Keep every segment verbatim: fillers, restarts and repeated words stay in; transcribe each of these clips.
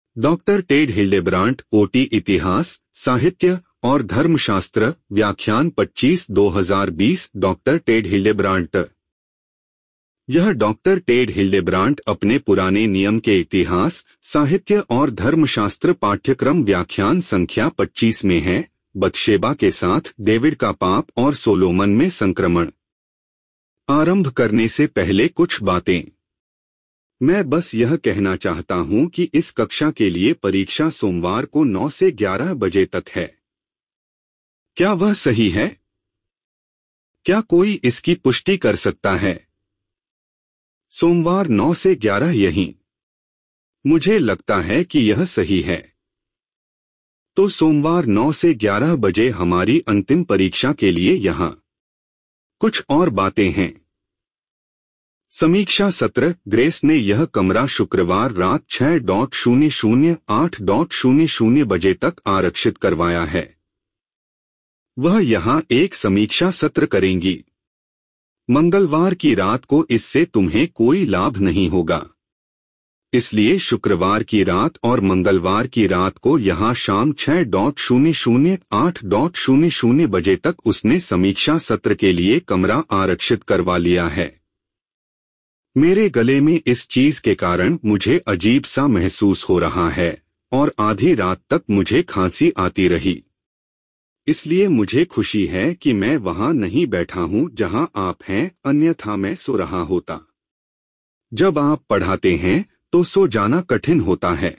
Doctor Ted Hildebrandt, OT इतिहास, साहित्य और धर्मशास्त्र, व्याख्यान पच्चीस दो हज़ार बीस। Doctor Ted Hildebrandt. यह डॉक्टर टेड हिल्डेब्रांट अपने पुराने नियम के इतिहास, साहित्य और धर्मशास्त्र पाठ्यक्रम व्याख्यान संख्या पच्चीस में है। बतशेबा के साथ डेविड का पाप और सोलोमन में संक्रमण। आरंभ करने से पहले कुछ बातें। मैं बस यह कहना चाहता हूं कि इस कक्षा के लिए परीक्षा सोमवार को नौ से ग्यारह बजे तक है। क्या वह सही है? क्या कोई इसकी पुष्टि कर सकता है? सोमवार नौ से ग्यारह यहीं। मुझे लगता है कि यह सही है। तो सोमवार नौ से ग्यारह बजे हमारी अंतिम परीक्षा के लिए यहाँ कुछ और बातें हैं। समीक्षा सत्र। ग्रेस ने यह कमरा शुक्रवार रात छह शून्य शून्य आठ शून्य शून्य बजे तक आरक्षित करवाया है। वह यहाँ एक समीक्षा सत्र करेंगी। मंगलवार की रात को इससे तुम्हें कोई लाभ नहीं होगा, इसलिए शुक्रवार की रात और मंगलवार की रात को यहाँ शाम छह शून्य शून्य आठ शून्य शून्य बजे तक उसने समीक्षा सत्र के लिए कमरा आरक्षित करवा लिया है। मेरे गले में इस चीज के कारण मुझे अजीब सा महसूस हो रहा है और आधी रात तक मुझे खांसी आती रही। इसलिए मुझे खुशी है कि मैं वहां नहीं बैठा हूं जहां आप हैं, अन्यथा मैं सो रहा होता। जब आप पढ़ाते हैं तो सो जाना कठिन होता है,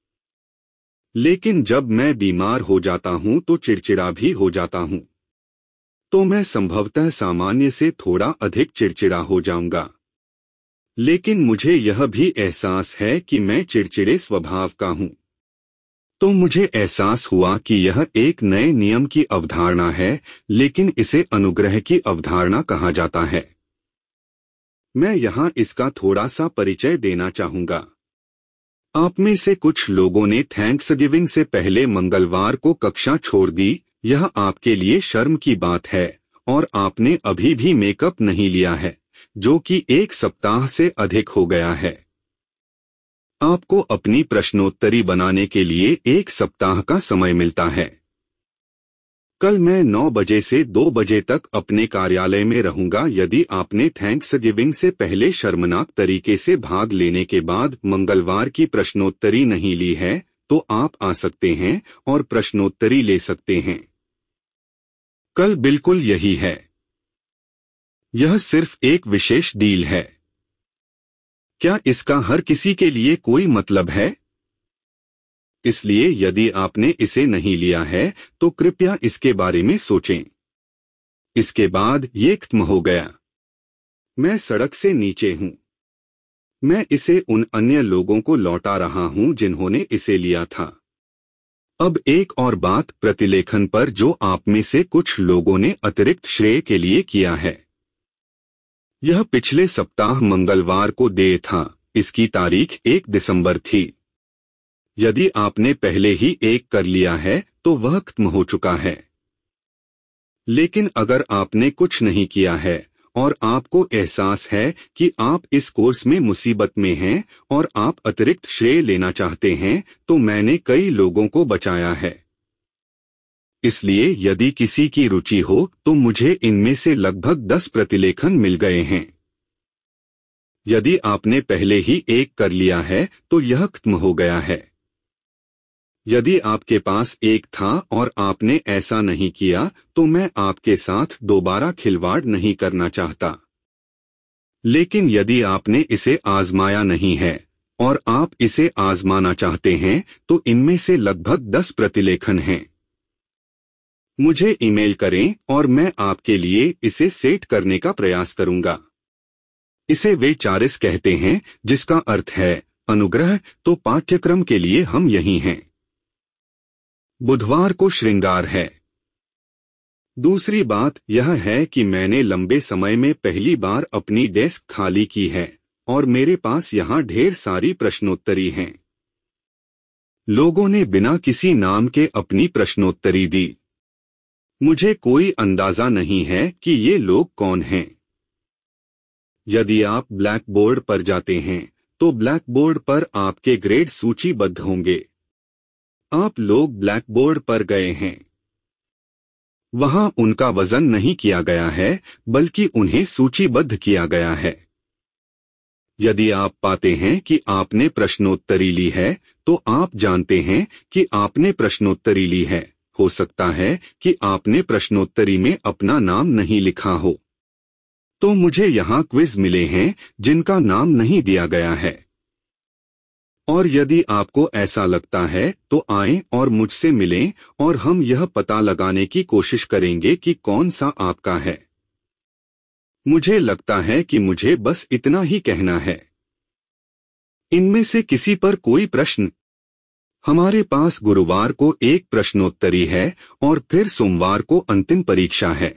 लेकिन जब मैं बीमार हो जाता हूं तो चिड़चिड़ा भी हो जाता हूं। तो मैं संभवतः सामान्य से थोड़ा अधिक चिड़चिड़ा हो जाऊंगा, लेकिन मुझे यह भी एहसास है कि मैं चिड़चिड़े स्वभाव का हूं। तो मुझे एहसास हुआ कि यह एक नए नियम की अवधारणा है, लेकिन इसे अनुग्रह की अवधारणा कहा जाता है। मैं यहाँ इसका थोड़ा सा परिचय देना चाहूंगा। आप में से कुछ लोगों ने थैंक्सगिविंग से पहले मंगलवार को कक्षा छोड़ दी। यह आपके लिए शर्म की बात है और आपने अभी भी मेकअप नहीं लिया है, जो कि एक सप्ताह से अधिक हो गया है। आपको अपनी प्रश्नोत्तरी बनाने के लिए एक सप्ताह का समय मिलता है। कल मैं नौ बजे से दो बजे तक अपने कार्यालय में रहूंगा। यदि आपने थैंक्सगिविंग से पहले शर्मनाक तरीके से भाग लेने के बाद मंगलवार की प्रश्नोत्तरी नहीं ली है, तो आप आ सकते हैं और प्रश्नोत्तरी ले सकते हैं। कल बिल्कुल यही है। यह सिर्फ एक विशेष डील है। क्या इसका हर किसी के लिए कोई मतलब है? इसलिए यदि आपने इसे नहीं लिया है तो कृपया इसके बारे में सोचें। इसके बाद ये खत्म हो गया। मैं सड़क से नीचे हूं। मैं इसे उन अन्य लोगों को लौटा रहा हूं जिन्होंने इसे लिया था। अब एक और बात प्रतिलेखन पर जो आप में से कुछ लोगों ने अतिरिक्त श्रेय के लिए किया है। यह पिछले सप्ताह मंगलवार को देय था। इसकी तारीख एक दिसंबर थी। यदि आपने पहले ही एक कर लिया है तो वह खत्म हो चुका है। लेकिन अगर आपने कुछ नहीं किया है और आपको एहसास है कि आप इस कोर्स में मुसीबत में हैं और आप अतिरिक्त श्रेय लेना चाहते हैं, तो मैंने कई लोगों को बचाया है। इसलिए यदि किसी की रुचि हो तो मुझे इनमें से लगभग दस प्रतिलेखन मिल गए हैं। यदि आपने पहले ही एक कर लिया है तो यह खत्म हो गया है। यदि आपके पास एक था और आपने ऐसा नहीं किया तो मैं आपके साथ दोबारा खिलवाड़ नहीं करना चाहता। लेकिन यदि आपने इसे आजमाया नहीं है और आप इसे आजमाना चाहते हैं तो इनमें से लगभग दस प्रतिलेखन हैं। मुझे ईमेल करें और मैं आपके लिए इसे सेट करने का प्रयास करूंगा। इसे वे चारिस कहते हैं, जिसका अर्थ है अनुग्रह। तो पाठ्यक्रम के लिए हम यहीं हैं। बुधवार को श्रृंगार है। दूसरी बात यह है कि मैंने लंबे समय में पहली बार अपनी डेस्क खाली की है और मेरे पास यहाँ ढेर सारी प्रश्नोत्तरी हैं। लोगों ने बिना किसी नाम के अपनी प्रश्नोत्तरी दी। मुझे कोई अंदाजा नहीं है कि ये लोग कौन हैं। यदि आप ब्लैक बोर्ड पर जाते हैं तो ब्लैक बोर्ड पर आपके ग्रेड सूचीबद्ध होंगे। आप लोग ब्लैक बोर्ड पर गए हैं। वहां उनका वजन नहीं किया गया है, बल्कि उन्हें सूचीबद्ध किया गया है। यदि आप पाते हैं कि आपने प्रश्नोत्तरी ली है, तो आप जानते हैं कि आपने प्रश्नोत्तरी ली है। हो सकता है कि आपने प्रश्नोत्तरी में अपना नाम नहीं लिखा हो। तो मुझे यहाँ क्विज मिले हैं जिनका नाम नहीं दिया गया है। और यदि आपको ऐसा लगता है तो आएं और मुझसे मिलें और हम यह पता लगाने की कोशिश करेंगे कि कौन सा आपका है। मुझे लगता है कि मुझे बस इतना ही कहना है। इनमें से किसी पर कोई प्रश्न? हमारे पास गुरुवार को एक प्रश्नोत्तरी है और फिर सोमवार को अंतिम परीक्षा है।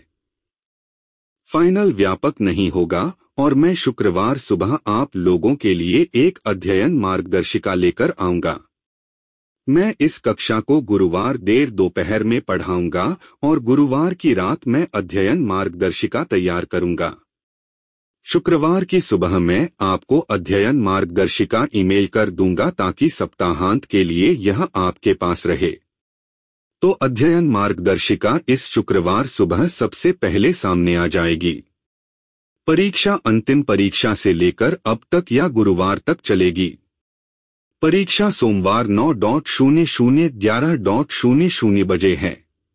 फाइनल व्यापक नहीं होगा और मैं शुक्रवार सुबह आप लोगों के लिए एक अध्ययन मार्गदर्शिका लेकर आऊंगा। मैं इस कक्षा को गुरुवार देर दोपहर में पढ़ाऊंगा और गुरुवार की रात मैं अध्ययन मार्गदर्शिका तैयार करूंगा। शुक्रवार की सुबह मैं आपको अध्ययन मार्गदर्शिका ईमेल कर दूंगा ताकि सप्ताहांत के लिए यह आपके पास रहे। तो अध्ययन मार्गदर्शिका इस शुक्रवार सुबह सबसे पहले सामने आ जाएगी। परीक्षा अंतिम परीक्षा से लेकर अब तक या गुरुवार तक चलेगी। परीक्षा सोमवार नौ डॉट शून्य शून्य ग्यारह डॉट शून्य शून्य बजे है।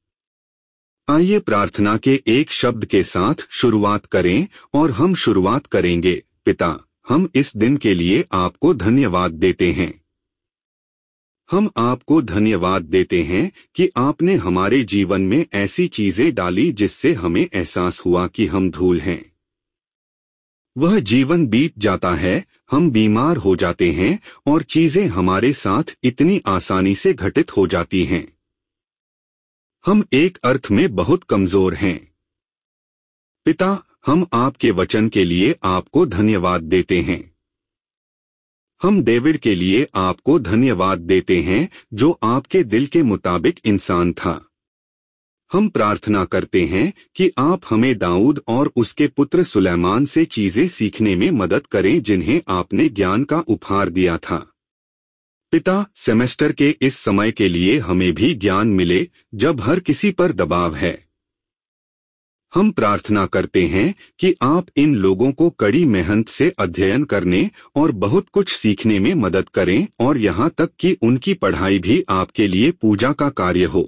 आइए प्रार्थना के एक शब्द के साथ शुरुआत करें और हम शुरुआत करेंगे। पिता, हम इस दिन के लिए आपको धन्यवाद देते हैं। हम आपको धन्यवाद देते हैं कि आपने हमारे जीवन में ऐसी चीजें डाली जिससे हमें एहसास हुआ कि हम धूल हैं। वह जीवन बीत जाता है, हम बीमार हो जाते हैं और चीजें हमारे साथ इतनी आसानी से घटित हो जाती हैं। हम एक अर्थ में बहुत कमजोर हैं। पिता, हम आपके वचन के लिए आपको धन्यवाद देते हैं। हम डेविड के लिए आपको धन्यवाद देते हैं जो आपके दिल के मुताबिक इंसान था। हम प्रार्थना करते हैं कि आप हमें दाऊद और उसके पुत्र सुलेमान से चीजें सीखने में मदद करें जिन्हें आपने ज्ञान का उपहार दिया था। पिता, सेमेस्टर के इस समय के लिए हमें भी ज्ञान मिले जब हर किसी पर दबाव है। हम प्रार्थना करते हैं कि आप इन लोगों को कड़ी मेहनत से अध्ययन करने और बहुत कुछ सीखने में मदद करें और यहाँ तक कि उनकी पढ़ाई भी आपके लिए पूजा का कार्य हो।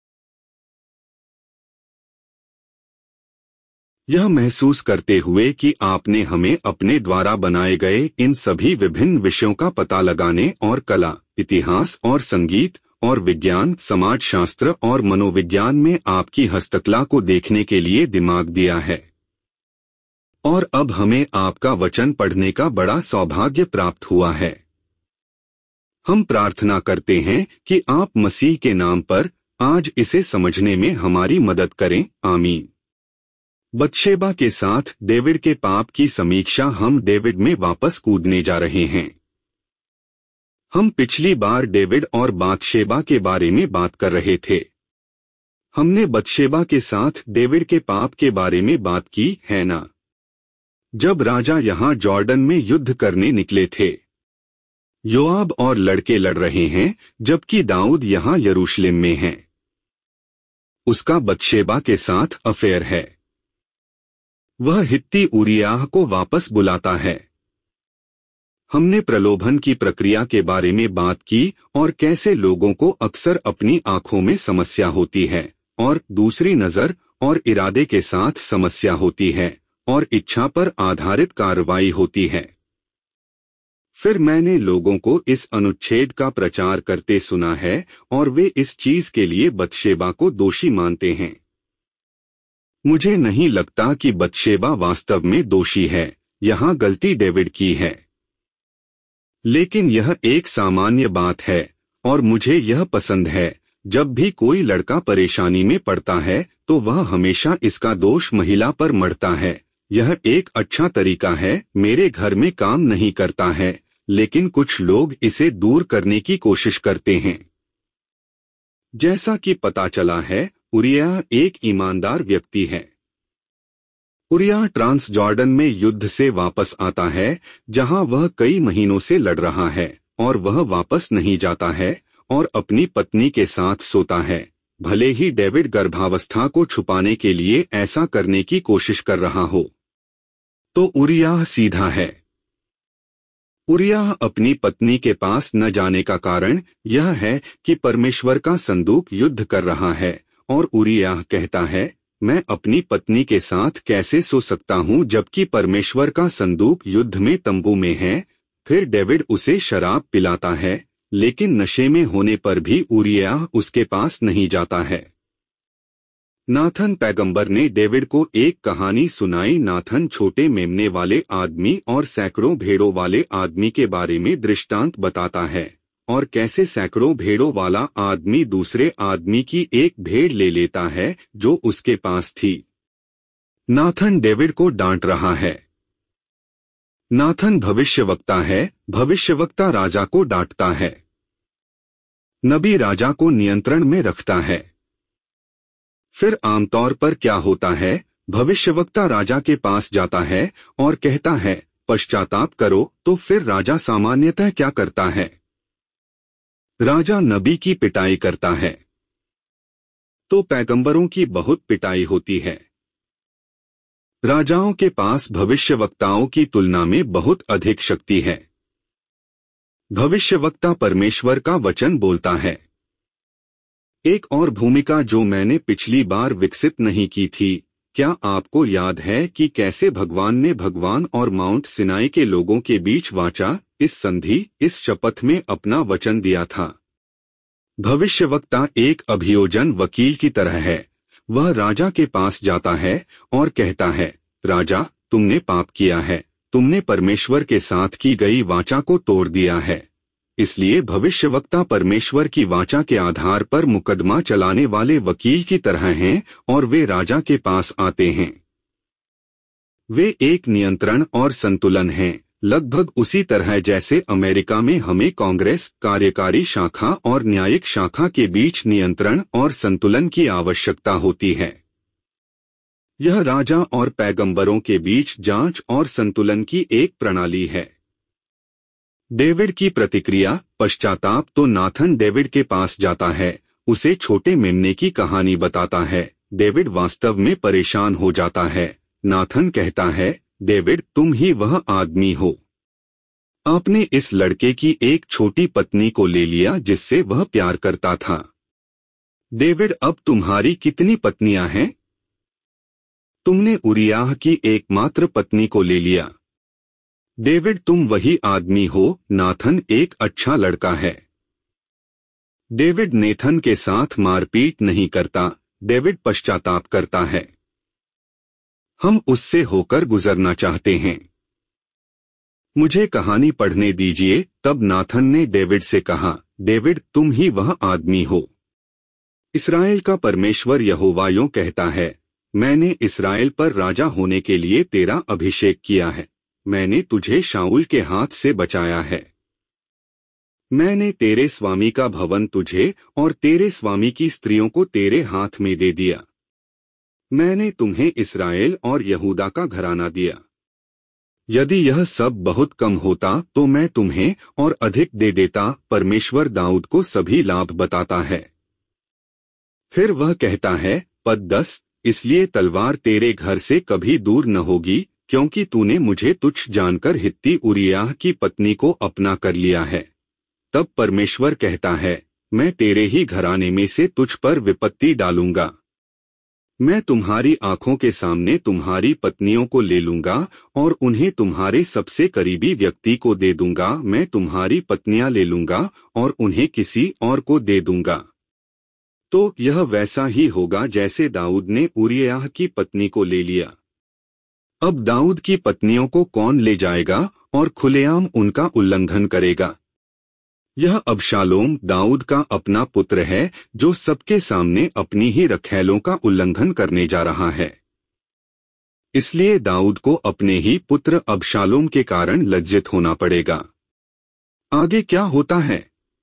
यह महसूस करते हुए कि आपने हमें अपने द्वारा बनाए गए इन सभी विभिन्न विषयों का पता लगाने और कला, इतिहास और संगीत और विज्ञान, समाजशास्त्र और मनोविज्ञान में आपकी हस्तकला को देखने के लिए दिमाग दिया है। और अब हमें आपका वचन पढ़ने का बड़ा सौभाग्य प्राप्त हुआ है। हम प्रार्थना करते हैं कि आप मसीह के नाम पर आज इसे समझने में हमारी मदद करें। आमीन। बत्शेबा के साथ डेविड के पाप की समीक्षा। हम डेविड में वापस कूदने जा रहे हैं। हम पिछली बार डेविड और बातशेबा के बारे में बात कर रहे थे। हमने बत्शेबा के साथ डेविड के पाप के बारे में बात की, है ना? जब राजा यहाँ जॉर्डन में युद्ध करने निकले थे। योआब और लड़के लड़ रहे हैं जबकि दाऊद यहाँ यरूशलेम में है। उसका बत्शेबा के साथ अफेयर है। वह हित्ती उरियाह को वापस बुलाता है। हमने प्रलोभन की प्रक्रिया के बारे में बात की और कैसे लोगों को अक्सर अपनी आंखों में समस्या होती है और दूसरी नजर और इरादे के साथ समस्या होती है और इच्छा पर आधारित कार्रवाई होती है। फिर मैंने लोगों को इस अनुच्छेद का प्रचार करते सुना है और वे इस चीज के लिए बत्शेबा को दोषी मानते हैं। मुझे नहीं लगता कि बत्शेबा वास्तव में दोषी है, यहाँ गलती डेविड की है। लेकिन यह एक सामान्य बात है और मुझे यह पसंद है। जब भी कोई लड़का परेशानी में पड़ता है तो वह हमेशा इसका दोष महिला पर मढ़ता है। यह एक अच्छा तरीका है, मेरे घर में काम नहीं करता है, लेकिन कुछ लोग इसे दूर करने की कोशिश करते हैं। जैसा कि पता चला है, उरिय्याह एक ईमानदार व्यक्ति है। उरिय्याह ट्रांसजॉर्डन में युद्ध से वापस आता है, जहां वह कई महीनों से लड़ रहा है, और वह वापस नहीं जाता है और अपनी पत्नी के साथ सोता है, भले ही डेविड गर्भावस्था को छुपाने के लिए ऐसा करने की कोशिश कर रहा हो। तो उरिय्याह सीधा है। उरिय्याह अपनी पत्नी के पास न जाने का कारण यह है कि परमेश्वर का संदूक युद्ध कर रहा है, और उरिय्याह कहता है, मैं अपनी पत्नी के साथ कैसे सो सकता हूं जबकि परमेश्वर का संदूक युद्ध में तंबू में है। फिर डेविड उसे शराब पिलाता है, लेकिन नशे में होने पर भी उरिय्याह उसके पास नहीं जाता है। नाथन पैगंबर ने डेविड को एक कहानी सुनाई। नाथन छोटे मेमने वाले आदमी और सैकड़ों भेड़ों वाले आदमी के बारे में दृष्टांत बताता है, और कैसे सैकड़ों भेड़ों वाला आदमी दूसरे आदमी की एक भेड़ ले लेता है जो उसके पास थी। नाथन डेविड को डांट रहा है। नाथन भविष्यवक्ता है, भविष्यवक्ता राजा को डांटता है। नबी राजा को नियंत्रण में रखता है। फिर आमतौर पर क्या होता है, भविष्यवक्ता राजा के पास जाता है और कहता है, पश्चाताप करो, तो फिर राजा सामान्यतः क्या करता है? राजा नबी की पिटाई करता है। तो पैगंबरों की बहुत पिटाई होती है। राजाओं के पास भविष्यवक्ताओं की तुलना में बहुत अधिक शक्ति है। भविष्यवक्ता परमेश्वर का वचन बोलता है। एक और भूमिका जो मैंने पिछली बार विकसित नहीं की थी, क्या आपको याद है कि कैसे भगवान ने भगवान और माउंट सिनाई के लोगों के बीच वाचा, इस संधि, इस शपथ में अपना वचन दिया था? भविष्यवक्ता एक अभियोजन वकील की तरह है। वह राजा के पास जाता है और कहता है, राजा, तुमने पाप किया है, तुमने परमेश्वर के साथ की गई वाचा को तोड़ दिया है। इसलिए भविष्यवक्ता परमेश्वर की वाचा के आधार पर मुकदमा चलाने वाले वकील की तरह हैं, और वे राजा के पास आते हैं। वे एक नियंत्रण और संतुलन हैं, लगभग उसी तरह जैसे अमेरिका में हमें कांग्रेस, कार्यकारी शाखा और न्यायिक शाखा के बीच नियंत्रण और संतुलन की आवश्यकता होती है। यह राजा और पैगंबरों के बीच जांच और संतुलन की एक प्रणाली है। डेविड की प्रतिक्रिया, पश्चाताप। तो नाथन डेविड के पास जाता है, उसे छोटे मेमने की कहानी बताता है। डेविड वास्तव में परेशान हो जाता है। नाथन कहता है, डेविड, तुम ही वह आदमी हो। आपने इस लड़के की एक छोटी पत्नी को ले लिया जिससे वह प्यार करता था। डेविड, अब तुम्हारी कितनी पत्नियां हैं? तुमने उरिय्याह की एकमात्र पत्नी को ले लिया। डेविड, तुम वही आदमी हो। नाथन एक अच्छा लड़का है। डेविड नेथन के साथ मारपीट नहीं करता। डेविड पश्चाताप करता है। हम उससे होकर गुजरना चाहते हैं। मुझे कहानी पढ़ने दीजिए। तब नाथन ने डेविड से कहा, डेविड, तुम ही वह आदमी हो। इस्राएल का परमेश्वर यहोवा यूं कहता है, मैंने इस्राएल पर राजा होने के लिए तेरा अभिषेक किया है। मैंने तुझे शाऊल के हाथ से बचाया है। मैंने तेरे स्वामी का भवन तुझे और तेरे स्वामी की स्त्रियों को तेरे हाथ में दे दिया। मैंने तुम्हें इस्राएल और यहूदा का घराना दिया। यदि यह सब बहुत कम होता तो मैं तुम्हें और अधिक दे देता। परमेश्वर दाऊद को सभी लाभ बताता है। फिर वह कहता है, पद दस, इसलिए तलवार तेरे घर से कभी दूर न होगी, क्योंकि तूने मुझे तुच्छ जानकर हित्ती उरिय्याह की पत्नी को अपना कर लिया है। तब परमेश्वर कहता है, मैं तेरे ही घराने में से तुझ पर विपत्ति डालूंगा। मैं तुम्हारी आंखों के सामने तुम्हारी पत्नियों को ले लूंगा और उन्हें तुम्हारे सबसे करीबी व्यक्ति को दे दूंगा। मैं तुम्हारी पत्नियां ले लूंगा और उन्हें किसी और को दे दूंगा। तो यह वैसा ही होगा जैसे दाऊद ने उरिय्याह की पत्नी को ले लिया। अब दाऊद की पत्नियों को कौन ले जाएगा और खुलेआम उनका उल्लंघन करेगा? यह अबशालोम दाऊद का अपना पुत्र है, जो सबके सामने अपनी ही रखैलों का उल्लंघन करने जा रहा है। इसलिए दाऊद को अपने ही पुत्र अबशालोम के कारण लज्जित होना पड़ेगा। आगे क्या होता है?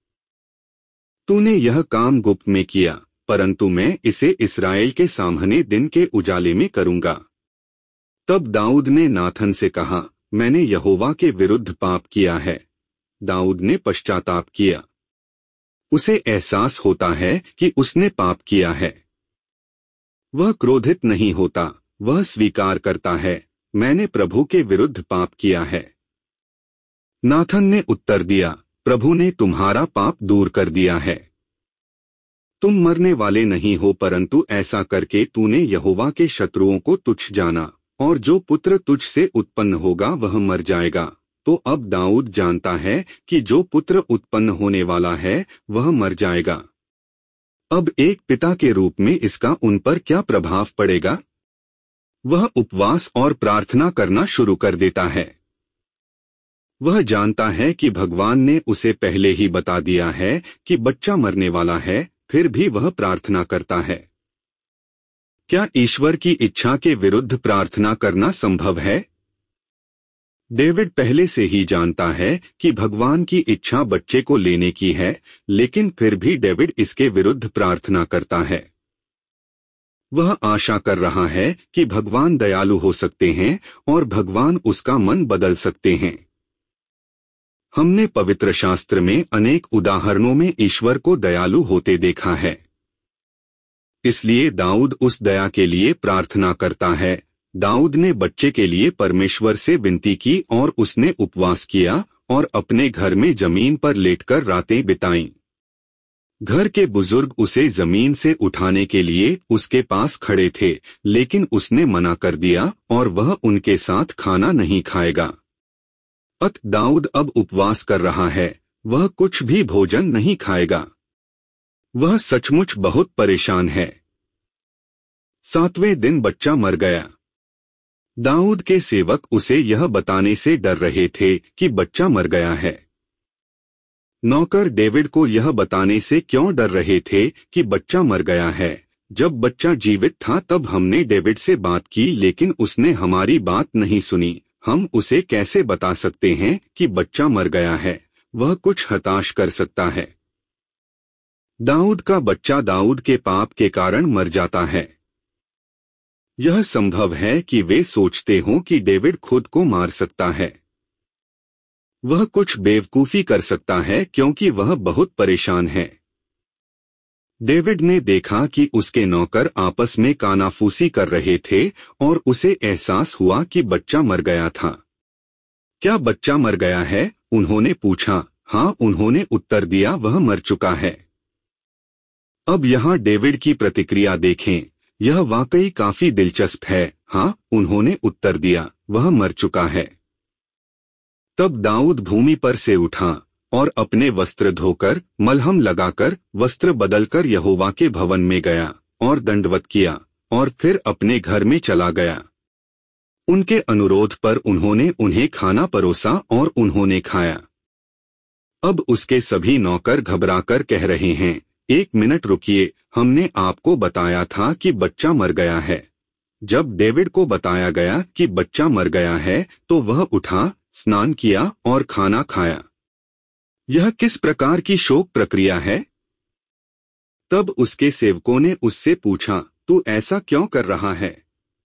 तूने यह काम गुप्त में किया, परंतु मैं इसे इस्राएल के सामने दिन के उजाले में करूंगा। तब दाऊद ने नाथन से कहा, मैंने यहोवा के विरुद्ध पाप किया है। दाऊद ने पश्चाताप किया। उसे एहसास होता है कि उसने पाप किया है। वह क्रोधित नहीं होता, वह स्वीकार करता है, मैंने प्रभु के विरुद्ध पाप किया है। नाथन ने उत्तर दिया, प्रभु ने तुम्हारा पाप दूर कर दिया है। तुम मरने वाले नहीं हो, परंतु ऐसा करके तूने यहोवा के शत्रुओं को तुच्छ जाना, और जो पुत्र तुझ से उत्पन्न होगा वह मर जाएगा। तो अब दाऊद जानता है कि जो पुत्र उत्पन्न होने वाला है वह मर जाएगा। अब एक पिता के रूप में इसका उन पर क्या प्रभाव पड़ेगा? वह उपवास और प्रार्थना करना शुरू कर देता है। वह जानता है कि भगवान ने उसे पहले ही बता दिया है कि बच्चा मरने वाला है, फिर भी वह प्रार्थना करता है। क्या ईश्वर की इच्छा के विरुद्ध प्रार्थना करना संभव है? डेविड पहले से ही जानता है कि भगवान की इच्छा बच्चे को लेने की है, लेकिन फिर भी डेविड इसके विरुद्ध प्रार्थना करता है। वह आशा कर रहा है कि भगवान दयालु हो सकते हैं और भगवान उसका मन बदल सकते हैं। हमने पवित्र शास्त्र में अनेक उदाहरणों में ईश्वर को दयालु होते देखा है। इसलिए दाऊद उस दया के लिए प्रार्थना करता है। दाऊद ने बच्चे के लिए परमेश्वर से विनती की और उसने उपवास किया और अपने घर में जमीन पर लेटकर रातें बिताईं। घर के बुजुर्ग उसे जमीन से उठाने के लिए उसके पास खड़े थे, लेकिन उसने मना कर दिया और वह उनके साथ खाना नहीं खाएगा। अत दाऊद अब उपवास कर रहा है, वह कुछ भी भोजन नहीं खाएगा। वह सचमुच बहुत परेशान है। सातवें दिन बच्चा मर गया। दाऊद के सेवक उसे यह बताने से डर रहे थे कि बच्चा मर गया है। नौकर डेविड को यह बताने से क्यों डर रहे थे कि बच्चा मर गया है? जब बच्चा जीवित था तब हमने डेविड से बात की, लेकिन उसने हमारी बात नहीं सुनी। हम उसे कैसे बता सकते हैं कि बच्चा मर गया है? वह कुछ हताश कर सकता है। दाऊद का बच्चा दाऊद के पाप के कारण मर जाता है। यह संभव है कि वे सोचते हों कि डेविड खुद को मार सकता है। वह कुछ बेवकूफी कर सकता है क्योंकि वह बहुत परेशान है। डेविड ने देखा कि उसके नौकर आपस में कानाफूसी कर रहे थे और उसे एहसास हुआ कि बच्चा मर गया था। क्या बच्चा मर गया है? उन्होंने पूछा। हाँ, उन्होंने उत्तर दिया, वह मर चुका है। अब यहाँ डेविड की प्रतिक्रिया देखें, यह वाकई काफी दिलचस्प है। हाँ, उन्होंने उत्तर दिया, वह मर चुका है। तब दाऊद भूमि पर से उठा और अपने वस्त्र धोकर मलहम लगाकर वस्त्र बदलकर यहोवा के भवन में गया और दंडवत किया और फिर अपने घर में चला गया। उनके अनुरोध पर उन्होंने उन्हें खाना परोसा और उन्होंने खाया। अब उसके सभी नौकर घबराकर कह रहे हैं, एक मिनट रुकिए, हमने आपको बताया था कि बच्चा मर गया है। जब डेविड को बताया गया कि बच्चा मर गया है तो वह उठा, स्नान किया और खाना खाया। यह किस प्रकार की शोक प्रक्रिया है? तब उसके सेवकों ने उससे पूछा, तू ऐसा क्यों कर रहा है?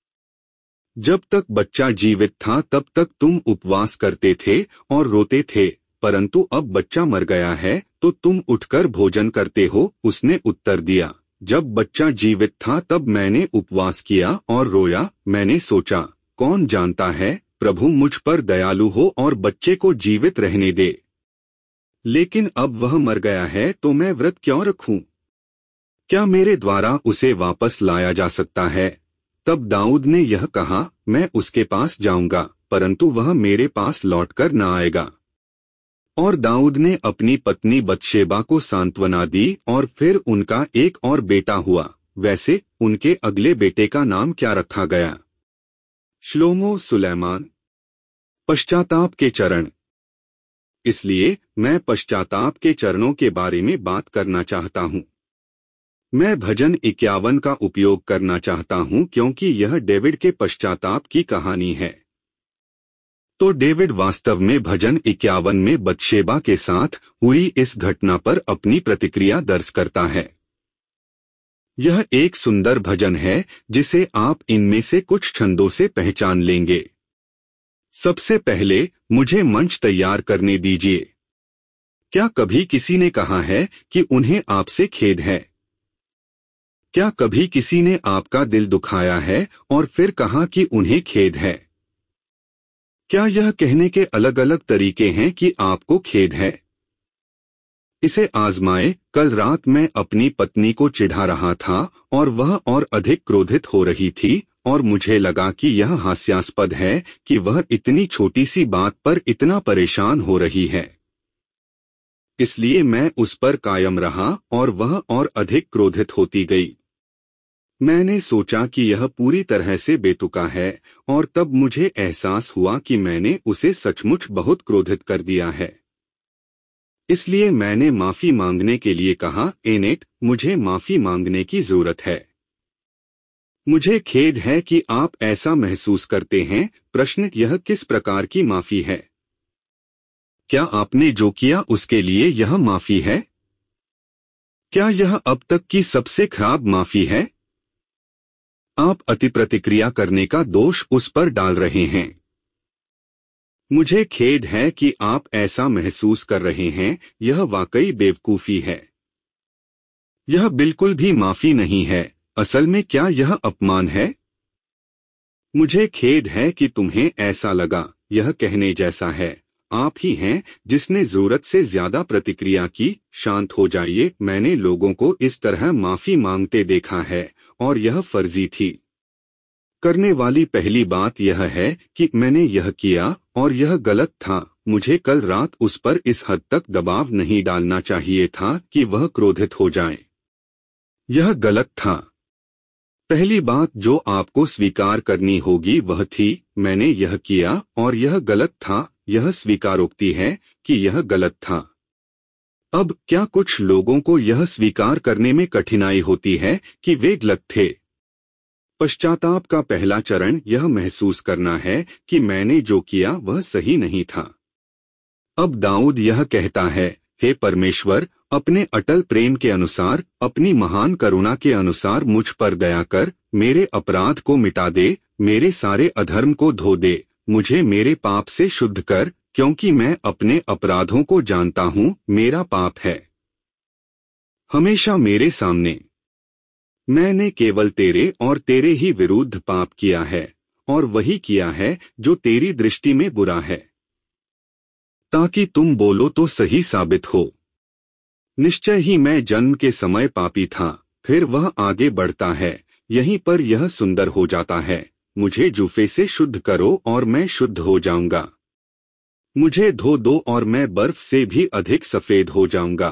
जब तक बच्चा जीवित था तब तक तुम उपवास करते थे और रोते थे, परंतु अब बच्चा मर गया है तो तुम उठकर भोजन करते हो। उसने उत्तर दिया, जब बच्चा जीवित था तब मैंने उपवास किया और रोया। मैंने सोचा, कौन जानता है, प्रभु मुझ पर दयालु हो और बच्चे को जीवित रहने दे। लेकिन अब वह मर गया है तो मैं व्रत क्यों रखूं? क्या मेरे द्वारा उसे वापस लाया जा सकता है? तब दाऊद ने यह कहा, मैं उसके पास जाऊंगा, परंतु वह मेरे पास लौटकर न आएगा। और दाऊद ने अपनी पत्नी बतशेबा को सांत्वना दी और फिर उनका एक और बेटा हुआ। वैसे उनके अगले बेटे का नाम क्या रखा गया? Shlomo Sulaiman. पश्चाताप के चरण। इसलिए मैं पश्चाताप के चरणों के बारे में बात करना चाहता हूँ। मैं भजन इक्यावन का उपयोग करना चाहता हूँ क्योंकि यह डेविड के पश्चाताप की कहानी है। तो डेविड वास्तव में भजन इक्यावन में बतशेबा के साथ हुई इस घटना पर अपनी प्रतिक्रिया दर्ज करता है। यह एक सुंदर भजन है जिसे आप इनमें से कुछ छंदों से पहचान लेंगे। सबसे पहले मुझे मंच तैयार करने दीजिए। क्या कभी किसी ने कहा है कि उन्हें आपसे खेद है? क्या कभी किसी ने आपका दिल दुखाया है और फिर कहा कि उन्हें खेद है? क्या यह कहने के अलग अलग तरीके हैं कि आपको खेद है? इसे आजमाए। कल रात मैं अपनी पत्नी को चिढ़ा रहा था और वह और अधिक क्रोधित हो रही थी और मुझे लगा कि यह हास्यास्पद है कि वह इतनी छोटी सी बात पर इतना परेशान हो रही है। इसलिए मैं उस पर कायम रहा और वह और अधिक क्रोधित होती गई। मैंने सोचा कि यह पूरी तरह से बेतुका है और तब मुझे एहसास हुआ कि मैंने उसे सचमुच बहुत क्रोधित कर दिया है। इसलिए मैंने माफी मांगने के लिए कहा, एनेट, मुझे माफी मांगने की जरूरत है। मुझे खेद है कि आप ऐसा महसूस करते हैं। प्रश्न, यह किस प्रकार की माफी है? क्या आपने जो किया उसके लिए यह माफी है? क्या यह अब तक की सबसे खराब माफी है? आप अति प्रतिक्रिया करने का दोष उस पर डाल रहे हैं। मुझे खेद है कि आप ऐसा महसूस कर रहे हैं। यह वाकई बेवकूफी है। यह बिल्कुल भी माफी नहीं है। असल में क्या यह अपमान है? मुझे खेद है कि तुम्हें ऐसा लगा। यह कहने जैसा है। आप ही हैं जिसने जरूरत से ज्यादा प्रतिक्रिया की। शांत हो जाइए। मैंने लोगों को इस तरह माफी मांगते देखा है और यह फर्जी थी। करने वाली पहली बात यह है कि मैंने यह किया और यह गलत था। मुझे कल रात उस पर इस हद तक दबाव नहीं डालना चाहिए था कि वह क्रोधित हो जाए। यह गलत था। पहली बात जो आपको स्वीकार करनी होगी वह थी, मैंने यह किया और यह गलत था। यह स्वीकारोक्ति है कि यह गलत था। अब क्या कुछ लोगों को यह स्वीकार करने में कठिनाई होती है कि वे गलत थे? पश्चाताप का पहला चरण यह महसूस करना है कि मैंने जो किया वह सही नहीं था। अब दाऊद यह कहता है, हे परमेश्वर, अपने अटल प्रेम के अनुसार, अपनी महान करुणा के अनुसार मुझ पर दया कर, मेरे अपराध को मिटा दे, मेरे सारे अधर्म को धो दे, मुझे मेरे पाप से शुद्ध कर, क्योंकि मैं अपने अपराधों को जानता हूँ, मेरा पाप है हमेशा मेरे सामने। मैंने केवल तेरे और तेरे ही विरुद्ध पाप किया है और वही किया है जो तेरी दृष्टि में बुरा है, ताकि तुम बोलो तो सही साबित हो। निश्चय ही मैं जन्म के समय पापी था। फिर वह आगे बढ़ता है, यहीं पर यह सुंदर हो जाता है, मुझे जूफे से शुद्ध करो और मैं शुद्ध हो जाऊंगा। मुझे धो दो और मैं बर्फ से भी अधिक सफेद हो जाऊंगा।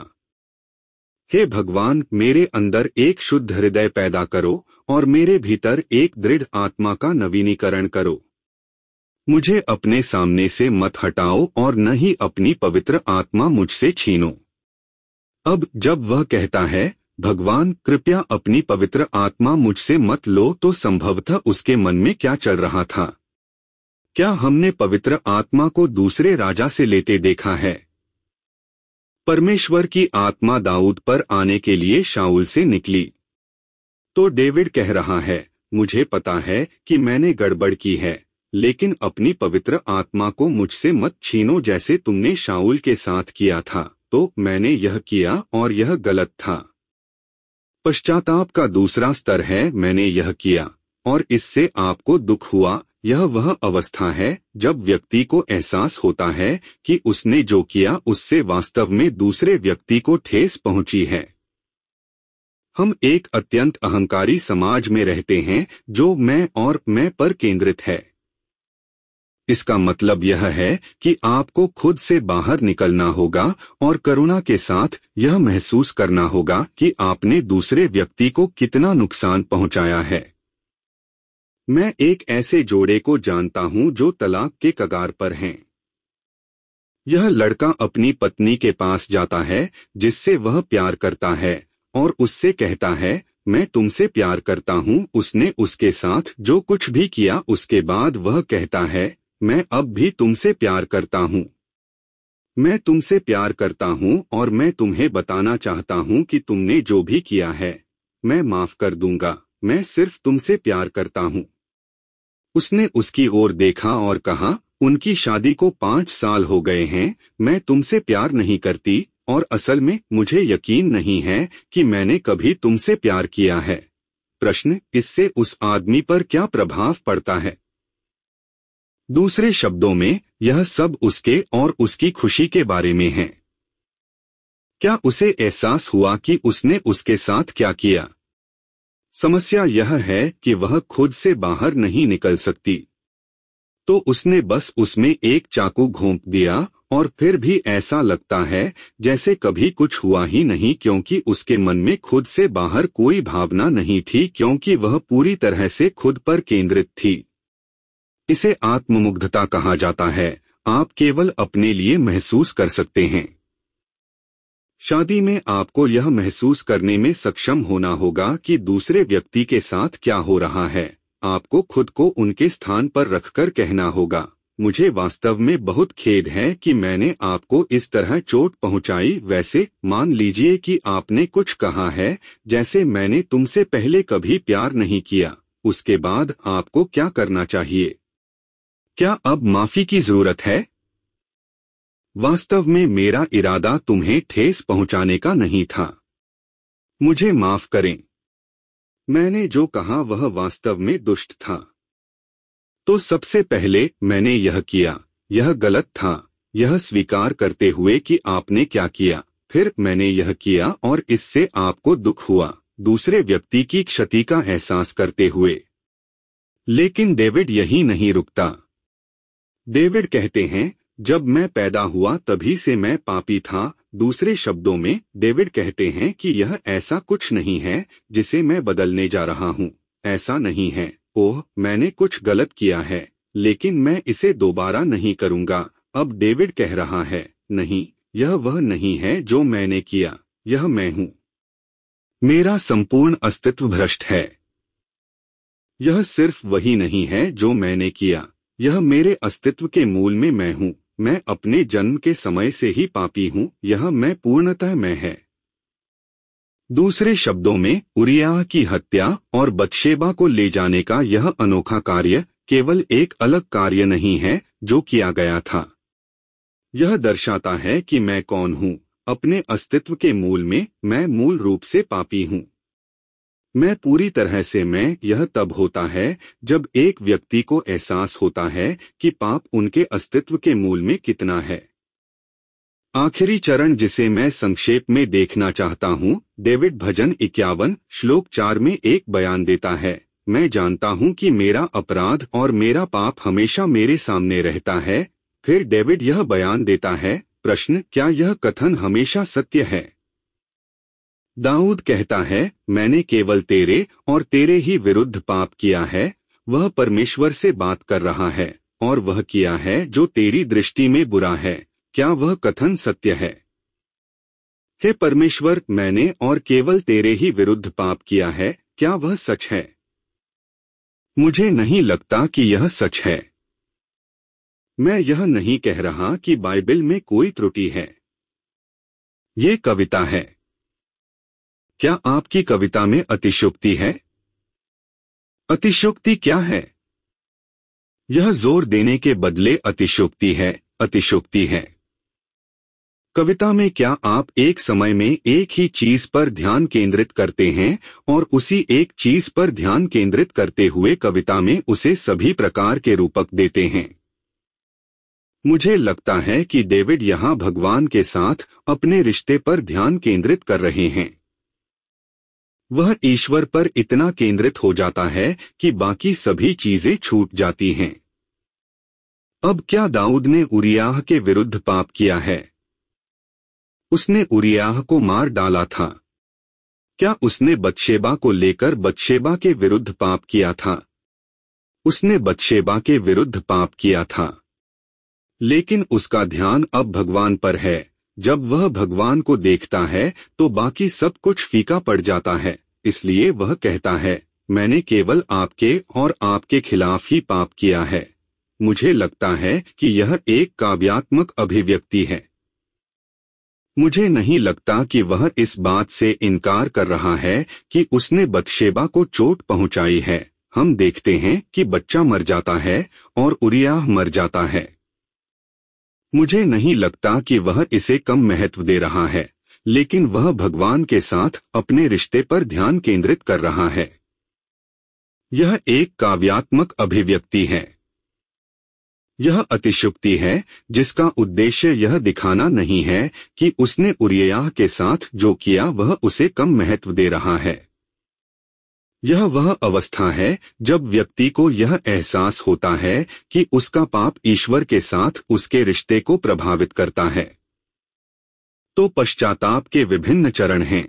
हे भगवान, मेरे अंदर एक शुद्ध हृदय पैदा करो और मेरे भीतर एक दृढ़ आत्मा का नवीनीकरण करो। मुझे अपने सामने से मत हटाओ और न ही अपनी पवित्र आत्मा मुझसे छीनो। अब जब वह कहता है, भगवान कृपया अपनी पवित्र आत्मा मुझसे मत लो, तो संभवतः उसके मन में क्या चल रहा था? क्या हमने पवित्र आत्मा को दूसरे राजा से लेते देखा है? परमेश्वर की आत्मा दाऊद पर आने के लिए शाऊल से निकली। तो डेविड कह रहा है, मुझे पता है कि मैंने गड़बड़ की है, लेकिन अपनी पवित्र आत्मा को मुझसे मत छीनो जैसे तुमने शाऊल के साथ किया था। तो मैंने यह किया और यह गलत था। पश्चाताप का दूसरा स्तर है, मैंने यह किया और इससे आपको दुख हुआ। यह वह अवस्था है जब व्यक्ति को एहसास होता है कि उसने जो किया उससे वास्तव में दूसरे व्यक्ति को ठेस पहुंची है। हम एक अत्यंत अहंकारी समाज में रहते हैं जो मैं और मैं पर केंद्रित है। इसका मतलब यह है कि आपको खुद से बाहर निकलना होगा और करुणा के साथ यह महसूस करना होगा कि आपने दूसरे व्यक्ति को कितना नुकसान पहुंचाया है। मैं एक ऐसे जोड़े को जानता हूं जो तलाक के कगार पर हैं। यह लड़का अपनी पत्नी के पास जाता है जिससे वह प्यार करता है और उससे कहता है, मैं तुमसे प्यार करता हूं। उसने उसके साथ जो कुछ भी किया उसके बाद वह कहता है, मैं अब भी तुमसे प्यार करता हूं। मैं तुमसे प्यार करता हूं और मैं तुम्हें बताना चाहता हूं कि तुमने जो भी किया है, मैं माफ कर दूंगा, मैं सिर्फ तुमसे प्यार करता हूँ। उसने उसकी ओर देखा और कहा, उनकी शादी को पाँच साल हो गए हैं, मैं तुमसे प्यार नहीं करती और असल में मुझे यकीन नहीं है कि मैंने कभी तुमसे प्यार किया है। प्रश्न, इससे उस आदमी पर क्या प्रभाव पड़ता है? दूसरे शब्दों में, यह सब उसके और उसकी खुशी के बारे में है। क्या उसे एहसास हुआ कि उसने उसके साथ क्या किया? समस्या यह है कि वह खुद से बाहर नहीं निकल सकती। तो उसने बस उसमें एक चाकू घोंप दिया और फिर भी ऐसा लगता है जैसे कभी कुछ हुआ ही नहीं, क्योंकि उसके मन में खुद से बाहर कोई भावना नहीं थी, क्योंकि वह पूरी तरह से खुद पर केंद्रित थी। इसे आत्ममुग्धता कहा जाता है। आप केवल अपने लिए महसूस कर सकते हैं। शादी में आपको यह महसूस करने में सक्षम होना होगा कि दूसरे व्यक्ति के साथ क्या हो रहा है। आपको खुद को उनके स्थान पर रखकर कहना होगा, मुझे वास्तव में बहुत खेद है कि मैंने आपको इस तरह चोट पहुंचाई। वैसे मान लीजिए कि आपने कुछ कहा है जैसे मैंने तुमसे पहले कभी प्यार नहीं किया। उसके बाद आपको क्या करना चाहिए? क्या अब माफी की जरूरत है? वास्तव में मेरा इरादा तुम्हें ठेस पहुंचाने का नहीं था। मुझे माफ करें। मैंने जो कहा वह वास्तव में दुष्ट था। तो सबसे पहले मैंने यह किया, यह गलत था, यह स्वीकार करते हुए कि आपने क्या किया। फिर मैंने यह किया और इससे आपको दुख हुआ, दूसरे व्यक्ति की क्षति का एहसास करते हुए। लेकिन डेविड यही नहीं रुकता। डेविड कहते हैं, जब मैं पैदा हुआ तभी से मैं पापी था। दूसरे शब्दों में डेविड कहते हैं कि यह ऐसा कुछ नहीं है जिसे मैं बदलने जा रहा हूँ। ऐसा नहीं है, ओह मैंने कुछ गलत किया है, लेकिन मैं इसे दोबारा नहीं करूँगा। अब डेविड कह रहा है, नहीं, यह वह नहीं है जो मैंने किया, यह मैं हूँ। मेरा संपूर्ण अस्तित्व भ्रष्ट है। यह सिर्फ वही नहीं है जो मैंने किया, यह मेरे अस्तित्व के मूल में मैं हूँ। मैं अपने जन्म के समय से ही पापी हूँ, यह मैं पूर्णतः मैं है। दूसरे शब्दों में, उरिय्याह की हत्या और बतशेबा को ले जाने का यह अनोखा कार्य केवल एक अलग कार्य नहीं है जो किया गया था। यह दर्शाता है कि मैं कौन हूँ। अपने अस्तित्व के मूल में मैं मूल रूप से पापी हूँ। मैं पूरी तरह से मैं यह तब होता है जब एक व्यक्ति को एहसास होता है कि पाप उनके अस्तित्व के मूल में कितना है। आखिरी चरण जिसे मैं संक्षेप में देखना चाहता हूँ, डेविड भजन इक्यावन श्लोक चार में एक बयान देता है, मैं जानता हूँ कि मेरा अपराध और मेरा पाप हमेशा मेरे सामने रहता है। फिर डेविड यह बयान देता है, प्रश्न, क्या यह कथन हमेशा सत्य है? दाऊद कहता है, मैंने केवल तेरे और तेरे ही विरुद्ध पाप किया है। वह परमेश्वर से बात कर रहा है और वह किया है जो तेरी दृष्टि में बुरा है। क्या वह कथन सत्य है? हे परमेश्वर, मैंने और केवल तेरे ही विरुद्ध पाप किया है, क्या वह सच है? मुझे नहीं लगता कि यह सच है। मैं यह नहीं कह रहा कि बाइबल में कोई त्रुटि है। ये कविता है। क्या आपकी कविता में अतिशयोक्ति है? अतिशयोक्ति क्या है? यह जोर देने के बदले अतिशयोक्ति है, अतिशयोक्ति है। कविता में क्या आप एक समय में एक ही चीज पर ध्यान केंद्रित करते हैं और उसी एक चीज पर ध्यान केंद्रित करते हुए कविता में उसे सभी प्रकार के रूपक देते हैं? मुझे लगता है कि डेविड यहाँ भगवान के साथ अपने रिश्ते पर ध्यान केंद्रित कर रहे हैं। वह ईश्वर पर इतना केंद्रित हो जाता है कि बाकी सभी चीजें छूट जाती हैं। अब क्या दाऊद ने उरिय्याह के विरुद्ध पाप किया है? उसने उरिय्याह को मार डाला था। क्या उसने बतशेबा को लेकर बतशेबा के विरुद्ध पाप किया था? उसने बतशेबा के विरुद्ध पाप किया था, लेकिन उसका ध्यान अब भगवान पर है। जब वह भगवान को देखता है तो बाकी सब कुछ फीका पड़ जाता है। इसलिए वह कहता है, मैंने केवल आपके और आपके खिलाफ ही पाप किया है। मुझे लगता है कि यह एक काव्यात्मक अभिव्यक्ति है। मुझे नहीं लगता कि वह इस बात से इनकार कर रहा है कि उसने बतशेबा को चोट पहुंचाई है। हम देखते हैं कि बच्चा मर जाता है और उरिय्याह मर जाता है। मुझे नहीं लगता कि वह इसे कम महत्व दे रहा है, लेकिन वह भगवान के साथ अपने रिश्ते पर ध्यान केंद्रित कर रहा है। यह एक काव्यात्मक अभिव्यक्ति है। यह अतिशयोक्ति है जिसका उद्देश्य यह दिखाना नहीं है कि उसने उरिय्याह के साथ जो किया वह उसे कम महत्व दे रहा है। यह वह अवस्था है जब व्यक्ति को यह एहसास होता है कि उसका पाप ईश्वर के साथ उसके रिश्ते को प्रभावित करता है। तो पश्चाताप के विभिन्न चरण हैं।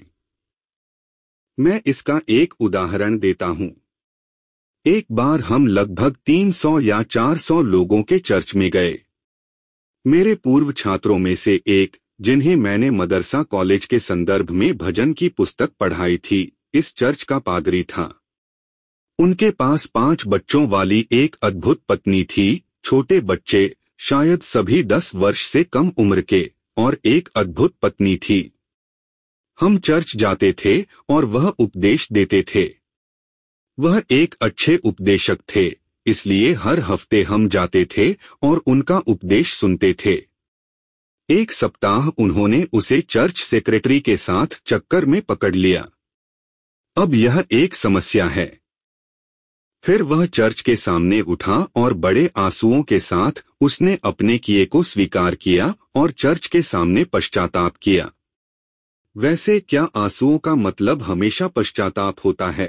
मैं इसका एक उदाहरण देता हूं। एक बार हम लगभग तीन सौ या चार सौ लोगों के चर्च में गए। मेरे पूर्व छात्रों में से एक, जिन्हें मैंने मदरसा कॉलेज के संदर्भ में भजन की पुस्तक पढ़ाई थी, इस चर्च का पादरी था। उनके पास पांच बच्चों वाली एक अद्भुत पत्नी थी, छोटे बच्चे, शायद सभी दस वर्ष से कम उम्र के, और एक अद्भुत पत्नी थी। हम चर्च जाते थे और वह उपदेश देते थे। वह एक अच्छे उपदेशक थे, इसलिए हर हफ्ते हम जाते थे और उनका उपदेश सुनते थे। एक सप्ताह उन्होंने उसे चर्च सेक्रेटरी के साथ चक्कर में पकड़ लिया। अब यह एक समस्या है। फिर वह चर्च के सामने उठा और बड़े आंसुओं के साथ उसने अपने किए को स्वीकार किया और चर्च के सामने पश्चाताप किया। वैसे क्या आंसुओं का मतलब हमेशा पश्चाताप होता है?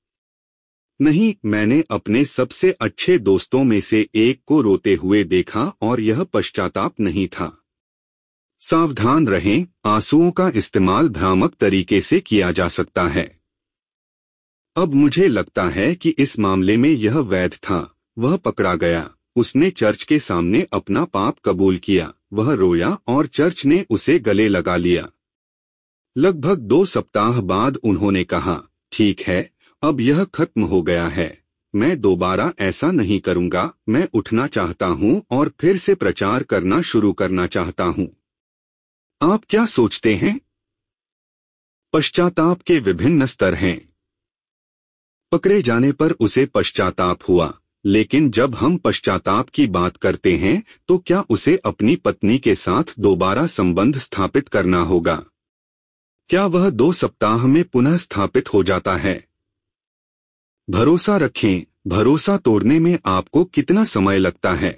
नहीं, मैंने अपने सबसे अच्छे दोस्तों में से एक को रोते हुए देखा और यह पश्चाताप नहीं था। सावधान रहें, आंसुओं का इस्तेमाल भ्रामक तरीके से किया जा सकता है। अब मुझे लगता है कि इस मामले में यह वैध था। वह पकड़ा गया, उसने चर्च के सामने अपना पाप कबूल किया, वह रोया और चर्च ने उसे गले लगा लिया। लगभग दो सप्ताह बाद उन्होंने कहा, ठीक है, अब यह खत्म हो गया है, मैं दोबारा ऐसा नहीं करूंगा, मैं उठना चाहता हूं और फिर से प्रचार करना शुरू करना चाहता हूं। आप क्या सोचते हैं? पश्चाताप के विभिन्न स्तर हैं। पकड़े जाने पर उसे पश्चाताप हुआ, लेकिन जब हम पश्चाताप की बात करते हैं तो क्या उसे अपनी पत्नी के साथ दोबारा संबंध स्थापित करना होगा? क्या वह दो सप्ताह में पुनः स्थापित हो जाता है? भरोसा रखें, भरोसा तोड़ने में आपको कितना समय लगता है?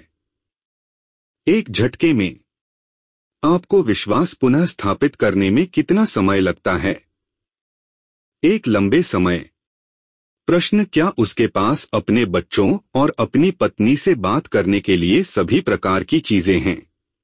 एक झटके में। आपको विश्वास पुनः स्थापित करने में कितना समय लगता है? एक लंबे समय। प्रश्न, क्या उसके पास अपने बच्चों और अपनी पत्नी से बात करने के लिए सभी प्रकार की चीजें हैं?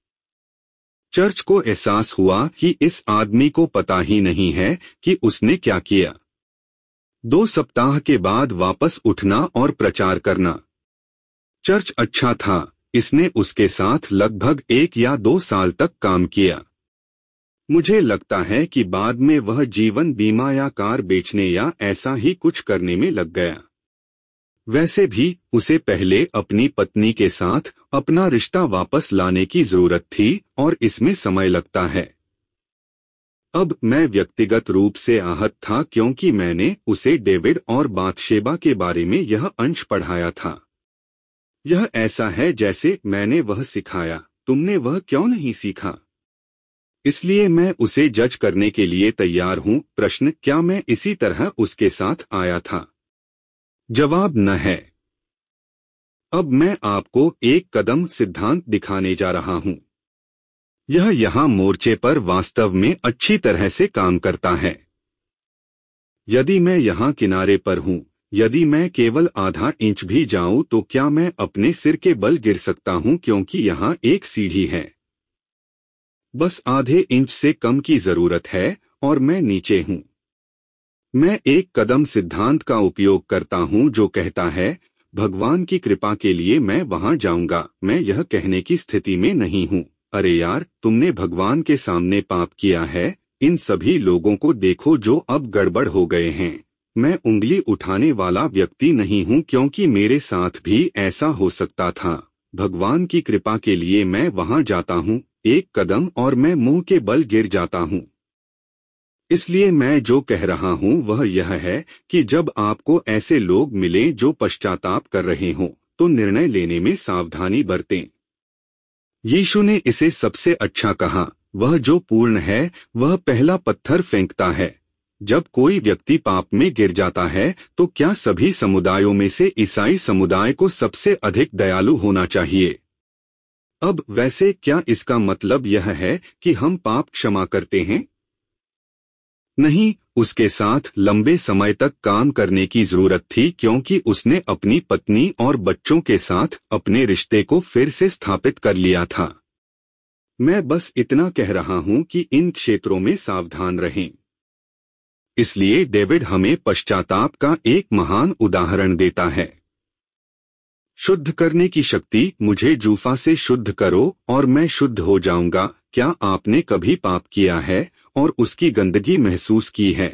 चर्च को एहसास हुआ कि इस आदमी को पता ही नहीं है कि उसने क्या किया। दो सप्ताह के बाद वापस उठना और प्रचार करना। चर्च अच्छा था, इसने उसके साथ लगभग एक या दो साल तक काम किया। मुझे लगता है कि बाद में वह जीवन बीमा या कार बेचने या ऐसा ही कुछ करने में लग गया। वैसे भी उसे पहले अपनी पत्नी के साथ अपना रिश्ता वापस लाने की जरूरत थी और इसमें समय लगता है। अब मैं व्यक्तिगत रूप से आहत था क्योंकि मैंने उसे डेविड और बातशेबा के बारे में यह अंश पढ़ाया था। यह ऐसा है जैसे मैंने वह सिखाया, तुमने वह क्यों नहीं सीखा? इसलिए मैं उसे जज करने के लिए तैयार हूं। प्रश्न, क्या मैं इसी तरह उसके साथ आया था? जवाब न है। अब मैं आपको एक कदम सिद्धांत दिखाने जा रहा हूं। यह यहाँ मोर्चे पर वास्तव में अच्छी तरह से काम करता है। यदि मैं यहाँ किनारे पर हूँ, यदि मैं केवल आधा इंच भी जाऊं तो क्या मैं अपने सिर के बल गिर सकता हूँ क्योंकि यहाँ एक सीढ़ी है? बस आधे इंच से कम की जरूरत है और मैं नीचे हूँ। मैं एक कदम सिद्धांत का उपयोग करता हूँ जो कहता है, भगवान की कृपा के लिए मैं वहां जाऊंगा। मैं यह कहने की स्थिति में नहीं हूँ, अरे यार, तुमने भगवान के सामने पाप किया है, इन सभी लोगों को देखो जो अब गड़बड़ हो गए हैं। मैं उंगली उठाने वाला व्यक्ति नहीं हूँ क्योंकि मेरे साथ भी ऐसा हो सकता था। भगवान की कृपा के लिए मैं वहां जाता हूँ, एक कदम और मैं मुंह के बल गिर जाता हूँ। इसलिए मैं जो कह रहा हूँ वह यह है कि जब आपको ऐसे लोग मिलें जो पश्चाताप कर रहे हों, तो निर्णय लेने में सावधानी बरतें। यीशु ने इसे सबसे अच्छा कहा, वह जो पूर्ण है वह पहला पत्थर फेंकता है। जब कोई व्यक्ति पाप में गिर जाता है तो क्या सभी समुदायों में से ईसाई समुदाय को सबसे अधिक दयालु होना चाहिए? अब वैसे क्या इसका मतलब यह है कि हम पाप क्षमा करते हैं? नहीं, उसके साथ लंबे समय तक काम करने की जरूरत थी क्योंकि उसने अपनी पत्नी और बच्चों के साथ अपने रिश्ते को फिर से स्थापित कर लिया था। मैं बस इतना कह रहा हूं कि इन क्षेत्रों में सावधान रहें। इसलिए डेविड हमें पश्चाताप का एक महान उदाहरण देता है। शुद्ध करने की शक्ति, मुझे जूफा से शुद्ध करो और मैं शुद्ध हो जाऊंगा। क्या आपने कभी पाप किया है और उसकी गंदगी महसूस की है?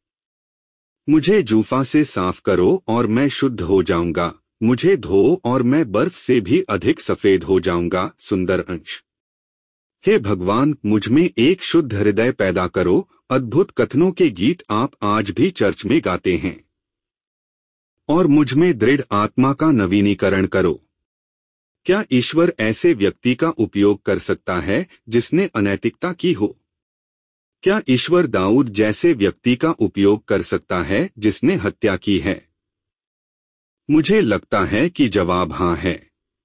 मुझे जूफा से साफ करो और मैं शुद्ध हो जाऊंगा। मुझे धो और मैं बर्फ से भी अधिक सफेद हो जाऊंगा। सुंदर अंश। हे भगवान, मुझ में एक शुद्ध हृदय पैदा करो। अद्भुत कथनों के गीत आप आज भी चर्च में गाते हैं। और मुझ में दृढ़ आत्मा का नवीनीकरण करो। क्या ईश्वर ऐसे व्यक्ति का उपयोग कर सकता है जिसने अनैतिकता की हो? क्या ईश्वर दाऊद जैसे व्यक्ति का उपयोग कर सकता है जिसने हत्या की है? मुझे लगता है कि जवाब हाँ है।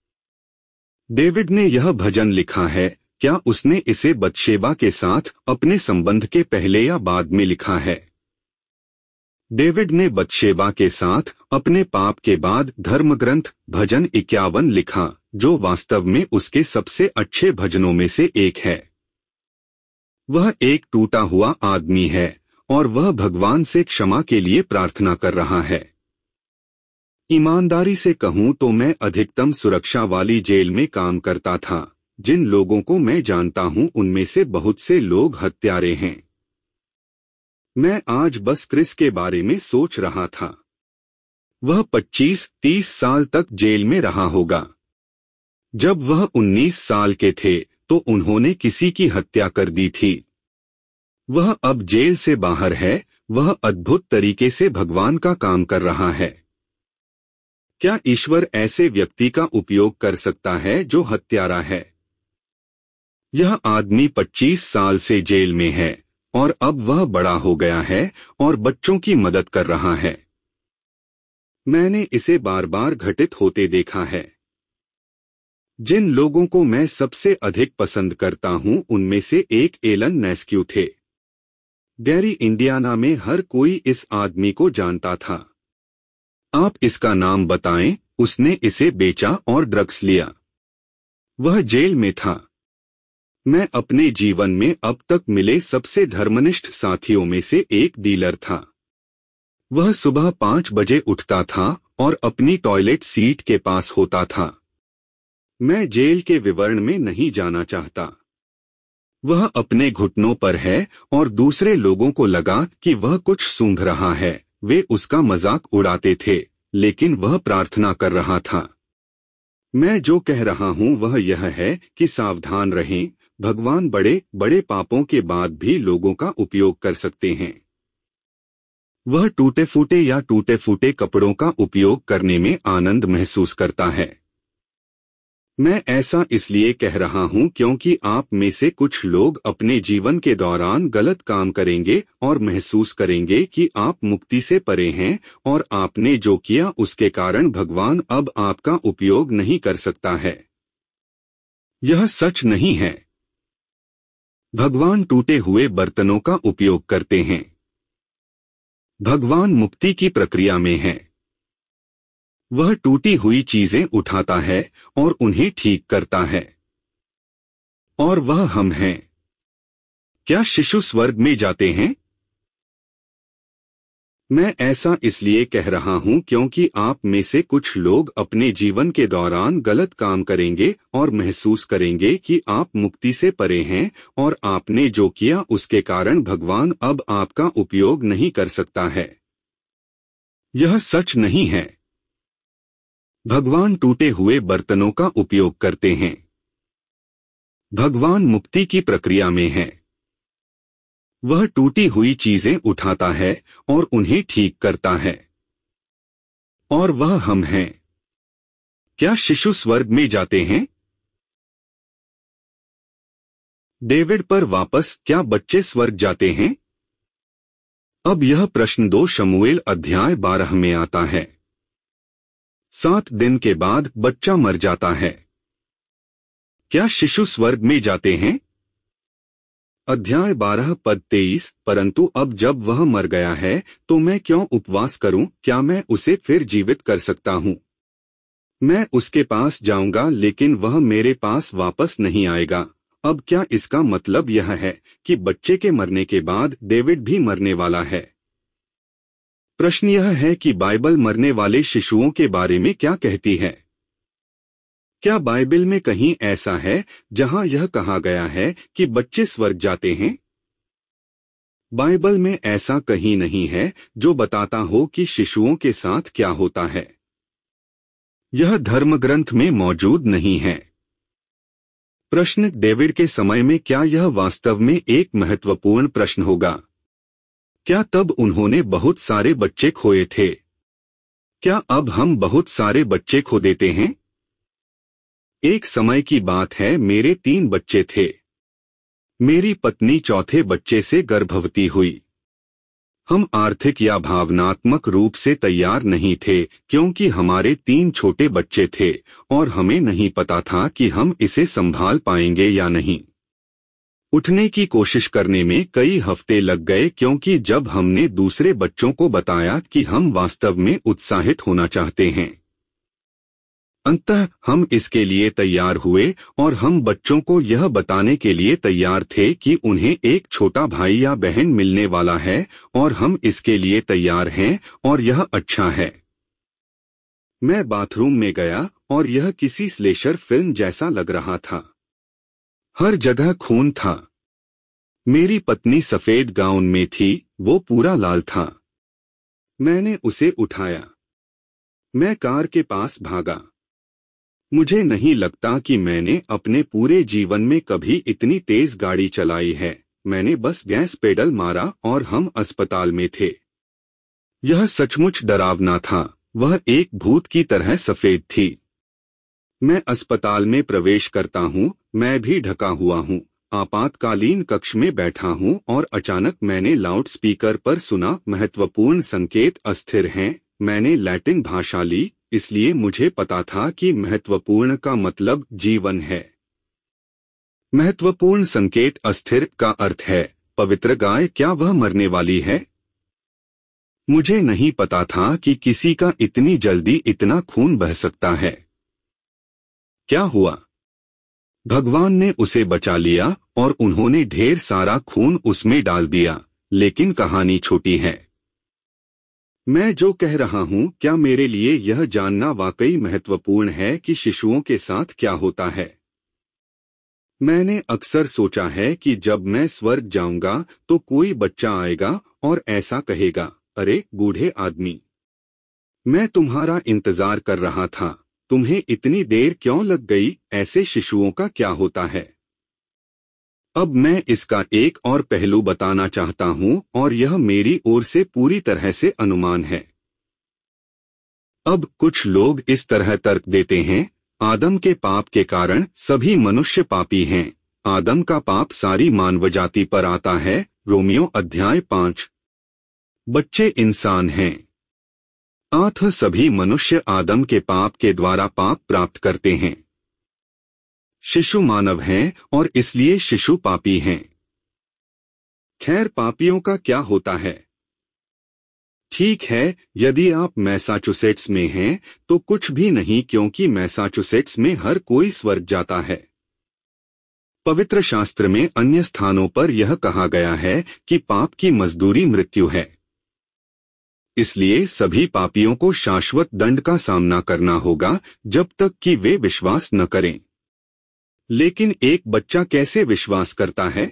डेविड ने यह भजन लिखा है। क्या उसने इसे बतशेबा के साथ अपने संबंध के पहले या बाद में लिखा है? डेविड ने बतशेबा के साथ अपने पाप के बाद धर्मग्रंथ भजन इक्यावन लिखा, जो वास्तव में उसके सबसे अच्छे भजनों में से एक है। वह एक टूटा हुआ आदमी है और वह भगवान से क्षमा के लिए प्रार्थना कर रहा है। ईमानदारी से कहूं तो मैं अधिकतम सुरक्षा वाली जेल में काम करता था। जिन लोगों को मैं जानता हूं उनमें से बहुत से लोग हत्यारे हैं। मैं आज बस क्रिस के बारे में सोच रहा था। वह पच्चीस तीस साल तक जेल में रहा होगा। जब वह उन्नीस साल के थे तो उन्होंने किसी की हत्या कर दी थी। वह अब जेल से बाहर है। वह अद्भुत तरीके से भगवान का काम कर रहा है। क्या ईश्वर ऐसे व्यक्ति का उपयोग कर सकता है जो हत्यारा है? यह आदमी पच्चीस साल से जेल में है और अब वह बड़ा हो गया है और बच्चों की मदद कर रहा है। मैंने इसे बार बार घटित होते देखा है। जिन लोगों को मैं सबसे अधिक पसंद करता हूं उनमें से एक एलन नेस्क्यू थे। गैरी, इंडियाना में हर कोई इस आदमी को जानता था। आप इसका नाम बताएं। उसने इसे बेचा और ड्रग्स लिया। वह जेल में था। मैं अपने जीवन में अब तक मिले सबसे धर्मनिष्ठ साथियों में से एक डीलर था। वह सुबह पांच बजे उठता था और अपनी टॉयलेट सीट के पास होता था। मैं जेल के विवरण में नहीं जाना चाहता। वह अपने घुटनों पर है और दूसरे लोगों को लगा कि वह कुछ सूंघ रहा है। वे उसका मजाक उड़ाते थे, लेकिन वह प्रार्थना कर रहा था। मैं जो कह रहा हूं वह यह है कि सावधान रहें। भगवान बड़े बड़े पापों के बाद भी लोगों का उपयोग कर सकते हैं। वह टूटे फूटे या टूटे फूटे कपड़ों का उपयोग करने में आनंद महसूस करता है। मैं ऐसा इसलिए कह रहा हूं क्योंकि आप में से कुछ लोग अपने जीवन के दौरान गलत काम करेंगे और महसूस करेंगे कि आप मुक्ति से परे हैं और आपने जो किया उसके कारण भगवान अब आपका उपयोग नहीं कर सकता है। यह सच नहीं है। भगवान टूटे हुए बर्तनों का उपयोग करते हैं। भगवान मुक्ति की प्रक्रिया में है। वह टूटी हुई चीजें उठाता है और उन्हें ठीक करता है। और वह हम हैं। क्या शिशु स्वर्ग में जाते हैं? मैं ऐसा इसलिए कह रहा हूं क्योंकि आप में से कुछ लोग अपने जीवन के दौरान गलत काम करेंगे और महसूस करेंगे कि आप मुक्ति से परे हैं और आपने जो किया उसके कारण भगवान अब आपका उपयोग नहीं कर सकता है। यह सच नहीं है। भगवान टूटे हुए बर्तनों का उपयोग करते हैं। भगवान मुक्ति की प्रक्रिया में है। वह टूटी हुई चीजें उठाता है और उन्हें ठीक करता है, और वह हम हैं। क्या शिशु स्वर्ग में जाते हैं? डेविड पर वापस, क्या बच्चे स्वर्ग जाते हैं? अब यह प्रश्न दो शमूएल अध्याय बारह में आता है। सात दिन के बाद बच्चा मर जाता है। क्या शिशु स्वर्ग में जाते हैं? अध्याय बारह पद तेईस, परंतु अब जब वह मर गया है तो मैं क्यों उपवास करूं? क्या मैं उसे फिर जीवित कर सकता हूं? मैं उसके पास जाऊंगा लेकिन वह मेरे पास वापस नहीं आएगा। अब क्या इसका मतलब यह है कि बच्चे के मरने के बाद डेविड भी मरने वाला है? प्रश्न यह है कि बाइबल मरने वाले शिशुओं के बारे में क्या कहती है? क्या बाइबल में कहीं ऐसा है जहां यह कहा गया है कि बच्चे स्वर्ग जाते हैं? बाइबल में ऐसा कहीं नहीं है जो बताता हो कि शिशुओं के साथ क्या होता है। यह धर्मग्रंथ में मौजूद नहीं है। प्रश्न, डेविड के समय में क्या यह वास्तव में एक महत्वपूर्ण प्रश्न होगा? क्या तब उन्होंने बहुत सारे बच्चे खोए थे? क्या अब हम बहुत सारे बच्चे खो देते हैं? एक समय की बात है, मेरे तीन बच्चे थे। मेरी पत्नी चौथे बच्चे से गर्भवती हुई। हम आर्थिक या भावनात्मक रूप से तैयार नहीं थे क्योंकि हमारे तीन छोटे बच्चे थे और हमें नहीं पता था कि हम इसे संभाल पाएंगे या नहीं। उठने की कोशिश करने में कई हफ्ते लग गए क्योंकि जब हमने दूसरे बच्चों को बताया कि हम वास्तव में उत्साहित होना चाहते हैं, अंततः हम इसके लिए तैयार हुए और हम बच्चों को यह बताने के लिए तैयार थे कि उन्हें एक छोटा भाई या बहन मिलने वाला है और हम इसके लिए तैयार हैं और यह अच्छा है। मैं बाथरूम में गया और यह किसी स्लेशर फिल्म जैसा लग रहा था। हर जगह खून था। मेरी पत्नी सफेद गाउन में थी, वो पूरा लाल था। मैंने उसे उठाया। मैं कार के पास भागा। मुझे नहीं लगता कि मैंने अपने पूरे जीवन में कभी इतनी तेज गाड़ी चलाई है। मैंने बस गैस पेडल मारा और हम अस्पताल में थे। यह सचमुच डरावना था। वह एक भूत की तरह सफेद थी। मैं अस्पताल में प्रवेश करता हूँ, मैं भी ढका हुआ हूँ, आपातकालीन कक्ष में बैठा हूँ और अचानक मैंने लाउडस्पीकर पर सुना, महत्वपूर्ण संकेत अस्थिर हैं। मैंने लैटिन भाषा ली, इसलिए मुझे पता था कि महत्वपूर्ण का मतलब जीवन है। महत्वपूर्ण संकेत अस्थिर का अर्थ है पवित्र गाय। क्या वह मरने वाली है? मुझे नहीं पता था कि किसी का इतनी जल्दी इतना खून बह सकता है। क्या हुआ? भगवान ने उसे बचा लिया और उन्होंने ढेर सारा खून उसमें डाल दिया, लेकिन कहानी छोटी है। मैं जो कह रहा हूं, क्या मेरे लिए यह जानना वाकई महत्वपूर्ण है कि शिशुओं के साथ क्या होता है? मैंने अक्सर सोचा है कि जब मैं स्वर्ग जाऊंगा तो कोई बच्चा आएगा और ऐसा कहेगा, अरे बूढ़े आदमी, मैं तुम्हारा इंतजार कर रहा था, तुम्हें इतनी देर क्यों लग गई? ऐसे शिशुओं का क्या होता है? अब मैं इसका एक और पहलू बताना चाहता हूं और यह मेरी ओर से पूरी तरह से अनुमान है। अब कुछ लोग इस तरह तर्क देते हैं, आदम के पाप के कारण सभी मनुष्य पापी हैं। आदम का पाप सारी मानवजाति पर आता है। रोमियो अध्याय पाँच। बच्चे इंसान हैं। आठ सभी मनुष्य आदम के पाप के द्वारा पाप प्राप्त करते हैं। शिशु मानव हैं और इसलिए शिशु पापी हैं। खैर, पापियों का क्या होता है? ठीक है, यदि आप मैसाचुसेट्स में हैं तो कुछ भी नहीं, क्योंकि मैसाचुसेट्स में हर कोई स्वर्ग जाता है। पवित्र शास्त्र में अन्य स्थानों पर यह कहा गया है कि पाप की मजदूरी मृत्यु है। इसलिए सभी पापियों को शाश्वत दंड का सामना करना होगा जब तक कि वे विश्वास न करें। लेकिन एक बच्चा कैसे विश्वास करता है?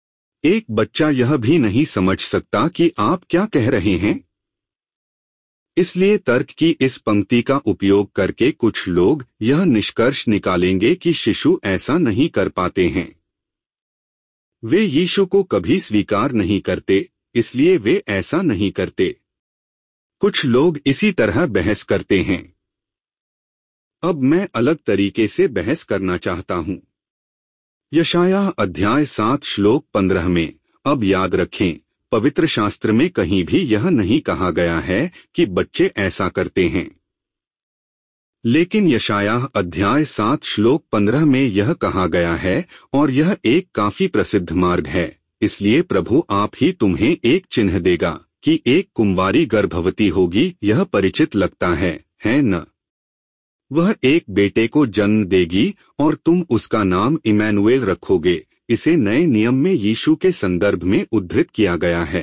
एक बच्चा यह भी नहीं समझ सकता कि आप क्या कह रहे हैं। इसलिए तर्क की इस पंक्ति का उपयोग करके कुछ लोग यह निष्कर्ष निकालेंगे कि शिशु ऐसा नहीं कर पाते हैं। वे यीशु को कभी स्वीकार नहीं करते, इसलिए वे ऐसा नहीं करते। कुछ लोग इसी तरह बहस करते हैं। अब मैं अलग तरीके से बहस करना चाहता हूं। यशायाह अध्याय सात श्लोक पंद्रह में, अब याद रखें, पवित्र शास्त्र में कहीं भी यह नहीं कहा गया है कि बच्चे ऐसा करते हैं, लेकिन यशायाह अध्याय सात श्लोक पंद्रह में यह कहा गया है, और यह एक काफी प्रसिद्ध मार्ग है। इसलिए प्रभु आप ही तुम्हें एक चिन्ह देगा कि एक कुंवारी गर्भवती होगी, यह परिचित लगता है, है न? वह एक बेटे को जन्म देगी और तुम उसका नाम इमैनुएल रखोगे। इसे नए नियम में यीशु के संदर्भ में उद्धृत किया गया है।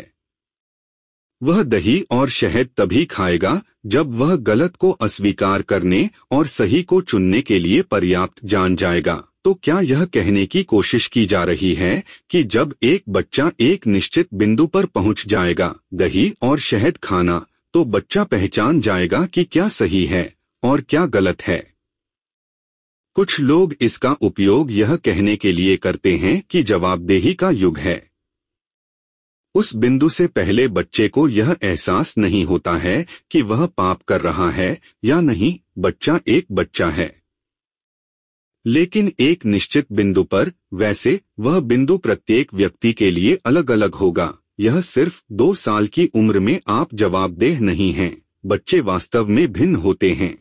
वह दही और शहद तभी खाएगा जब वह गलत को अस्वीकार करने और सही को चुनने के लिए पर्याप्त जान जाएगा। तो क्या यह कहने की कोशिश की जा रही है कि जब एक बच्चा एक निश्चित बिंदु पर पहुंच जाएगा, दही और शहद खाना, तो बच्चा पहचान जाएगा कि क्या सही है और क्या गलत है? कुछ लोग इसका उपयोग यह कहने के लिए करते हैं कि जवाबदेही का युग है। उस बिंदु से पहले बच्चे को यह एहसास नहीं होता है कि वह पाप कर रहा है या नहीं, बच्चा एक बच्चा है। लेकिन एक निश्चित बिंदु पर, वैसे वह बिंदु प्रत्येक व्यक्ति के लिए अलग अलग होगा। यह सिर्फ दो साल की उम्र में आप जवाबदेह नहीं हैं। बच्चे वास्तव में भिन्न होते हैं।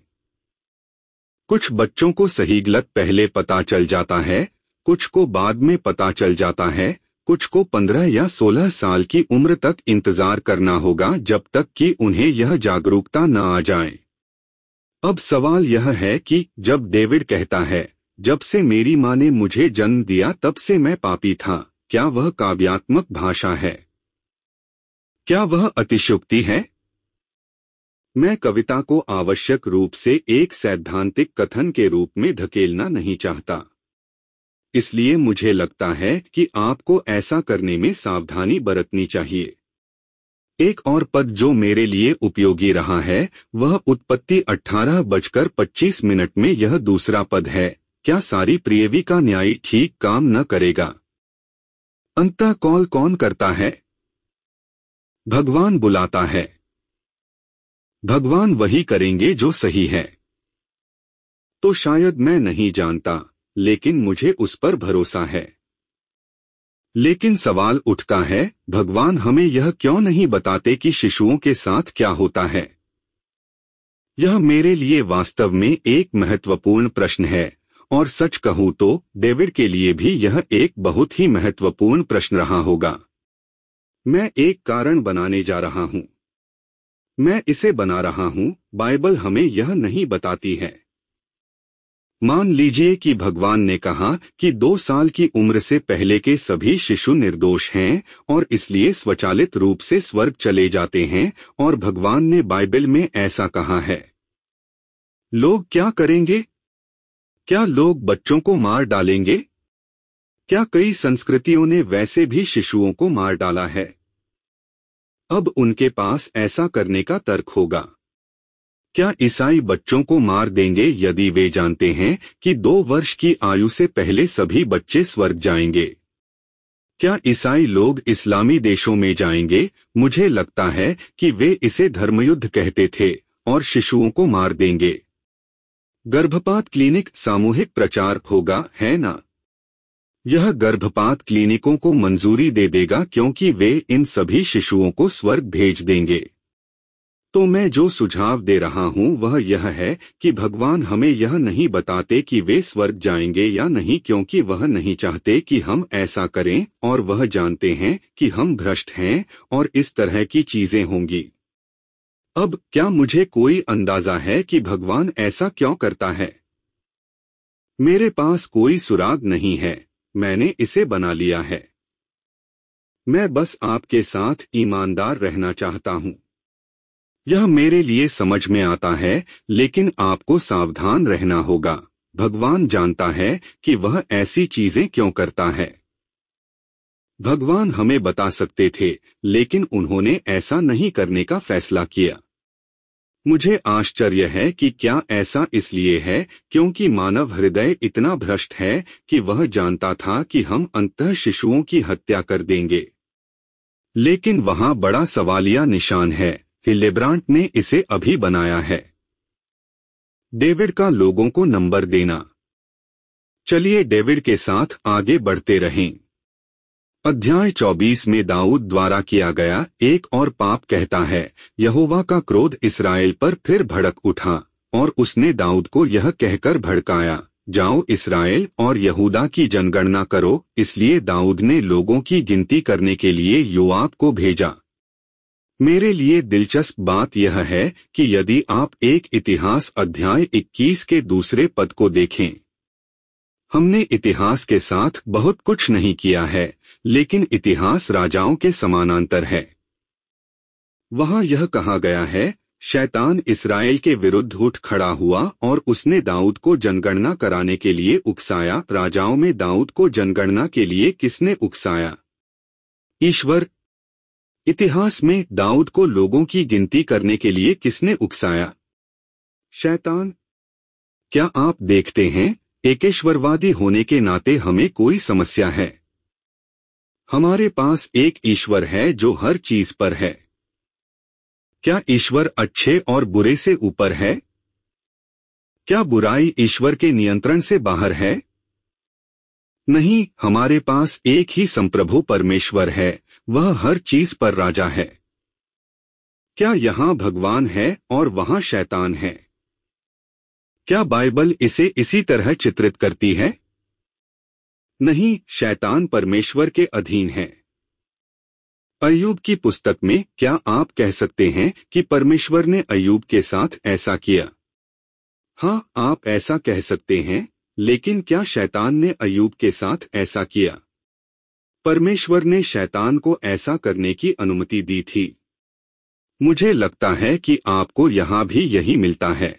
कुछ बच्चों को सही गलत पहले पता चल जाता है, कुछ को बाद में पता चल जाता है, कुछ को पंद्रह या सोलह साल की उम्र तक इंतजार करना होगा जब तक कि उन्हें यह जागरूकता न आ जाए। अब सवाल यह है कि जब डेविड कहता है, जब से मेरी माँ ने मुझे जन्म दिया तब से मैं पापी था, क्या वह काव्यात्मक भाषा है? क्या वह अतिशयोक्ति है? मैं कविता को आवश्यक रूप से एक सैद्धांतिक कथन के रूप में धकेलना नहीं चाहता। इसलिए मुझे लगता है कि आपको ऐसा करने में सावधानी बरतनी चाहिए। एक और पद जो मेरे लिए उपयोगी रहा है वह उत्पत्ति अठारह बजकर पच्चीस मिनट में यह दूसरा पद है, क्या सारी प्रियवी का न्याय ठीक काम न करेगा? अंततः कॉल कौन करता है? भगवान बुलाता है। भगवान वही करेंगे जो सही है। तो शायद मैं नहीं जानता, लेकिन मुझे उस पर भरोसा है। लेकिन सवाल उठता है, भगवान हमें यह क्यों नहीं बताते कि शिशुओं के साथ क्या होता है? यह मेरे लिए वास्तव में एक महत्वपूर्ण प्रश्न है, और सच कहूं तो डेविड के लिए भी यह एक बहुत ही महत्वपूर्ण प्रश्न रहा होगा। मैं एक कारण बनाने जा रहा हूं। मैं इसे बना रहा हूं, बाइबल हमें यह नहीं बताती है। मान लीजिए कि भगवान ने कहा कि दो साल की उम्र से पहले के सभी शिशु निर्दोष हैं और इसलिए स्वचालित रूप से स्वर्ग चले जाते हैं, और भगवान ने बाइबल में ऐसा कहा है। लोग क्या करेंगे? क्या लोग बच्चों को मार डालेंगे? क्या कई संस्कृतियों ने वैसे भी शिशुओं को मार डाला है? अब उनके पास ऐसा करने का तर्क होगा। क्या ईसाई बच्चों को मार देंगे यदि वे जानते हैं कि दो वर्ष की आयु से पहले सभी बच्चे स्वर्ग जाएंगे? क्या ईसाई लोग इस्लामी देशों में जाएंगे? मुझे लगता है कि वे इसे धर्मयुद्ध कहते थे, और शिशुओं को मार देंगे। गर्भपात क्लिनिक सामूहिक प्रचार होगा, है ना? यह गर्भपात क्लिनिकों को मंजूरी दे देगा क्योंकि वे इन सभी शिशुओं को स्वर्ग भेज देंगे। तो मैं जो सुझाव दे रहा हूं वह यह है कि भगवान हमें यह नहीं बताते कि वे स्वर्ग जाएंगे या नहीं, क्योंकि वह नहीं चाहते कि हम ऐसा करें, और वह जानते हैं कि हम भ्रष्ट हैं और इस तरह की चीजें होंगी। अब क्या मुझे कोई अंदाजा है कि भगवान ऐसा क्यों करता है? मेरे पास कोई सुराग नहीं है, मैंने इसे बना लिया है। मैं बस आपके साथ ईमानदार रहना चाहता हूं। यह मेरे लिए समझ में आता है, लेकिन आपको सावधान रहना होगा। भगवान जानता है कि वह ऐसी चीजें क्यों करता है। भगवान हमें बता सकते थे, लेकिन उन्होंने ऐसा नहीं करने का फैसला किया। मुझे आश्चर्य है कि क्या ऐसा इसलिए है क्योंकि मानव हृदय इतना भ्रष्ट है कि वह जानता था कि हम अंतः शिशुओं की हत्या कर देंगे। लेकिन वहां बड़ा सवालिया निशान है, हिल्डेब्रांट ने इसे अभी बनाया है। डेविड का लोगों को नंबर देना। चलिए डेविड के साथ आगे बढ़ते रहें। अध्याय चौबीस में दाऊद द्वारा किया गया एक और पाप कहता है, यहोवा का क्रोध इस्राएल पर फिर भड़क उठा और उसने दाऊद को यह कहकर भड़काया, जाओ इस्राएल और यहूदा की जनगणना करो। इसलिए दाऊद ने लोगों की गिनती करने के लिए योआब को भेजा। मेरे लिए दिलचस्प बात यह है कि यदि आप एक इतिहास अध्याय इक्कीस के दूसरे पद को देखें, हमने इतिहास के साथ बहुत कुछ नहीं किया है, लेकिन इतिहास राजाओं के समानांतर है। वहां यह कहा गया है, शैतान इस्राएल के विरुद्ध उठ खड़ा हुआ और उसने दाऊद को जनगणना कराने के लिए उकसाया। राजाओं में दाऊद को जनगणना के लिए किसने उकसाया? ईश्वर। इतिहास में दाऊद को लोगों की गिनती करने के लिए किसने उकसाया? शैतान। क्या आप देखते हैं, एकेश्वरवादी होने के नाते हमें कोई समस्या है। हमारे पास एक ईश्वर है जो हर चीज पर है। क्या ईश्वर अच्छे और बुरे से ऊपर है? क्या बुराई ईश्वर के नियंत्रण से बाहर है? नहीं, हमारे पास एक ही संप्रभु परमेश्वर है, वह हर चीज पर राजा है। क्या यहां भगवान है और वहां शैतान है? क्या बाइबल इसे इसी तरह चित्रित करती है? नहीं, शैतान परमेश्वर के अधीन है। अय्यूब की पुस्तक में क्या आप कह सकते हैं कि परमेश्वर ने अय्यूब के साथ ऐसा किया? हाँ, आप ऐसा कह सकते हैं, लेकिन क्या शैतान ने अय्यूब के साथ ऐसा किया? परमेश्वर ने शैतान को ऐसा करने की अनुमति दी थी। मुझे लगता है कि आपको यहां भी यही मिलता है।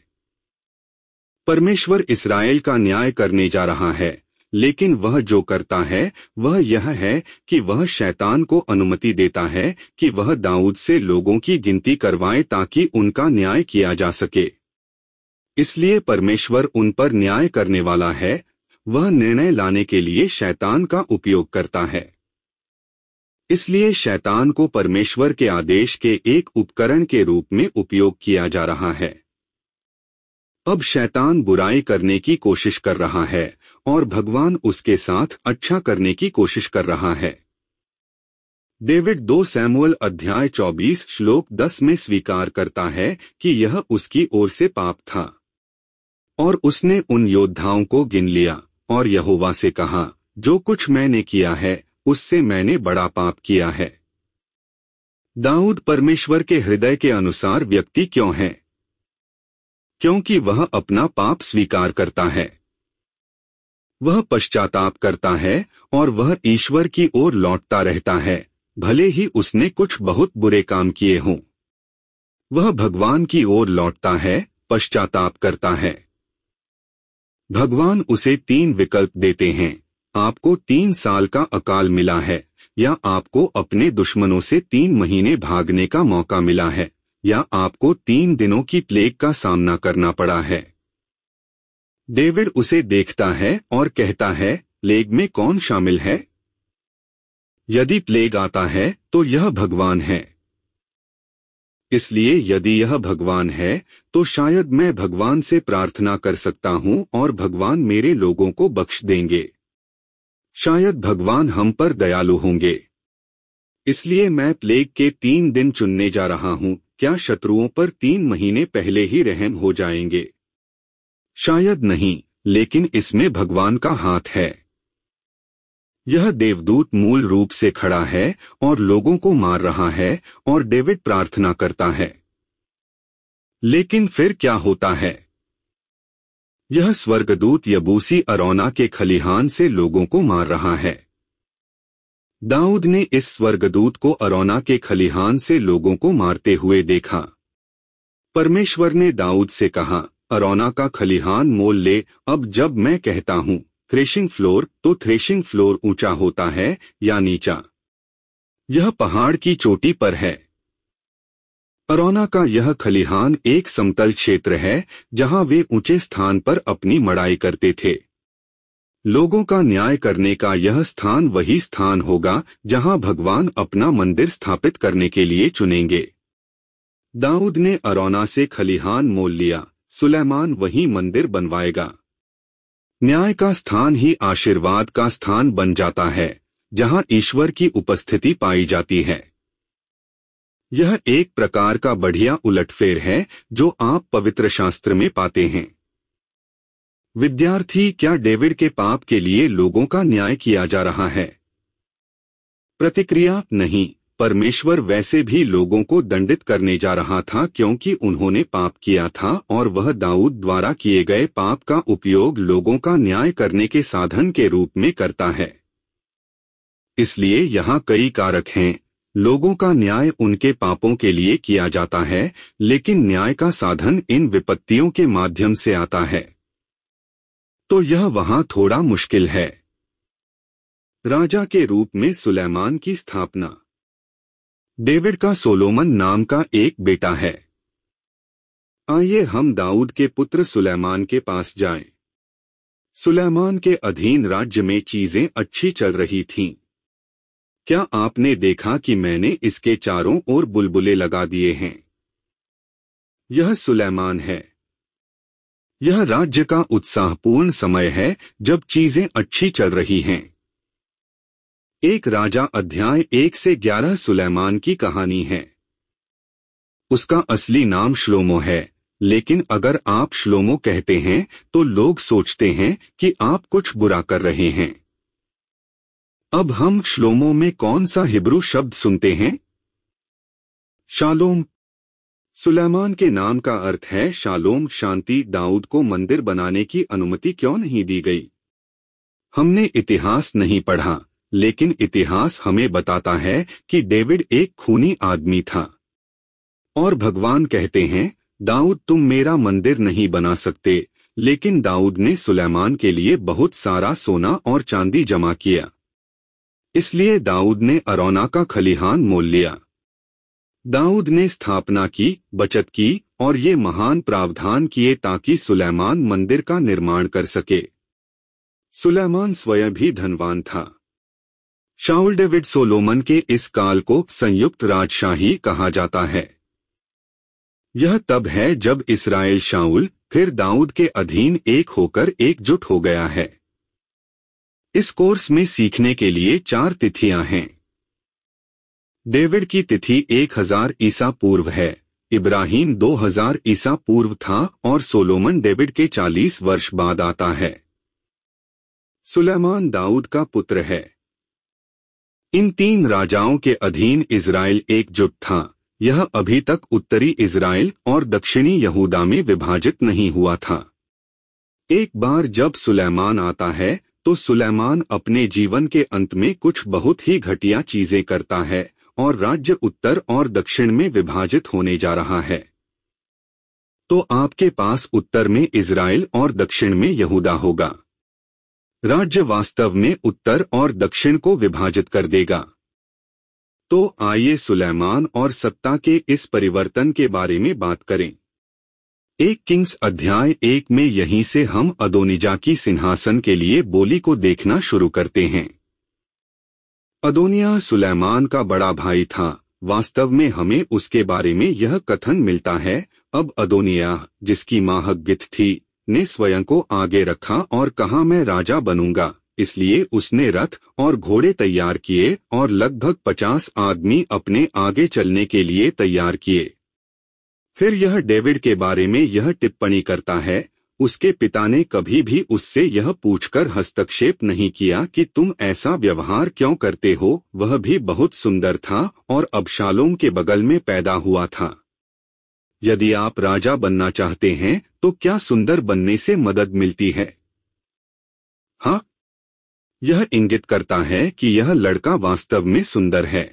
परमेश्वर इस्राएल का न्याय करने जा रहा है, लेकिन वह जो करता है वह यह है कि वह शैतान को अनुमति देता है कि वह दाऊद से लोगों की गिनती करवाए ताकि उनका न्याय किया जा सके। इसलिए परमेश्वर उन पर न्याय करने वाला है, वह निर्णय लाने के लिए शैतान का उपयोग करता है। इसलिए शैतान को परमेश्वर के आदेश के एक उपकरण के रूप में उपयोग किया जा रहा है। अब शैतान बुराई करने की कोशिश कर रहा है और भगवान उसके साथ अच्छा करने की कोशिश कर रहा है। डेविड दो शमूएल अध्याय चौबीस श्लोक दस में स्वीकार करता है कि यह उसकी ओर से पाप था, और उसने उन योद्धाओं को गिन लिया और यहोवा से कहा, जो कुछ मैंने किया है उससे मैंने बड़ा पाप किया है। दाऊद परमेश्वर के हृदय के अनुसार व्यक्ति क्यों है? क्योंकि वह अपना पाप स्वीकार करता है, वह पश्चाताप करता है और वह ईश्वर की ओर लौटता रहता है, भले ही उसने कुछ बहुत बुरे काम किए हों। वह भगवान की ओर लौटता है, पश्चाताप करता है। भगवान उसे तीन विकल्प देते हैं, आपको तीन साल का अकाल मिला है, या आपको अपने दुश्मनों से तीन महीने भागने का मौका मिला है, या आपको तीन दिनों की प्लेग का सामना करना पड़ा है। डेविड उसे देखता है और कहता है, प्लेग में कौन शामिल है? यदि प्लेग आता है तो यह भगवान है। इसलिए यदि यह भगवान है तो शायद मैं भगवान से प्रार्थना कर सकता हूं और भगवान मेरे लोगों को बख्श देंगे। शायद भगवान हम पर दयालु होंगे। इसलिए मैं प्लेग के तीन दिन चुनने जा रहा हूं। क्या शत्रुओं पर तीन महीने पहले ही रहम हो जाएंगे? शायद नहीं, लेकिन इसमें भगवान का हाथ है। यह देवदूत मूल रूप से खड़ा है और लोगों को मार रहा है और डेविड प्रार्थना करता है। लेकिन फिर क्या होता है? यह स्वर्गदूत यबूसी अरौना के खलिहान से लोगों को मार रहा है। दाऊद ने इस स्वर्गदूत को अरौना के खलिहान से लोगों को मारते हुए देखा। परमेश्वर ने दाऊद से कहा, अरौना का खलिहान मोल ले। अब जब मैं कहता हूं थ्रेशिंग फ्लोर, तो थ्रेशिंग फ्लोर ऊंचा होता है या नीचा? यह पहाड़ की चोटी पर है। अरौना का यह खलिहान एक समतल क्षेत्र है जहां वे ऊंचे स्थान पर अपनी मड़ाई करते थे। लोगों का न्याय करने का यह स्थान वही स्थान होगा जहां भगवान अपना मंदिर स्थापित करने के लिए चुनेंगे। दाऊद ने अरौना से खलिहान मोल लिया, सुलैमान वहीं मंदिर बनवाएगा। न्याय का स्थान ही आशीर्वाद का स्थान बन जाता है, जहां ईश्वर की उपस्थिति पाई जाती है। यह एक प्रकार का बढ़िया उलटफेर है जो आप पवित्र शास्त्र में पाते हैं। विद्यार्थी, क्या डेविड के पाप के लिए लोगों का न्याय किया जा रहा है? प्रतिक्रिया: नहीं, परमेश्वर वैसे भी लोगों को दंडित करने जा रहा था क्योंकि उन्होंने पाप किया था और वह दाऊद द्वारा किए गए पाप का उपयोग लोगों का न्याय करने के साधन के रूप में करता है। इसलिए यहाँ कई कारक हैं। लोगों का न्याय उनके पापों के लिए किया जाता है, लेकिन न्याय का साधन इन विपत्तियों के माध्यम से आता है, तो यह वहां थोड़ा मुश्किल है। राजा के रूप में सुलैमान की स्थापना। डेविड का सोलोमन नाम का एक बेटा है। आइए हम दाऊद के पुत्र सुलैमान के पास जाएं। सुलैमान के अधीन राज्य में चीजें अच्छी चल रही थीं। क्या आपने देखा कि मैंने इसके चारों ओर बुलबुले लगा दिए हैं? यह सुलैमान है। यह राज्य का उत्साहपूर्ण समय है जब चीजें अच्छी चल रही हैं। एक राजा अध्याय एक से ग्यारह सुलैमान की कहानी है। उसका असली नाम श्लोमो है, लेकिन अगर आप श्लोमो कहते हैं तो लोग सोचते हैं कि आप कुछ बुरा कर रहे हैं। अब हम श्लोमो में कौन सा हिब्रू शब्द सुनते हैं? शालोम। सुलैमान के नाम का अर्थ है शालोम, शांति। दाऊद को मंदिर बनाने की अनुमति क्यों नहीं दी गई? हमने इतिहास नहीं पढ़ा, लेकिन इतिहास हमें बताता है कि डेविड एक खूनी आदमी था। और भगवान कहते हैं, दाऊद तुम मेरा मंदिर नहीं बना सकते, लेकिन दाऊद ने सुलैमान के लिए बहुत सारा सोना और चांदी जमा किया। इसलिए दाऊद ने अरौना का खलिहान मोल लिया। दाऊद ने स्थापना की, बचत की और ये महान प्रावधान किए ताकि सुलैमान मंदिर का निर्माण कर सके। सुलैमान स्वयं भी धनवान था। शाऊल डेविड सोलोमन के इस काल को संयुक्त राजशाही कहा जाता है। यह तब है जब इस्राएल शाऊल फिर दाऊद के अधीन एक होकर एकजुट हो गया है। इस कोर्स में सीखने के लिए चार तिथियां हैं। डेविड की तिथि एक हजार ईसा पूर्व है, इब्राहिम दो हजार ईसा पूर्व था और सोलोमन डेविड के चालीस वर्ष बाद आता है। सुलैमान दाऊद का पुत्र है। इन तीन राजाओं के अधीन इजराइल एकजुट था। यह अभी तक उत्तरी इजराइल और दक्षिणी यहूदा में विभाजित नहीं हुआ था। एक बार जब सुलैमान आता है तो सुलैमान अपने जीवन के अंत में कुछ बहुत ही घटिया चीजें करता है और राज्य उत्तर और दक्षिण में विभाजित होने जा रहा है। तो आपके पास उत्तर में इजराइल और दक्षिण में यहूदा होगा। राज्य वास्तव में उत्तर और दक्षिण को विभाजित कर देगा। तो आइए सुलैमान और सत्ता के इस परिवर्तन के बारे में बात करें। एक किंग्स अध्याय एक में यहीं से हम अदोनिजा की सिंहासन के लिए बोली को देखना शुरू करते हैं। अदोनिया सुलैमान का बड़ा भाई था। वास्तव में हमें उसके बारे में यह कथन मिलता है, अब अदोनिया, जिसकी मां हग्गित थी, ने स्वयं को आगे रखा और कहा मैं राजा बनूंगा। इसलिए उसने रथ और घोड़े तैयार किए और लगभग पचास आदमी अपने आगे चलने के लिए तैयार किए। फिर यह डेविड के बारे में यह टिप्पणी करता है, उसके पिता ने कभी भी उससे यह पूछकर हस्तक्षेप नहीं किया कि तुम ऐसा व्यवहार क्यों करते हो। वह भी बहुत सुंदर था और अबशालोम के बगल में पैदा हुआ था। यदि आप राजा बनना चाहते हैं तो क्या सुंदर बनने से मदद मिलती है? हाँ, यह इंगित करता है कि यह लड़का वास्तव में सुंदर है।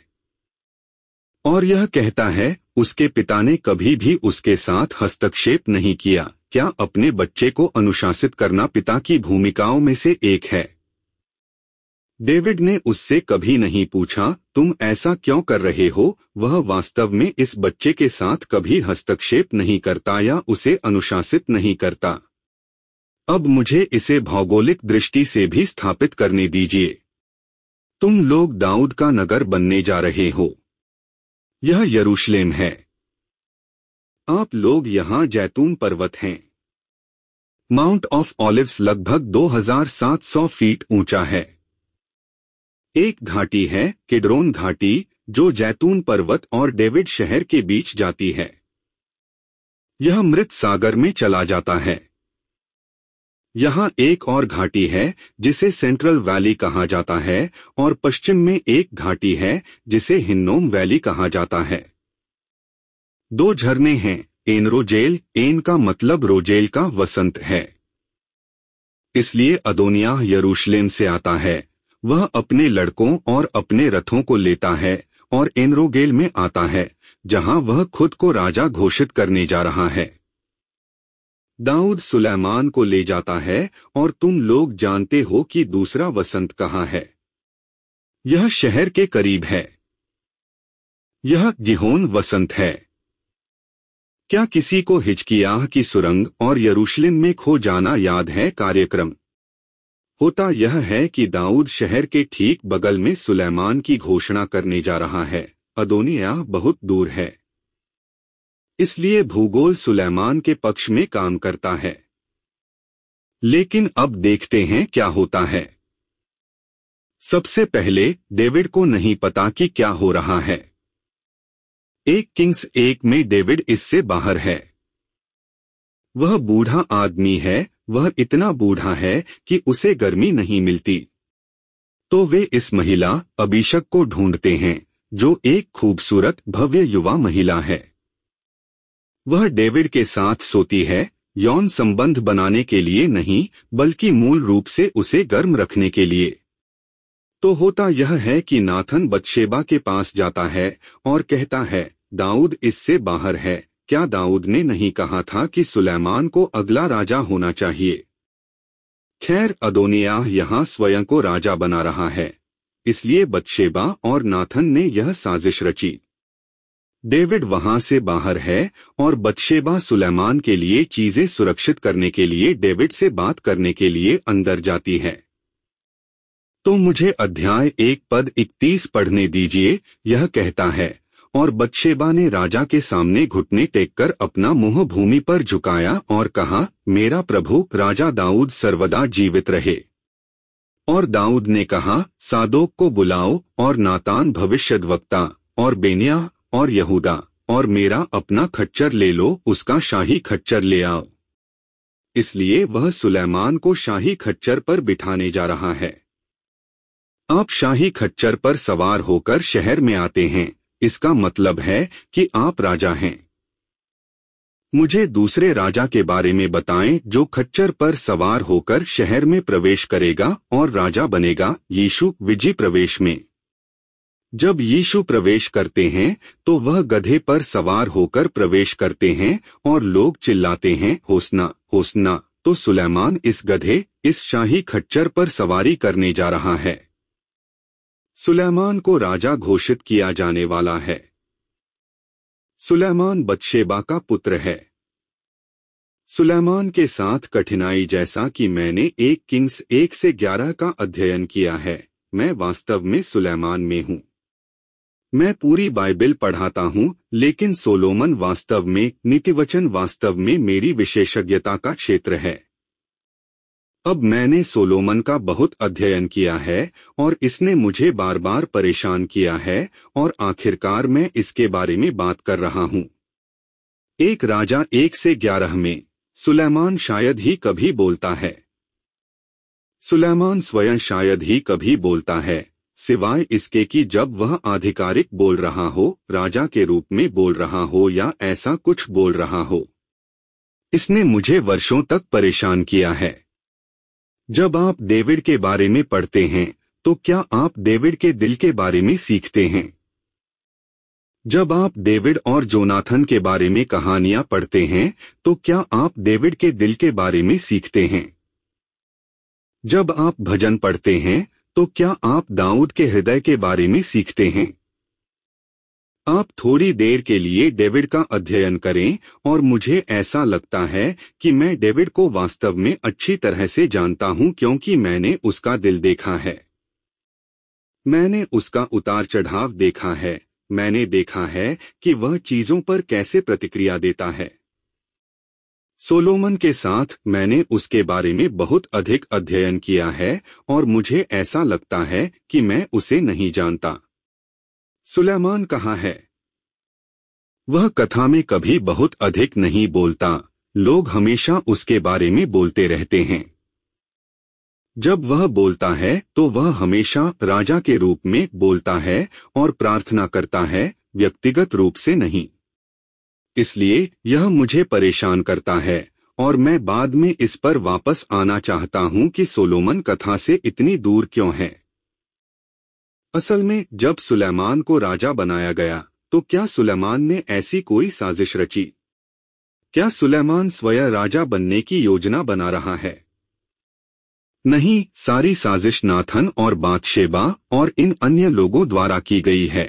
और यह कहता है, उसके पिता ने कभी भी उसके साथ हस्तक्षेप नहीं किया। क्या अपने बच्चे को अनुशासित करना पिता की भूमिकाओं में से एक है? डेविड ने उससे कभी नहीं पूछा, तुम ऐसा क्यों कर रहे हो। वह वास्तव में इस बच्चे के साथ कभी हस्तक्षेप नहीं करता या उसे अनुशासित नहीं करता। अब मुझे इसे भौगोलिक दृष्टि से भी स्थापित करने दीजिए। तुम लोग दाऊद का नगर बनने जा रहे हो। यह यरूशलेम है। आप लोग यहाँ जैतून पर्वत हैं। माउंट ऑफ ऑलिव्स लगभग दो हज़ार सात सौ फीट ऊंचा है। एक घाटी है, किड्रोन घाटी, जो जैतून पर्वत और डेविड शहर के बीच जाती है। यह मृत सागर में चला जाता है। यहाँ एक और घाटी है जिसे सेंट्रल वैली कहा जाता है और पश्चिम में एक घाटी है जिसे हिन्नोम वैली कहा जाता है। दो झरने हैं, एन रोजेल, एन का मतलब रोजेल का वसंत है। इसलिए अदोनियाह यरूशलेम से आता है। वह अपने लड़कों और अपने रथों को लेता है और एनरोगेल में आता है जहां वह खुद को राजा घोषित करने जा रहा है। दाऊद सुलैमान को ले जाता है और तुम लोग जानते हो कि दूसरा वसंत कहाँ है। यह शहर के करीब है। यह गिहोन वसंत है। क्या किसी को हिजकिय्याह की सुरंग और यरूशलेम में खो जाना याद है। कार्यक्रम होता यह है कि दाऊद शहर के ठीक बगल में सुलैमान की घोषणा करने जा रहा है। अदोनियाह बहुत दूर है, इसलिए भूगोल सुलैमान के पक्ष में काम करता है। लेकिन अब देखते हैं क्या होता है। सबसे पहले डेविड को नहीं पता कि क्या हो रहा है। एक किंग्स एक में डेविड इससे बाहर है। वह बूढ़ा आदमी है। वह इतना बूढ़ा है कि उसे गर्मी नहीं मिलती। तो वे इस महिला अबीशक को ढूंढते हैं जो एक खूबसूरत भव्य युवा महिला है। वह डेविड के साथ सोती है, यौन संबंध बनाने के लिए नहीं बल्कि मूल रूप से उसे गर्म रखने के लिए। तो होता यह है कि नाथन बतशेबा के पास जाता है और कहता है, दाऊद इससे बाहर है। क्या दाऊद ने नहीं कहा था कि सुलैमान को अगला राजा होना चाहिए। खैर, अदोनियाह यहाँ स्वयं को राजा बना रहा है, इसलिए बतशेबा और नाथन ने यह साजिश रची। डेविड वहां से बाहर है और बतशेबा सुलैमान के लिए चीजें सुरक्षित करने के लिए डेविड से बात करने के लिए अंदर जाती है। तो मुझे अध्याय एक पद इकतीस पढ़ने दीजिए। यह कहता है, और बतशेबा ने राजा के सामने घुटने टेककर अपना मुंह भूमि पर झुकाया और कहा, मेरा प्रभु राजा दाऊद सर्वदा जीवित रहे। और दाऊद ने कहा, सादोक को बुलाओ और नातान भविष्यद्वक्ता और बेन्याह और यहूदा और मेरा अपना खच्चर ले लो, उसका शाही खच्चर ले आओ। इसलिए वह सुलैमान को शाही खच्चर पर बिठाने जा रहा है। आप शाही खच्चर पर सवार होकर शहर में आते हैं, इसका मतलब है कि आप राजा हैं। मुझे दूसरे राजा के बारे में बताएं जो खच्चर पर सवार होकर शहर में प्रवेश करेगा और राजा बनेगा। यीशु विजय प्रवेश में। जब यीशु प्रवेश करते हैं तो वह गधे पर सवार होकर प्रवेश करते हैं और लोग चिल्लाते हैं, होसना होसना। तो सुलैमान इस गधे, इस शाही खच्चर पर सवारी करने जा रहा है। सुलैमान को राजा घोषित किया जाने वाला है। सुलैमान बतशेबा का पुत्र है। सुलैमान के साथ कठिनाई जैसा कि मैंने एक किंग्स एक से ग्यारह का अध्ययन किया है, मैं वास्तव में सुलैमान में हूँ। मैं पूरी बाइबल पढ़ाता हूँ, लेकिन सोलोमन वास्तव में, नीतिवचन वास्तव में मेरी विशेषज्ञता का क्षेत्र है। अब मैंने सोलोमन का बहुत अध्ययन किया है और इसने मुझे बार बार परेशान किया है और आखिरकार मैं इसके बारे में बात कर रहा हूँ। एक राजा एक से ग्यारह में सुलैमान शायद ही कभी बोलता है। सुलैमान स्वयं शायद ही कभी बोलता है, सिवाय इसके कि जब वह आधिकारिक बोल रहा हो, राजा के रूप में बोल रहा हो या ऐसा कुछ बोल रहा हो। इसने मुझे वर्षों तक परेशान किया है। जब आप डेविड के बारे में पढ़ते हैं तो क्या आप डेविड के दिल के बारे में सीखते हैं? जब आप डेविड और जोनाथन के बारे में कहानियां पढ़ते हैं तो क्या आप डेविड के दिल के बारे में सीखते हैं? जब आप भजन पढ़ते हैं तो क्या आप दाऊद के हृदय के बारे में सीखते हैं? आप थोड़ी देर के लिए डेविड का अध्ययन करें और मुझे ऐसा लगता है कि मैं डेविड को वास्तव में अच्छी तरह से जानता हूं क्योंकि मैंने उसका दिल देखा है। मैंने उसका उतार चढ़ाव देखा है। मैंने देखा है कि वह चीजों पर कैसे प्रतिक्रिया देता है। सोलोमन के साथ मैंने उसके बारे में बहुत अधिक अध्ययन किया है और मुझे ऐसा लगता है कि मैं उसे नहीं जानता। सुलेमान कहाँ है? वह कथा में कभी बहुत अधिक नहीं बोलता। लोग हमेशा उसके बारे में बोलते रहते हैं। जब वह बोलता है तो वह हमेशा राजा के रूप में बोलता है और प्रार्थना करता है, व्यक्तिगत रूप से नहीं। इसलिए यह मुझे परेशान करता है और मैं बाद में इस पर वापस आना चाहता हूं कि सोलोमन कथा से इतनी दूर क्यों है। असल में जब सुलेमान को राजा बनाया गया तो क्या सुलेमान ने ऐसी कोई साजिश रची? क्या सुलेमान स्वयं राजा बनने की योजना बना रहा है? नहीं, सारी साजिश नाथन और बातशेबा और इन अन्य लोगों द्वारा की गई है।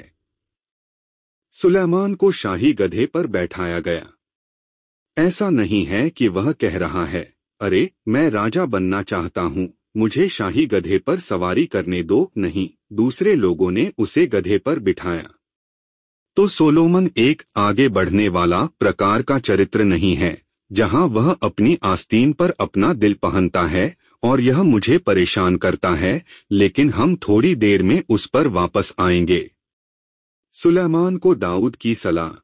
सुलेमान को शाही गधे पर बैठाया गया। ऐसा नहीं है कि वह कह रहा है, अरे मैं राजा बनना चाहता हूं, मुझे शाही गधे पर सवारी करने दो। नहीं, दूसरे लोगों ने उसे गधे पर बिठाया। तो सोलोमन एक आगे बढ़ने वाला प्रकार का चरित्र नहीं है जहां वह अपनी आस्तीन पर अपना दिल पहनता है और यह मुझे परेशान करता है, लेकिन हम थोड़ी देर में उस पर वापस आएंगे। सुलेमान को दाऊद की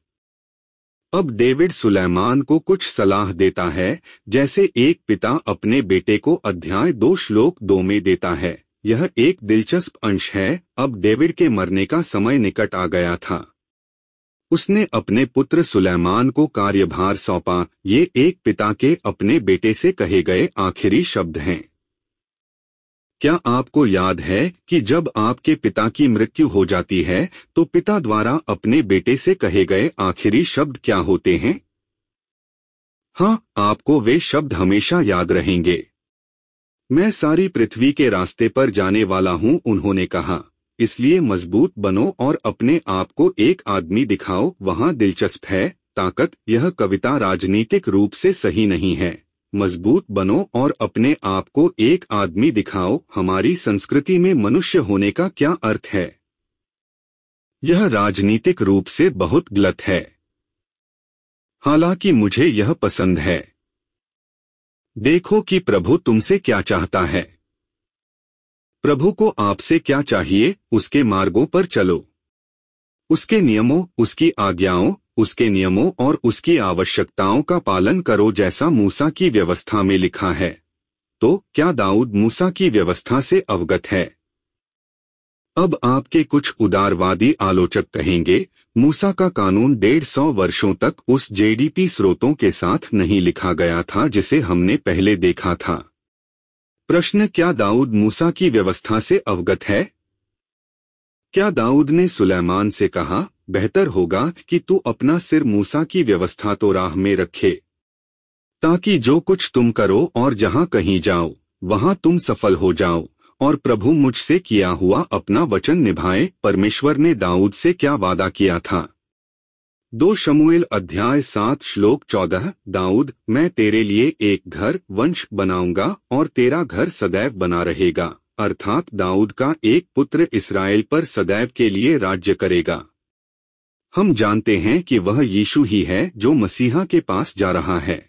सलाह। अब डेविड सुलेमान को कुछ सलाह देता है जैसे एक पिता अपने बेटे को अध्याय दो श्लोक दो में देता है। यह एक दिलचस्प अंश है। अब डेविड के मरने का समय निकट आ गया था। उसने अपने पुत्र सुलेमान को कार्यभार सौंपा। ये एक पिता के अपने बेटे से कहे गए आखिरी शब्द हैं। क्या आपको याद है कि जब आपके पिता की मृत्यु हो जाती है तो पिता द्वारा अपने बेटे से कहे गए आखिरी शब्द क्या होते हैं? हाँ, आपको वे शब्द हमेशा याद रहेंगे। मैं सारी पृथ्वी के रास्ते पर जाने वाला हूँ, उन्होंने कहा, इसलिए मजबूत बनो और अपने आप को एक आदमी दिखाओ। वहाँ दिलचस्प है, ताकत। यह कविता राजनीतिक रूप से सही नहीं है। मजबूत बनो और अपने आप को एक आदमी दिखाओ। हमारी संस्कृति में मनुष्य होने का क्या अर्थ है? यह राजनीतिक रूप से बहुत गलत है। हालांकि मुझे यह पसंद है। देखो कि प्रभु तुमसे क्या चाहता है। प्रभु को आपसे क्या चाहिए? उसके मार्गों पर चलो, उसके नियमों, उसकी आज्ञाओं, उसके नियमों और उसकी आवश्यकताओं का पालन करो जैसा मूसा की व्यवस्था में लिखा है। तो क्या दाऊद मूसा की व्यवस्था से अवगत है? अब आपके कुछ उदारवादी आलोचक कहेंगे, मूसा का कानून डेढ़ सौ वर्षों तक उस जेडीपी स्रोतों के साथ नहीं लिखा गया था जिसे हमने पहले देखा था। प्रश्न, क्या दाऊद मूसा की व्यवस्था से अवगत है? क्या दाऊद ने सुलेमान से कहा, बेहतर होगा कि तू अपना सिर मूसा की व्यवस्था तो राह में रखे, ताकि जो कुछ तुम करो और जहां कहीं जाओ वहां तुम सफल हो जाओ और प्रभु मुझसे किया हुआ अपना वचन निभाए। परमेश्वर ने दाऊद से क्या वादा किया था? दो शमूएल अध्याय सात श्लोक चौदह। दाऊद, मैं तेरे लिए एक घर वंश बनाऊंगा और तेरा घर सदैव बना रहेगा। अर्थात दाऊद का एक पुत्र इस्राएल पर सदैव के लिए राज्य करेगा। हम जानते हैं कि वह यीशु ही है जो मसीहा के पास जा रहा है।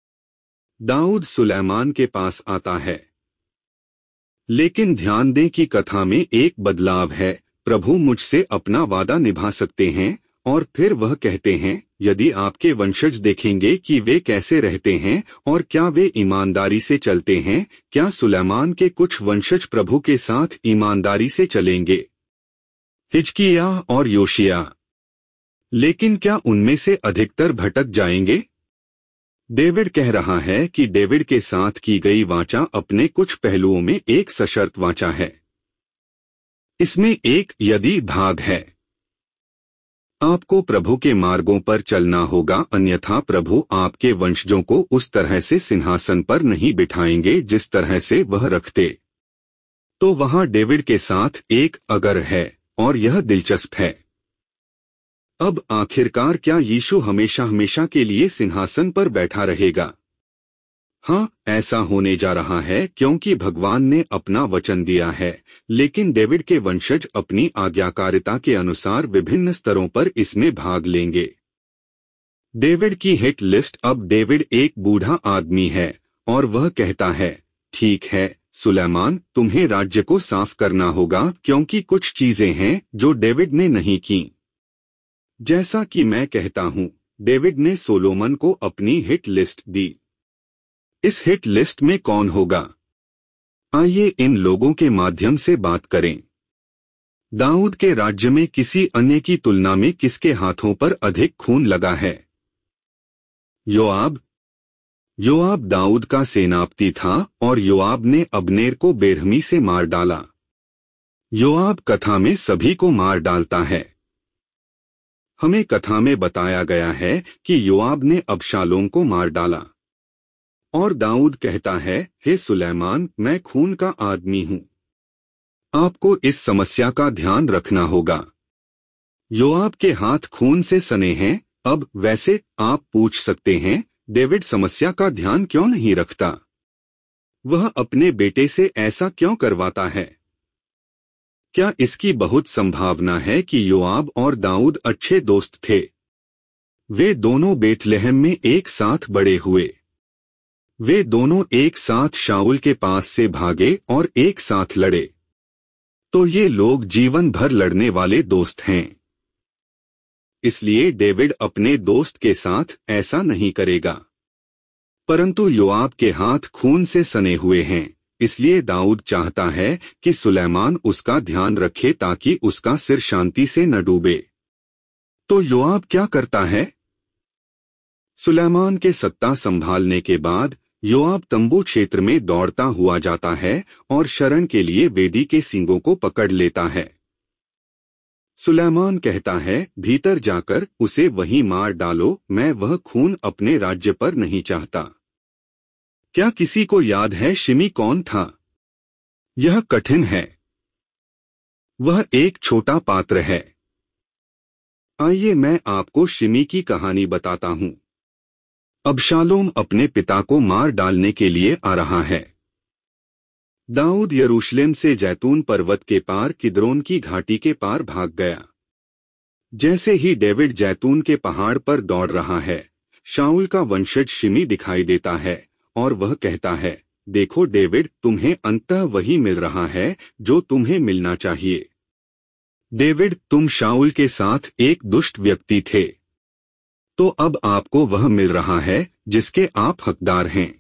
दाऊद सुलेमान के पास आता है, लेकिन ध्यान दें कि कथा में एक बदलाव है। प्रभु मुझसे अपना वादा निभा सकते हैं और फिर वह कहते हैं, यदि आपके वंशज देखेंगे कि वे कैसे रहते हैं और क्या वे ईमानदारी से चलते हैं। क्या सुलेमान के कुछ वंशज प्रभु के साथ ईमानदारी से चलेंगे? हिजकिय्याह और योशिय्याह। लेकिन क्या उनमें से अधिकतर भटक जाएंगे? डेविड कह रहा है कि डेविड के साथ की गई वाचा अपने कुछ पहलुओं में एक सशर्त वाचा है। इसमें एक यदि भाग है। आपको प्रभु के मार्गों पर चलना होगा, अन्यथा प्रभु आपके वंशजों को उस तरह से सिंहासन पर नहीं बिठाएंगे जिस तरह से वह रखते। तो वहां डेविड के साथ एक अगर है और यह दिलचस्प है। अब आखिरकार क्या यीशु हमेशा हमेशा के लिए सिंहासन पर बैठा रहेगा? हाँ, ऐसा होने जा रहा है क्योंकि भगवान ने अपना वचन दिया है, लेकिन डेविड के वंशज अपनी आज्ञाकारिता के अनुसार विभिन्न स्तरों पर इसमें भाग लेंगे। डेविड की हिट लिस्ट। अब डेविड एक बूढ़ा आदमी है और वह कहता है, ठीक है सुलेमान, तुम्हें राज्य को साफ करना होगा क्योंकि कुछ चीजें हैं जो डेविड ने नहीं की। जैसा कि मैं कहता हूं, डेविड ने सोलोमन को अपनी हिट लिस्ट दी। इस हिट लिस्ट में कौन होगा? आइए इन लोगों के माध्यम से बात करें। दाऊद के राज्य में किसी अन्य की तुलना में किसके हाथों पर अधिक खून लगा है? योआब। योआब दाऊद का सेनापति था और योआब ने अब्नेर को बेरहमी से मार डाला। योआब कथा में सभी को मार डालता है। हमें कथा में बताया गया है कि योआब ने अबशालोम को मार डाला और दाऊद कहता है, हे सुलेमान, मैं खून का आदमी हूं। आपको इस समस्या का ध्यान रखना होगा। योआब के हाथ खून से सने हैं। अब वैसे आप पूछ सकते हैं, डेविड समस्या का ध्यान क्यों नहीं रखता? वह अपने बेटे से ऐसा क्यों करवाता है? क्या इसकी बहुत संभावना है कि योआब और दाऊद अच्छे दोस्त थे? वे दोनों बेथलेहम में एक साथ बड़े हुए। वे दोनों एक साथ शाऊल के पास से भागे और एक साथ लड़े। तो ये लोग जीवन भर लड़ने वाले दोस्त हैं। इसलिए डेविड अपने दोस्त के साथ ऐसा नहीं करेगा। परंतु योआब के हाथ खून से सने हुए हैं, इसलिए दाऊद चाहता है कि सुलेमान उसका ध्यान रखे ताकि उसका सिर शांति से न डूबे। तो योआब क्या करता है? सुलेमान के सत्ता संभालने के बाद योआब तंबू क्षेत्र में दौड़ता हुआ जाता है और शरण के लिए वेदी के सींगों को पकड़ लेता है। सुलेमान कहता है, भीतर जाकर उसे वहीं मार डालो, मैं वह खून अपने राज्य पर नहीं चाहता। क्या किसी को याद है शिमी कौन था? यह कठिन है। वह एक छोटा पात्र है। आइए मैं आपको शिमी की कहानी बताता हूं। अबशालोम अपने पिता को मार डालने के लिए आ रहा है। दाऊद यरूशलेम से जैतून पर्वत के पार किद्रोन की घाटी के पार भाग गया। जैसे ही डेविड जैतून के पहाड़ पर दौड़ रहा है, शाऊल का वंशज शिमी दिखाई देता है और वह कहता है, देखो डेविड, तुम्हें अंततः वही मिल रहा है जो तुम्हें मिलना चाहिए। डेविड, तुम शाऊल के साथ एक दुष्ट व्यक्ति थे, तो अब आपको वह मिल रहा है जिसके आप हकदार हैं।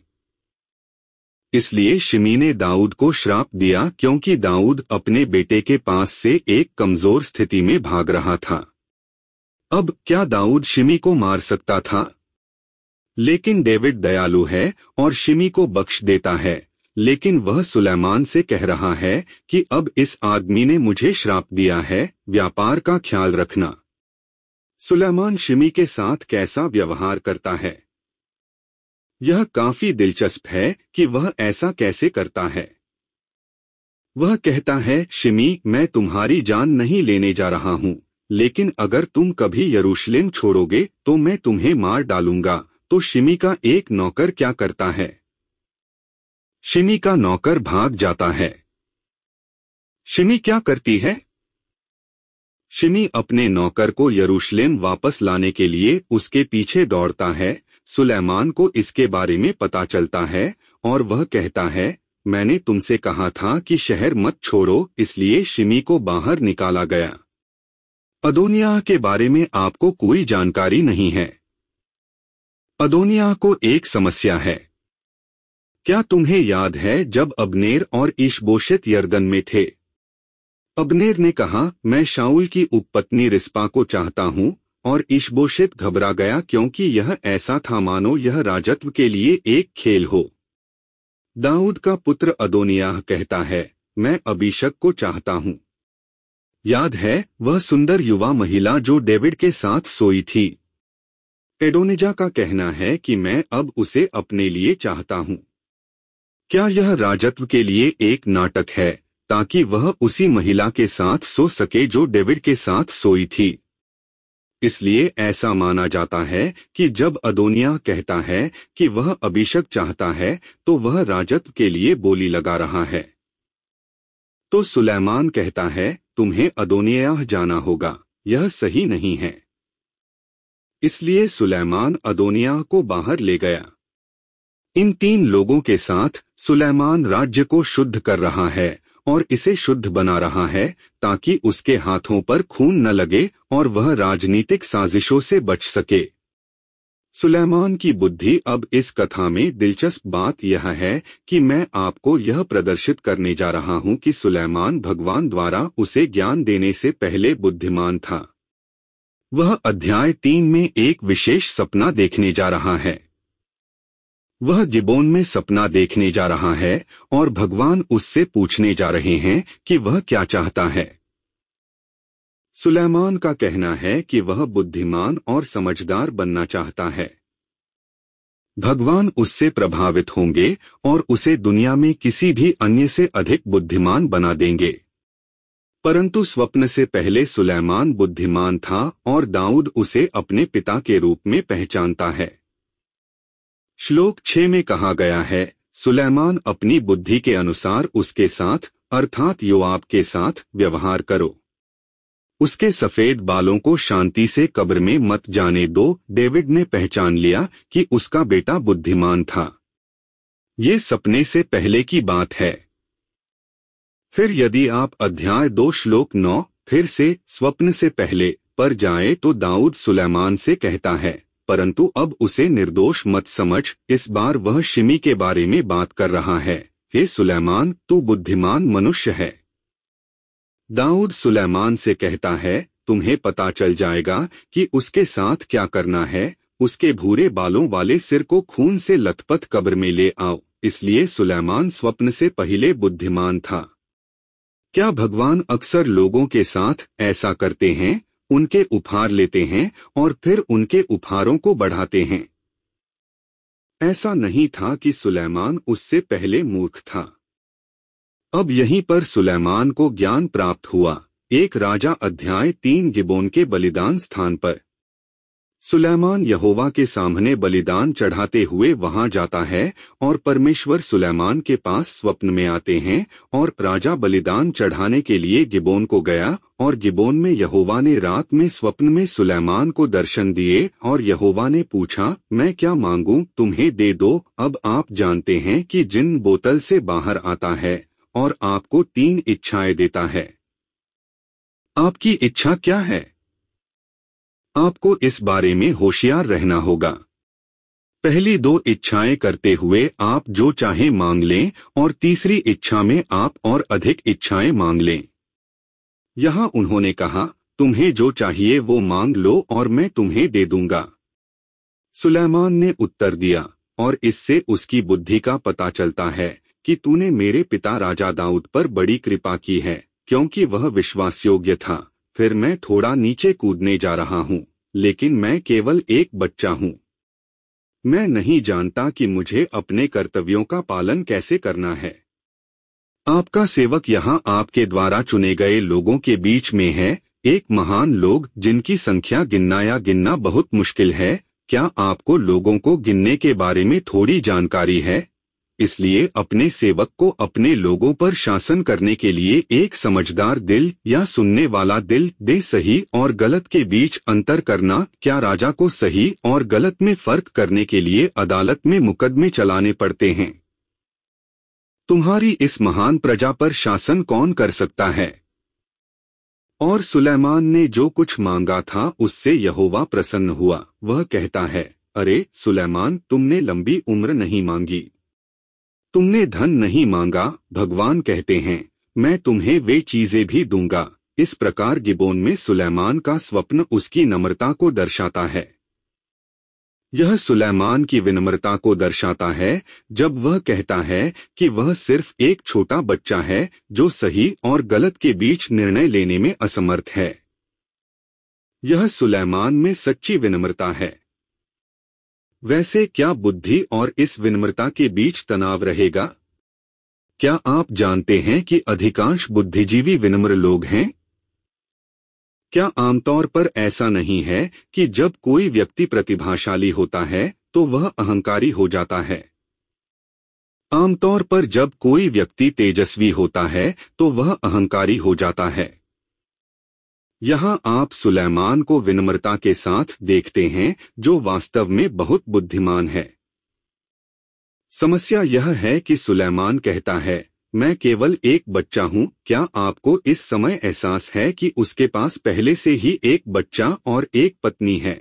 इसलिए शिमी ने दाऊद को श्राप दिया क्योंकि दाऊद अपने बेटे के पास से एक कमजोर स्थिति में भाग रहा था। अब क्या दाऊद शिमी को मार सकता था? लेकिन डेविड दयालु है और शिमी को बख्श देता है, लेकिन वह सुलेमान से कह रहा है कि अब इस आदमी ने मुझे श्राप दिया है, व्यापार का ख्याल रखना। सुलेमान शिमी के साथ कैसा व्यवहार करता है? यह काफी दिलचस्प है कि वह ऐसा कैसे करता है। वह कहता है, शिमी, मैं तुम्हारी जान नहीं लेने जा रहा हूं, लेकिन अगर तुम कभी यरूशलेम छोड़ोगे तो मैं तुम्हें मार डालूंगा। तो शिमी का एक नौकर क्या करता है? शिमी का नौकर भाग जाता है। शिमी क्या करती है? शिमी अपने नौकर को यरूशलेम वापस लाने के लिए उसके पीछे दौड़ता है। सुलेमान को इसके बारे में पता चलता है और वह कहता है, मैंने तुमसे कहा था कि शहर मत छोड़ो, इसलिए शिमी को बाहर निकाला गया। अदोनियाह के बारे में आपको कोई जानकारी नहीं है। अदोनियाह को एक समस्या है। क्या तुम्हें याद है जब अब्नेर और ईशबोशेत यरदन में थे? अब्नेर ने कहा, मैं शाऊल की उपपत्नी रिस्पा को चाहता हूं, और ईशबोशेत घबरा गया क्योंकि यह ऐसा था मानो यह राजत्व के लिए एक खेल हो। दाऊद का पुत्र अदोनियाह कहता है, मैं अबीशक को चाहता हूं। याद है वह सुंदर युवा महिला जो डेविड के साथ सोई थी? एडोनिजा का कहना है कि मैं अब उसे अपने लिए चाहता हूं। क्या यह राजत्व के लिए एक नाटक है ताकि वह उसी महिला के साथ सो सके जो डेविड के साथ सोई थी। इसलिए ऐसा माना जाता है कि जब अदोनिय्याह कहता है कि वह अभिषेक चाहता है तो वह राजत्व के लिए बोली लगा रहा है। तो सुलैमान कहता है, तुम्हें अदोनिय्याह जाना होगा, यह सही नहीं है। इसलिए सुलैमान अदोनिय्याह को बाहर ले गया। इन तीन लोगों के साथ सुलैमान राज्य को शुद्ध कर रहा है और इसे शुद्ध बना रहा है ताकि उसके हाथों पर खून न लगे और वह राजनीतिक साजिशों से बच सके। सुलैमान की बुद्धि। अब इस कथा में दिलचस्प बात यह है कि मैं आपको यह प्रदर्शित करने जा रहा हूं कि सुलैमान भगवान द्वारा उसे ज्ञान देने से पहले बुद्धिमान था। वह अध्याय तीन में एक विशेष सपना देखने जा रहा है। वह गिबोन में सपना देखने जा रहा है और भगवान उससे पूछने जा रहे हैं कि वह क्या चाहता है। सुलैमान का कहना है कि वह बुद्धिमान और समझदार बनना चाहता है। भगवान उससे प्रभावित होंगे और उसे दुनिया में किसी भी अन्य से अधिक बुद्धिमान बना देंगे। परंतु स्वप्न से पहले सुलैमान बुद्धिमान था और दाऊद उसे अपने पिता के रूप में पहचानता है। श्लोक छह में कहा गया है, सुलैमान अपनी बुद्धि के अनुसार उसके साथ अर्थात योआब के साथ व्यवहार करो। उसके सफेद बालों को शांति से कब्र में मत जाने दो। डेविड ने पहचान लिया कि उसका बेटा बुद्धिमान था। ये सपने से पहले की बात है। फिर यदि आप अध्याय दो श्लोक नौ फिर से स्वप्न से पहले पर जाए तो दाऊद सुलैमान से कहता है, परंतु अब उसे निर्दोष मत समझ। इस बार वह शिमी के बारे में बात कर रहा है। हे सुलैमान, तू बुद्धिमान मनुष्य है। दाऊद सुलैमान से कहता है, तुम्हें पता चल जाएगा कि उसके साथ क्या करना है। उसके भूरे बालों वाले सिर को खून से लथपथ कब्र में ले आओ। इसलिए सुलैमान स्वप्न से पहले बुद्धिमान था। क्या भगवान अक्सर लोगों के साथ ऐसा करते हैं? उनके उपहार लेते हैं और फिर उनके उपहारों को बढ़ाते हैं। ऐसा नहीं था कि सुलैमान उससे पहले मूर्ख था। अब यहीं पर सुलैमान को ज्ञान प्राप्त हुआ। एक राजा अध्याय तीन गिबोन के बलिदान स्थान पर सुलैमान यहोवा के सामने बलिदान चढ़ाते हुए वहां जाता है और परमेश्वर सुलैमान के पास स्वप्न में आते हैं और राजा बलिदान चढ़ाने के लिए गिबोन को गया और गिबोन में यहोवा ने रात में स्वप्न में सुलैमान को दर्शन दिए और यहोवा ने पूछा, मैं क्या मांगूं, तुम्हें दे दो। अब आप जानते हैं कि जिन बोतल से बाहर आता है और आपको तीन इच्छाएं देता है। आपकी इच्छा क्या है? आपको इस बारे में होशियार रहना होगा। पहली दो इच्छाएं करते हुए आप जो चाहे मांग लें और तीसरी इच्छा में आप और अधिक इच्छाएं मांग लें। यहां उन्होंने कहा, तुम्हें जो चाहिए वो मांग लो और मैं तुम्हें दे दूंगा। सुलैमान ने उत्तर दिया, और इससे उसकी बुद्धि का पता चलता है कि तूने मेरे पिता राजा दाऊद पर बड़ी कृपा की है, क्योंकि वह विश्वासयोग्य था। फिर मैं थोड़ा नीचे कूदने जा रहा हूँ, लेकिन मैं केवल एक बच्चा हूँ। मैं नहीं जानता कि मुझे अपने कर्तव्यों का पालन कैसे करना है। आपका सेवक यहाँ आपके द्वारा चुने गए लोगों के बीच में है, एक महान लोग जिनकी संख्या गिनना या गिनना बहुत मुश्किल है। क्या आपको लोगों को गिनने के बारे में थोड़ी जानकारी है? इसलिए अपने सेवक को अपने लोगों पर शासन करने के लिए एक समझदार दिल या सुनने वाला दिल दे। सही और गलत के बीच अंतर करना। क्या राजा को सही और गलत में फर्क करने के लिए अदालत में मुकदमे चलाने पड़ते हैं? तुम्हारी इस महान प्रजा पर शासन कौन कर सकता है? और सुलैमान ने जो कुछ मांगा था उससे यहोवा प्रसन्न हुआ। वह कहता है, अरे सुलैमान, तुमने लंबी उम्र नहीं मांगी, तुमने धन नहीं मांगा। भगवान कहते हैं, मैं तुम्हें वे चीजें भी दूंगा। इस प्रकार गिबोन में सुलैमान का स्वप्न उसकी नम्रता को दर्शाता है। यह सुलैमान की विनम्रता को दर्शाता है जब वह कहता है कि वह सिर्फ एक छोटा बच्चा है जो सही और गलत के बीच निर्णय लेने में असमर्थ है। यह सुलैमान में सच्ची विनम्रता है। वैसे क्या बुद्धि और इस विनम्रता के बीच तनाव रहेगा? क्या आप जानते हैं कि अधिकांश बुद्धिजीवी विनम्र लोग हैं? क्या आमतौर पर ऐसा नहीं है कि जब कोई व्यक्ति प्रतिभाशाली होता है तो वह अहंकारी हो जाता है? आमतौर पर जब कोई व्यक्ति तेजस्वी होता है तो वह अहंकारी हो जाता है। यहाँ आप सुलैमान को विनम्रता के साथ देखते हैं, जो वास्तव में बहुत बुद्धिमान है। समस्या यह है कि सुलैमान कहता है, मैं केवल एक बच्चा हूँ। क्या आपको इस समय एहसास है कि उसके पास पहले से ही एक बच्चा और एक पत्नी है?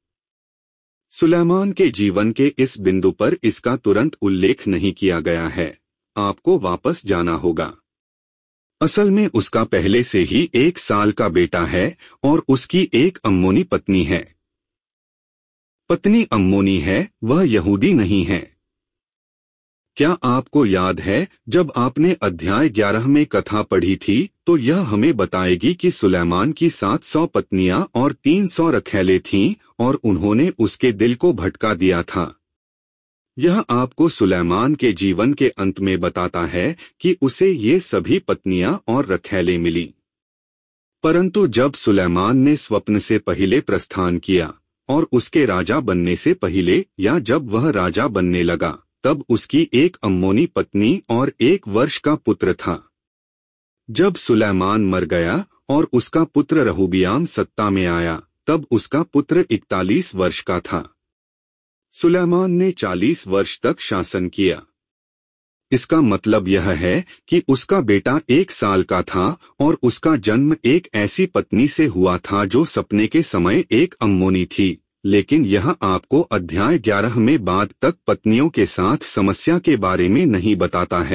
सुलैमान के जीवन के इस बिंदु पर इसका तुरंत उल्लेख नहीं किया गया है। आपको वापस जाना होगा। असल में उसका पहले से ही एक साल का बेटा है और उसकी एक अम्मोनी पत्नी है। पत्नी अम्मोनी है, वह यहूदी नहीं है। क्या आपको याद है जब आपने अध्याय ग्यारह में कथा पढ़ी थी तो यह हमें बताएगी कि सुलैमान की सात सौ पत्नियां और तीन सौ रखैले थीं और उन्होंने उसके दिल को भटका दिया था। यह आपको सुलैमान के जीवन के अंत में बताता है कि उसे ये सभी पत्नियां और रखैले मिली। परंतु जब सुलैमान ने स्वप्न से पहले प्रस्थान किया और उसके राजा बनने से पहले या जब वह राजा बनने लगा, तब उसकी एक अम्मोनी पत्नी और एक वर्ष का पुत्र था। जब सुलैमान मर गया और उसका पुत्र रहूबियाम सत्ता में आया, तब उसका पुत्र इकतालीस वर्ष का था। सुलैमान ने चालीस वर्ष तक शासन किया। इसका मतलब यह है कि उसका बेटा एक साल का था और उसका जन्म एक ऐसी पत्नी से हुआ था जो सपने के समय एक अम्मोनी थी। लेकिन यह आपको अध्याय ग्यारह में बाद तक पत्नियों के साथ समस्या के बारे में नहीं बताता है।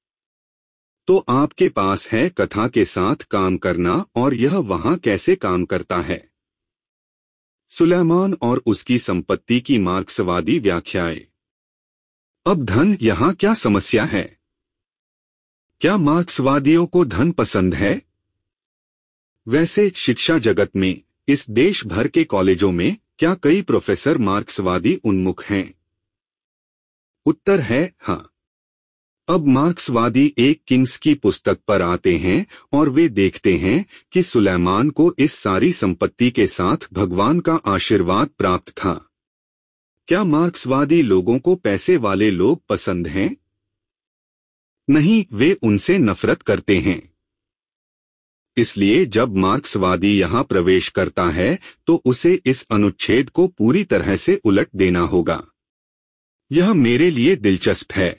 तो आपके पास है कथा के साथ काम करना और यह वहां कैसे काम करता है। सुलैमान और उसकी संपत्ति की मार्क्सवादी व्याख्याएं। अब धन यहाँ क्या समस्या है? क्या मार्क्सवादियों को धन पसंद है? वैसे शिक्षा जगत में, इस देश भर के कॉलेजों में क्या कई प्रोफेसर मार्क्सवादी उन्मुख हैं? उत्तर है हाँ। अब मार्क्सवादी एक किंग्स की पुस्तक पर आते हैं और वे देखते हैं कि सुलैमान को इस सारी संपत्ति के साथ भगवान का आशीर्वाद प्राप्त था। क्या मार्क्सवादी लोगों को पैसे वाले लोग पसंद हैं? नहीं, वे उनसे नफरत करते हैं। इसलिए जब मार्क्सवादी यहाँ प्रवेश करता है तो उसे इस अनुच्छेद को पूरी तरह से उलट देना होगा। यह मेरे लिए दिलचस्प है।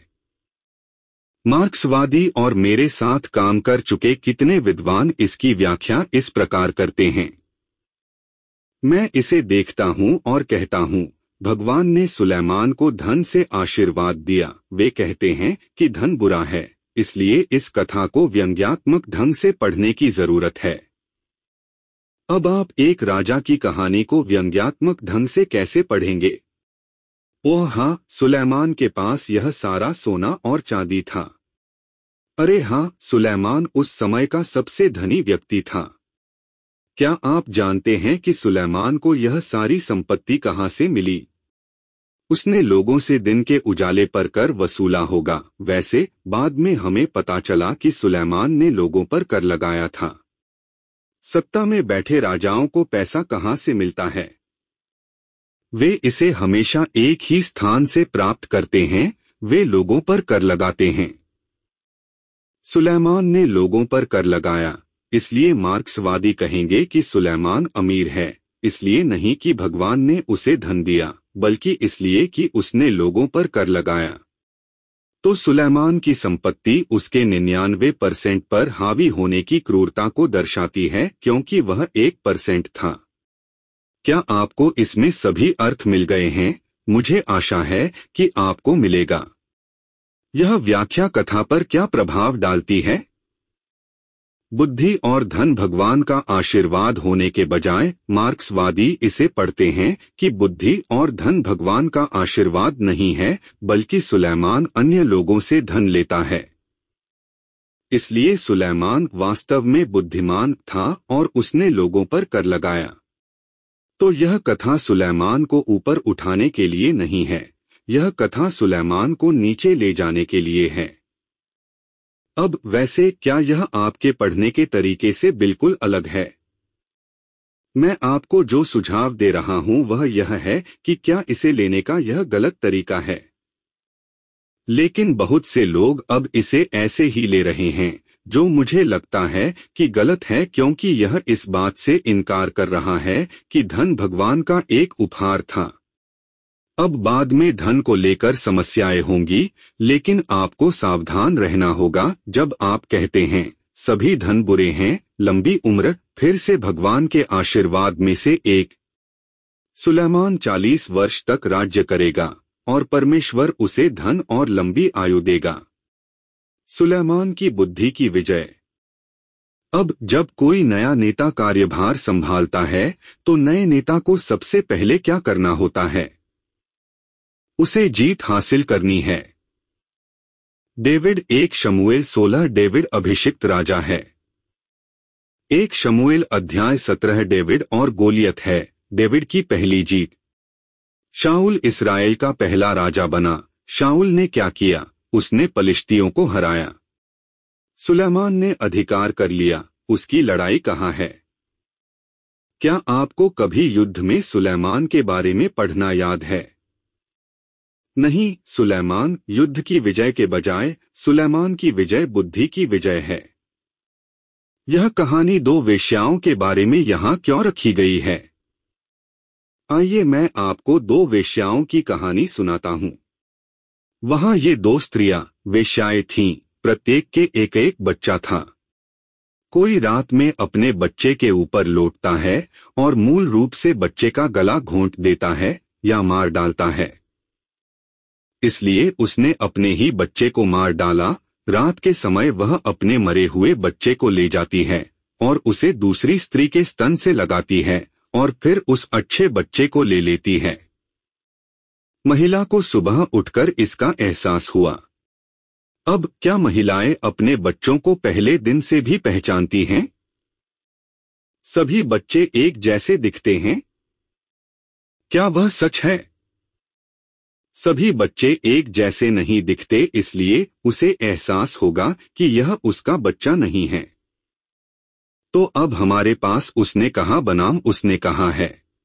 मार्क्सवादी और मेरे साथ काम कर चुके कितने विद्वान इसकी व्याख्या इस प्रकार करते हैं। मैं इसे देखता हूँ और कहता हूँ, भगवान ने सुलैमान को धन से आशीर्वाद दिया। वे कहते हैं कि धन बुरा है, इसलिए इस कथा को व्यंग्यात्मक ढंग से पढ़ने की जरूरत है। अब आप एक राजा की कहानी को व्यंग्यात्मक ढंग से कैसे पढ़ेंगे? ओह हाँ, सुलैमान के पास यह सारा सोना और चांदी था। अरे हाँ, सुलैमान उस समय का सबसे धनी व्यक्ति था। क्या आप जानते हैं कि सुलैमान को यह सारी संपत्ति कहाँ से मिली? उसने लोगों से दिन के उजाले पर कर वसूला होगा। वैसे बाद में हमें पता चला कि सुलैमान ने लोगों पर कर लगाया था। सत्ता में बैठे राजाओं को पैसा कहाँ से मिलता है? वे इसे हमेशा एक ही स्थान से प्राप्त करते हैं, वे लोगों पर कर लगाते हैं। सुलैमान ने लोगों पर कर लगाया, इसलिए मार्क्सवादी कहेंगे कि सुलैमान अमीर है, इसलिए नहीं कि भगवान ने उसे धन दिया, बल्कि इसलिए कि उसने लोगों पर कर लगाया। तो सुलैमान की संपत्ति उसके निन्यानवे परसेंट पर हावी होने की क्रूरता को दर्शाती है, क्योंकि वह एक परसेंट था। क्या आपको इसमें सभी अर्थ मिल गए हैं? मुझे आशा है कि आपको मिलेगा। यह व्याख्या कथा पर क्या प्रभाव डालती है? बुद्धि और धन भगवान का आशीर्वाद होने के बजाय मार्क्सवादी इसे पढ़ते हैं कि बुद्धि और धन भगवान का आशीर्वाद नहीं है, बल्कि सुलैमान अन्य लोगों से धन लेता है। इसलिए सुलैमान वास्तव में बुद्धिमान था और उसने लोगों पर कर लगाया। तो यह कथा सुलैमान को ऊपर उठाने के लिए नहीं है, यह कथा सुलैमान को नीचे ले जाने के लिए है। अब वैसे क्या यह आपके पढ़ने के तरीके से बिल्कुल अलग है? मैं आपको जो सुझाव दे रहा हूं वह यह है कि क्या इसे लेने का यह गलत तरीका है। लेकिन बहुत से लोग अब इसे ऐसे ही ले रहे हैं, जो मुझे लगता है कि गलत है, क्योंकि यह इस बात से इनकार कर रहा है कि धन भगवान का एक उपहार था। अब बाद में धन को लेकर समस्याएं होंगी, लेकिन आपको सावधान रहना होगा जब आप कहते हैं सभी धन बुरे हैं, लंबी उम्र, फिर से भगवान के आशीर्वाद में से एक। सुलेमान चालीस वर्ष तक राज्य करेगा और परमेश्वर उसे धन और लंबी आयु देगा। सुलेमान की बुद्धि की विजय। अब जब कोई नया नेता कार्यभार संभालता है तो नए नेता को सबसे पहले क्या करना होता है? उसे जीत हासिल करनी है। डेविड एक शमूएल सोलह डेविड अभिषिक्त राजा है। एक शमूएल अध्याय सत्रह डेविड और गोलियत है, डेविड की पहली जीत। शाऊल इसराइल का पहला राजा बना। शाऊल ने क्या किया? उसने पलिश्तियों को हराया। सुलेमान ने अधिकार कर लिया। उसकी लड़ाई कहाँ है? क्या आपको कभी युद्ध में सुलेमान के बारे में पढ़ना याद है? नहीं, सुलेमान युद्ध की विजय के बजाय सुलेमान की विजय बुद्धि की विजय है। यह कहानी दो वेश्याओं के बारे में यहाँ क्यों रखी गई है? आइए मैं आपको दो वेश्याओं की कहानी सुनाता हूँ। वहाँ ये दो स्त्रियां वेश्याएं थीं, प्रत्येक के एक एक बच्चा था। कोई रात में अपने बच्चे के ऊपर लौटता है और मूल रूप से बच्चे का गला घोंट देता है या मार डालता है। इसलिए उसने अपने ही बच्चे को मार डाला। रात के समय वह अपने मरे हुए बच्चे को ले जाती है और उसे दूसरी स्त्री के स्तन से लगाती है और फिर उस अच्छे बच्चे को ले लेती है। महिला को सुबह उठकर इसका एहसास हुआ। अब क्या महिलाएं अपने बच्चों को पहले दिन से भी पहचानती हैं? सभी बच्चे एक जैसे दिखते हैं? क्या वह सच है? सभी बच्चे एक जैसे नहीं दिखते, इसलिए उसे एहसास होगा कि यह उसका बच्चा नहीं है। तो अब हमारे पास उसने कहा बनाम उसने कहा है।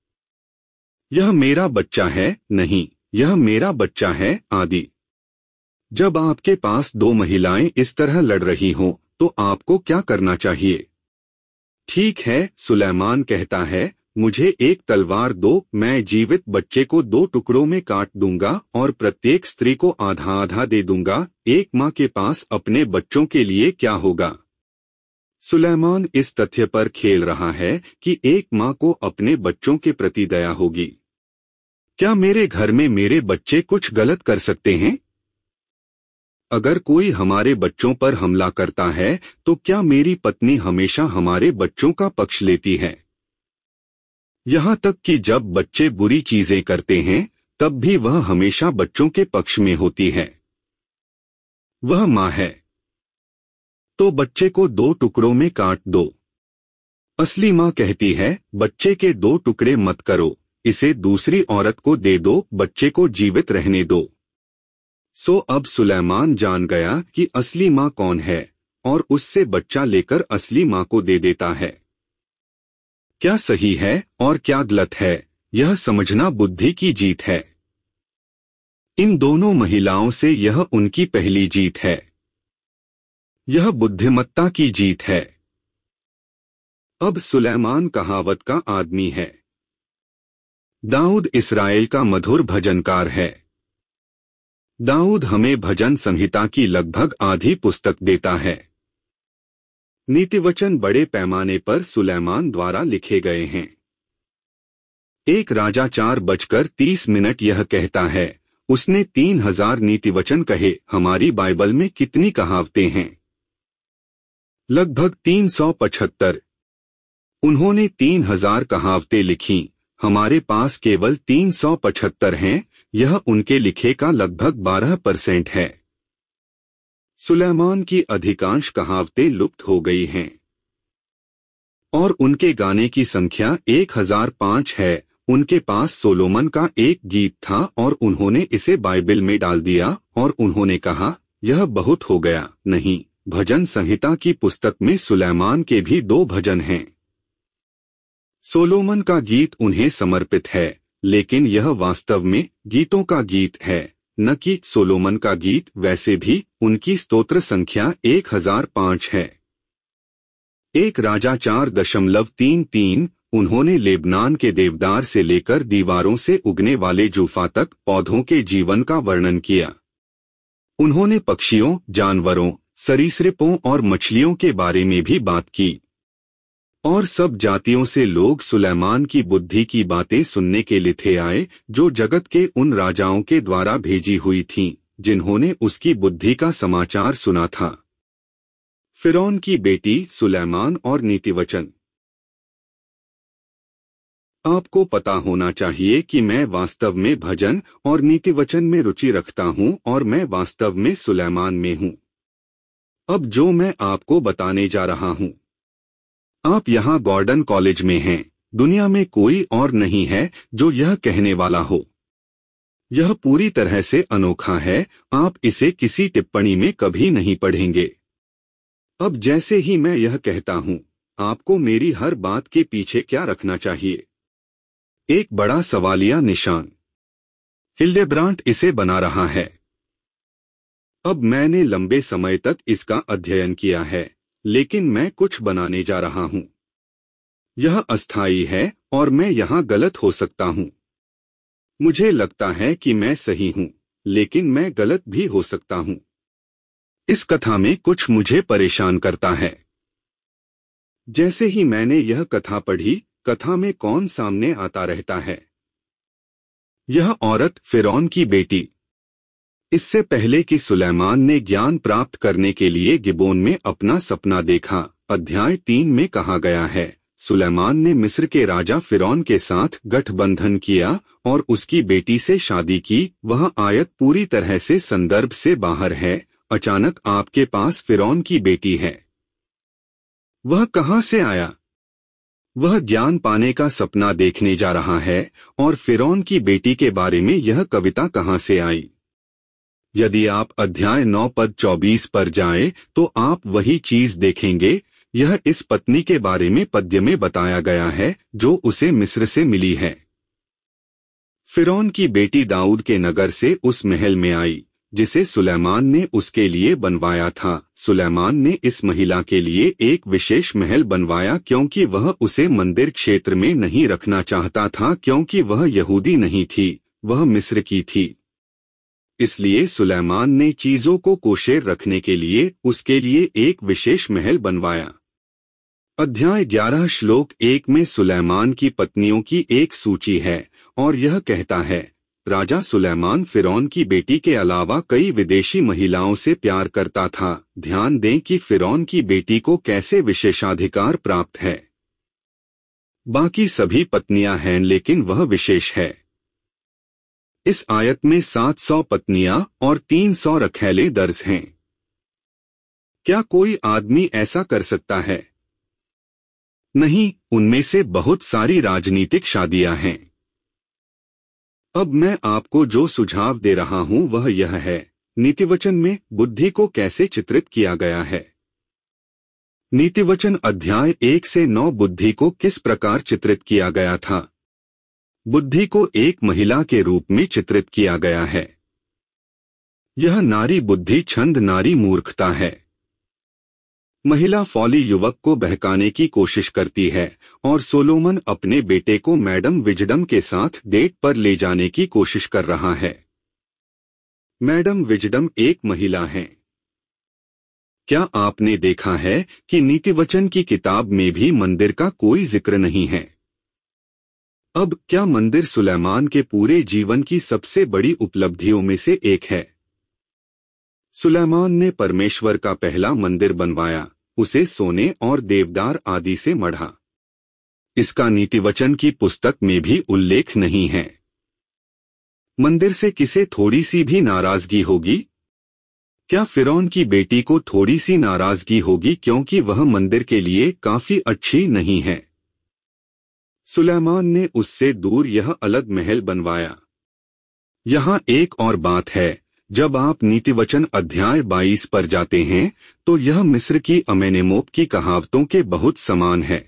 यह मेरा बच्चा है, नहीं, यह मेरा बच्चा है, आदि। जब आपके पास दो महिलाएं इस तरह लड़ रही हों, तो आपको क्या करना चाहिए? ठीक है, सुलेमान कहता है, मुझे एक तलवार दो, मैं जीवित बच्चे को दो टुकड़ों में काट दूंगा और प्रत्येक स्त्री को आधा आधा दे दूंगा। एक माँ के पास अपने बच्चों के लिए क्या होगा? सुलेमान इस तथ्य पर खेल रहा है कि एक माँ को अपने बच्चों के प्रति दया होगी। क्या मेरे घर में मेरे बच्चे कुछ गलत कर सकते हैं? अगर कोई हमारे बच्चों पर हमला करता है तो क्या मेरी पत्नी हमेशा हमारे बच्चों का पक्ष लेती है? यहाँ तक कि जब बच्चे बुरी चीजें करते हैं तब भी वह हमेशा बच्चों के पक्ष में होती है। वह माँ है। तो बच्चे को दो टुकड़ों में काट दो। असली माँ कहती है, बच्चे के दो टुकड़े मत करो, इसे दूसरी औरत को दे दो, बच्चे को जीवित रहने दो। सो अब सुलेमान जान गया कि असली माँ कौन है और उससे बच्चा लेकर असली माँ को दे देता है। क्या सही है और क्या गलत है, यह समझना बुद्धि की जीत है। इन दोनों महिलाओं से यह उनकी पहली जीत है। यह बुद्धिमत्ता की जीत है। अब सुलेमान कहावत का आदमी है। दाऊद इसराइल का मधुर भजनकार है। दाऊद हमें भजन संहिता की लगभग आधी पुस्तक देता है। नीतिवचन बड़े पैमाने पर सुलेमान द्वारा लिखे गए हैं। एक राजा चार बजकर तीस मिनट यह कहता है, उसने तीन हजार नीतिवचन कहे। हमारी बाइबल में कितनी कहावतें हैं? लगभग तीन सौ पचहत्तर। उन्होंने तीन हजार कहावतें लिखीं, हमारे पास केवल तीन सौ पचहत्तर हैं। यह उनके लिखे का लगभग बारह परसेंट है। सुलेमान की अधिकांश कहावतें लुप्त हो गई हैं और उनके गाने की संख्या एक हजार पाँच है। उनके पास सोलोमन का एक गीत था और उन्होंने इसे बाइबल में डाल दिया और उन्होंने कहा, यह बहुत हो गया। नहीं, भजन संहिता की पुस्तक में सुलैमान के भी दो भजन हैं। सोलोमन का गीत उन्हें समर्पित है, लेकिन यह वास्तव में गीतों का गीत है, न कि सोलोमन का गीत। वैसे भी उनकी स्तोत्र संख्या एक हजार पाँच है। एक राजा चार दशमलव तीन तीन उन्होंने लेबनान के देवदार से लेकर दीवारों से उगने वाले जूफा तक पौधों के जीवन का वर्णन किया। उन्होंने पक्षियों, जानवरों, सरीसृपों और मछलियों के बारे में भी बात की। और सब जातियों से लोग सुलैमान की बुद्धि की बातें सुनने के लिए थे आए, जो जगत के उन राजाओं के द्वारा भेजी हुई थीं, जिन्होंने उसकी बुद्धि का समाचार सुना था। फिरौन की बेटी सुलैमान और नीतिवचन। आपको पता होना चाहिए कि मैं वास्तव में भजन और नीतिवचन में रुचि रखता हूं और मैं वास्तव में सुलैमान में हूं। अब जो मैं आपको बताने जा रहा हूं, आप यहाँ गॉर्डन कॉलेज में हैं। दुनिया में कोई और नहीं है जो यह कहने वाला हो। यह पूरी तरह से अनोखा है, आप इसे किसी टिप्पणी में कभी नहीं पढ़ेंगे। अब जैसे ही मैं यह कहता हूं, आपको मेरी हर बात के पीछे क्या रखना चाहिए? एक बड़ा सवालिया निशान। हिल्डेब्रांट इसे बना रहा है। अब मैंने लंबे समय तक इसका अध्ययन किया है, लेकिन मैं कुछ बनाने जा रहा हूं। यह अस्थायी है और मैं यहां गलत हो सकता हूं। मुझे लगता है कि मैं सही हूं, लेकिन मैं गलत भी हो सकता हूं। इस कथा में कुछ मुझे परेशान करता है। जैसे ही मैंने यह कथा पढ़ी, कथा में कौन सामने आता रहता है? यह औरत फिरौन की बेटी। इससे पहले कि सुलैमान ने ज्ञान प्राप्त करने के लिए गिबोन में अपना सपना देखा, अध्याय तीन में कहा गया है, सुलैमान ने मिस्र के राजा फिरौन के साथ गठबंधन किया और उसकी बेटी से शादी की। वह आयत पूरी तरह से संदर्भ से बाहर है। अचानक आपके पास फिरौन की बेटी है। वह कहां से आया? वह ज्ञान पाने का सपना देखने जा रहा है, और फिरौन की बेटी के बारे में यह कविता कहां से आई? यदि आप अध्याय नौ पद चौबीस पर जाएं, तो आप वही चीज देखेंगे। यह इस पत्नी के बारे में पद्य में बताया गया है, जो उसे मिस्र से मिली है। फिरौन की बेटी दाऊद के नगर से उस महल में आई, जिसे सुलैमान ने उसके लिए बनवाया था। सुलैमान ने इस महिला के लिए एक विशेष महल बनवाया, क्योंकि वह उसे मंदिर क्षेत्र में नहीं रखना चाहता था, क्योंकि वह यहूदी नहीं थी, वह मिस्र की थी। इसलिए सुलैमान ने चीजों को कोशेर रखने के लिए उसके लिए एक विशेष महल बनवाया। अध्याय ग्यारह श्लोक एक में सुलैमान की पत्नियों की एक सूची है, और यह कहता है, राजा सुलैमान फिरौन की बेटी के अलावा कई विदेशी महिलाओं से प्यार करता था। ध्यान दें कि फिरौन की बेटी को कैसे विशेषाधिकार प्राप्त है। बाकी सभी पत्नियां हैं, लेकिन वह विशेष है। इस आयत में सात सौ पत्नियां और तीन सौ रखैले दर्ज हैं। क्या कोई आदमी ऐसा कर सकता है? नहीं, उनमें से बहुत सारी राजनीतिक शादियां हैं। अब मैं आपको जो सुझाव दे रहा हूं वह यह है, नीतिवचन में बुद्धि को कैसे चित्रित किया गया है। नीतिवचन अध्याय एक से नौ बुद्धि को किस प्रकार चित्रित किया गया था? बुद्धि को एक महिला के रूप में चित्रित किया गया है। यह नारी बुद्धि छंद नारी मूर्खता है। महिला फौली युवक को बहकाने की कोशिश करती है, और सोलोमन अपने बेटे को मैडम विजडम के साथ डेट पर ले जाने की कोशिश कर रहा है। मैडम विजडम एक महिला हैं। क्या आपने देखा है कि नीतिवचन की किताब में भी मंदिर का कोई जिक्र नहीं है? अब क्या मंदिर सुलैमान के पूरे जीवन की सबसे बड़ी उपलब्धियों में से एक है? सुलैमान ने परमेश्वर का पहला मंदिर बनवाया, उसे सोने और देवदार आदि से मढ़ा। इसका नीतिवचन की पुस्तक में भी उल्लेख नहीं है। मंदिर से किसे थोड़ी सी भी नाराजगी होगी? क्या फिरौन की बेटी को थोड़ी सी नाराजगी होगी क्योंकि वह मंदिर के लिए काफी अच्छी नहीं है? सुलैमान ने उससे दूर यह अलग महल बनवाया। यहाँ एक और बात है, जब आप नीतिवचन अध्याय बाईस पर जाते हैं तो यह मिस्र की अमेनेमोप की कहावतों के बहुत समान है।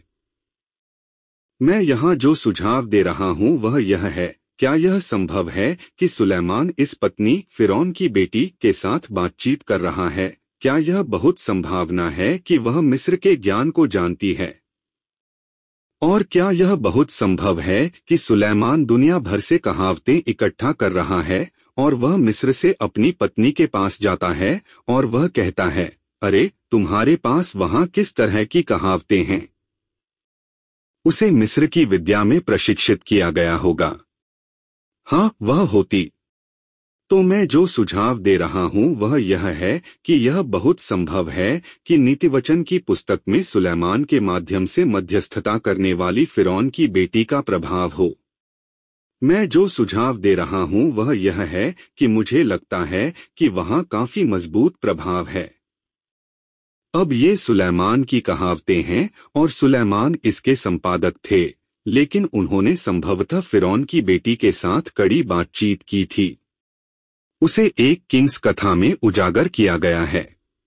मैं यहाँ जो सुझाव दे रहा हूँ वह यह है, क्या यह संभव है कि सुलेमान इस पत्नी फिरौन की बेटी के साथ बातचीत कर रहा है? क्या यह बहुत संभावना है कि वह मिस्र के ज्ञान को जानती है? और क्या यह बहुत संभव है कि सुलेमान दुनिया भर से कहावतें इकट्ठा कर रहा है और वह मिस्र से अपनी पत्नी के पास जाता है और वह कहता है, अरे तुम्हारे पास वहाँ किस तरह की कहावतें हैं? उसे मिस्र की विद्या में प्रशिक्षित किया गया होगा। हाँ, वह होती। तो मैं जो सुझाव दे रहा हूँ वह यह है कि यह बहुत संभव है कि नीतिवचन की पुस्तक में सुलेमान के माध्यम से मध्यस्थता करने वाली फिरौन की बेटी का प्रभाव हो। मैं जो सुझाव दे रहा हूँ वह यह है कि मुझे लगता है कि वहाँ काफी मजबूत प्रभाव है। अब ये सुलेमान की कहावतें हैं और सुलेमान इसके संपादक थे, लेकिन उन्होंने संभवतः फिरौन की बेटी के साथ कड़ी बातचीत की थी। उसे एक किंग्स कथा में उजागर किया गया है।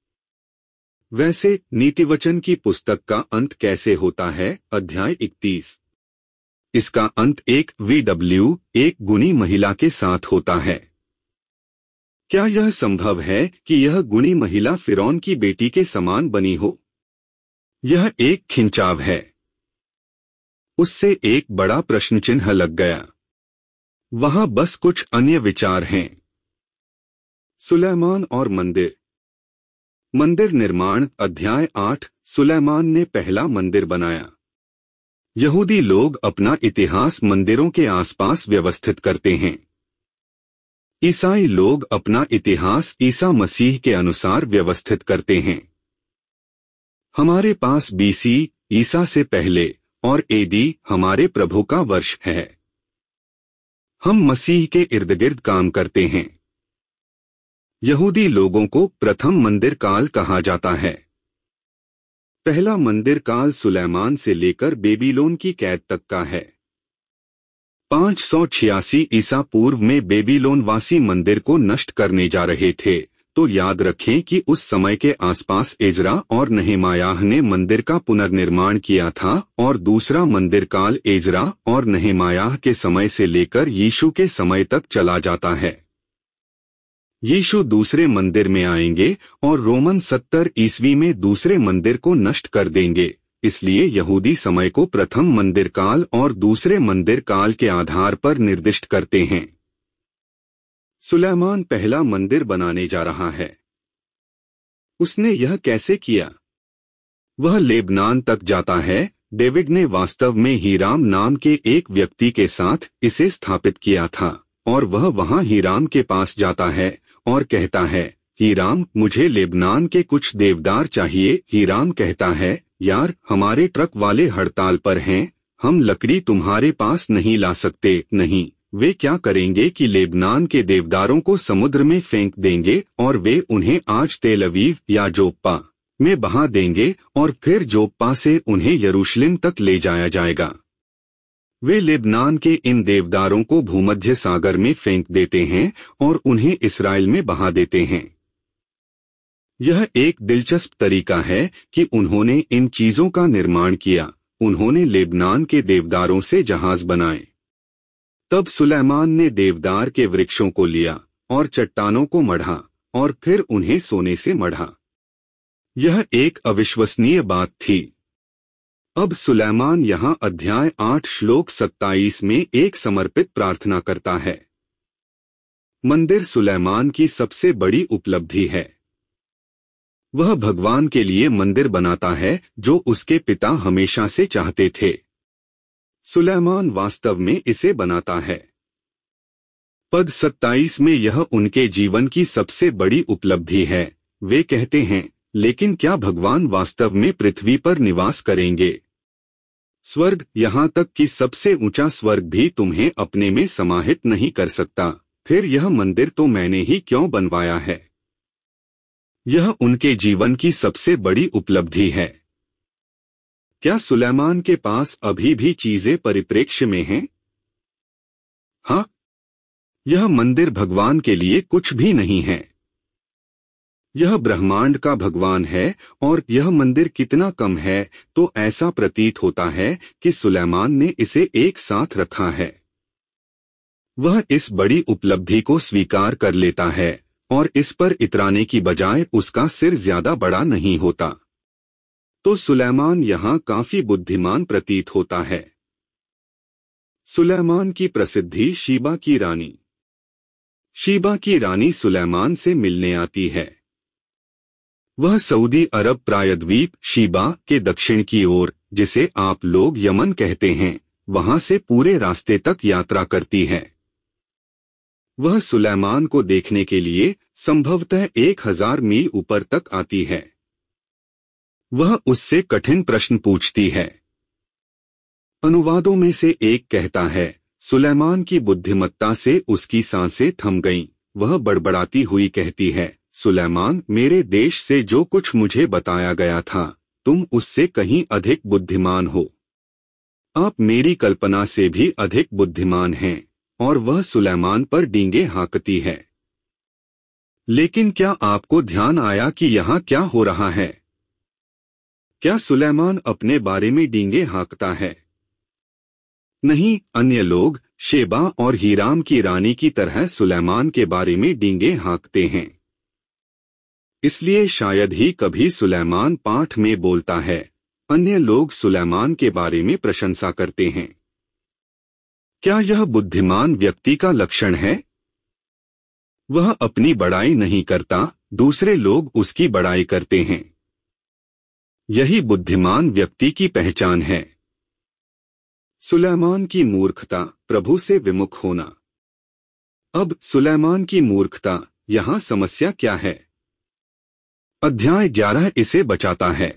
वैसे नीतिवचन की पुस्तक का अंत कैसे होता है? अध्याय इकतीस। इसका अंत एक वीडब्ल्यू एक गुणी महिला के साथ होता है। क्या यह संभव है कि यह गुणी महिला फिरौन की बेटी के समान बनी हो? यह एक खिंचाव है। उससे एक बड़ा प्रश्न चिन्ह लग गया। वहां बस कुछ अन्य विचार हैं। सुलेमान और मंदिर। मंदिर निर्माण अध्याय आठ। सुलेमान ने पहला मंदिर बनाया। यहूदी लोग अपना इतिहास मंदिरों के आसपास व्यवस्थित करते हैं। ईसाई लोग अपना इतिहास ईसा मसीह के अनुसार व्यवस्थित करते हैं। हमारे पास बीसी ईसा से पहले और एडी हमारे प्रभु का वर्ष है। हम मसीह के इर्द गिर्द काम करते हैं। यहूदी लोगों को प्रथम मंदिर काल कहा जाता है। पहला मंदिर काल सुलेमान से लेकर बेबीलोन की कैद तक का है। पाँच सौ छियासी ईसा पूर्व में बेबीलोन वासी मंदिर को नष्ट करने जा रहे थे, तो याद रखें कि उस समय के आसपास एजरा और नहेमायाह ने मंदिर का पुनर्निर्माण किया था और दूसरा मंदिर काल एजरा और नहेमायाह के समय से लेकर यीशु के समय तक चला जाता है। यीशु दूसरे मंदिर में आएंगे और रोमन सत्तर ईस्वी में दूसरे मंदिर को नष्ट कर देंगे। इसलिए यहूदी समय को प्रथम मंदिर काल और दूसरे मंदिर काल के आधार पर निर्दिष्ट करते हैं। सुलेमान पहला मंदिर बनाने जा रहा है। उसने यह कैसे किया? वह लेबनान तक जाता है। डेविड ने वास्तव में हीराम नाम के एक व्यक्ति के साथ इसे स्थापित किया था और वह वहां हीराम के पास जाता है और कहता है, हीराम, मुझे लेबनान के कुछ देवदार चाहिए। हीराम कहता है, यार, हमारे ट्रक वाले हड़ताल पर हैं, हम लकड़ी तुम्हारे पास नहीं ला सकते। नहीं, वे क्या करेंगे कि लेबनान के देवदारों को समुद्र में फेंक देंगे और वे उन्हें आज तेल अवीव या जोप्पा में बहा देंगे और फिर जोप्पा से उन्हें यरूशलेम तक ले जाया जाएगा। वे लेबनान के इन देवदारों को भूमध्य सागर में फेंक देते हैं और उन्हें इस्राएल में बहा देते हैं। यह एक दिलचस्प तरीका है कि उन्होंने इन चीजों का निर्माण किया। उन्होंने लेबनान के देवदारों से जहाज बनाए। तब सुलेमान ने देवदार के वृक्षों को लिया और चट्टानों को मढ़ा और फिर उन्हें सोने से मढ़ा। यह एक अविश्वसनीय बात थी। अब सुलेमान यहाँ अध्याय आठ श्लोक सत्ताईस में एक समर्पित प्रार्थना करता है। मंदिर सुलेमान की सबसे बड़ी उपलब्धि है। वह भगवान के लिए मंदिर बनाता है जो उसके पिता हमेशा से चाहते थे। सुलेमान वास्तव में इसे बनाता है। पद सत्ताईस में यह उनके जीवन की सबसे बड़ी उपलब्धि है। वे कहते हैं, लेकिन क्या भगवान वास्तव में पृथ्वी पर निवास करेंगे? स्वर्ग, यहाँ तक कि सबसे ऊंचा स्वर्ग भी तुम्हें अपने में समाहित नहीं कर सकता। फिर यह मंदिर तो मैंने ही क्यों बनवाया है? यह उनके जीवन की सबसे बड़ी उपलब्धि है। क्या सुलेमान के पास अभी भी चीजें परिप्रेक्ष्य में हैं? हाँ, यह मंदिर भगवान के लिए कुछ भी नहीं है। यह ब्रह्मांड का भगवान है और यह मंदिर कितना कम है तो ऐसा प्रतीत होता है कि सुलेमान ने इसे एक साथ रखा है। वह इस बड़ी उपलब्धि को स्वीकार कर लेता है और इस पर इतराने की बजाय उसका सिर ज्यादा बड़ा नहीं होता। तो सुलेमान यहाँ काफी बुद्धिमान प्रतीत होता है। सुलेमान की प्रसिद्धि शीबा की रानी। शीबा की रानी सुलेमान से मिलने आती है। वह सऊदी अरब प्रायद्वीप शीबा के दक्षिण की ओर, जिसे आप लोग यमन कहते हैं, वहां से पूरे रास्ते तक यात्रा करती है। वह सुलेमान को देखने के लिए संभवतः एक हजार मील ऊपर तक आती है। वह उससे कठिन प्रश्न पूछती है। अनुवादों में से एक कहता है, सुलेमान की बुद्धिमत्ता से उसकी सांसें थम गईं। वह बड़बड़ाती हुई कहती है, सुलेमान, मेरे देश से जो कुछ मुझे बताया गया था, तुम उससे कहीं अधिक बुद्धिमान हो। आप मेरी कल्पना से भी अधिक बुद्धिमान हैं। और वह सुलेमान पर डींगे हाँकती है। लेकिन क्या आपको ध्यान आया कि यहाँ क्या हो रहा है? क्या सुलेमान अपने बारे में डींगे हाँकता है? नहीं, अन्य लोग शेबा और हीराम की रानी की तरह सुलेमान के बारे में डींगे हाँकते हैं। इसलिए शायद ही कभी सुलेमान पाठ में बोलता है। अन्य लोग सुलेमान के बारे में प्रशंसा करते हैं। क्या यह बुद्धिमान व्यक्ति का लक्षण है? वह अपनी बड़ाई नहीं करता, दूसरे लोग उसकी बड़ाई करते हैं। यही बुद्धिमान व्यक्ति की पहचान है। सुलेमान की मूर्खता, प्रभु से विमुख होना। अब सुलेमान की मूर्खता, यहाँ समस्या क्या है? अध्याय ग्यारह इसे बचाता है।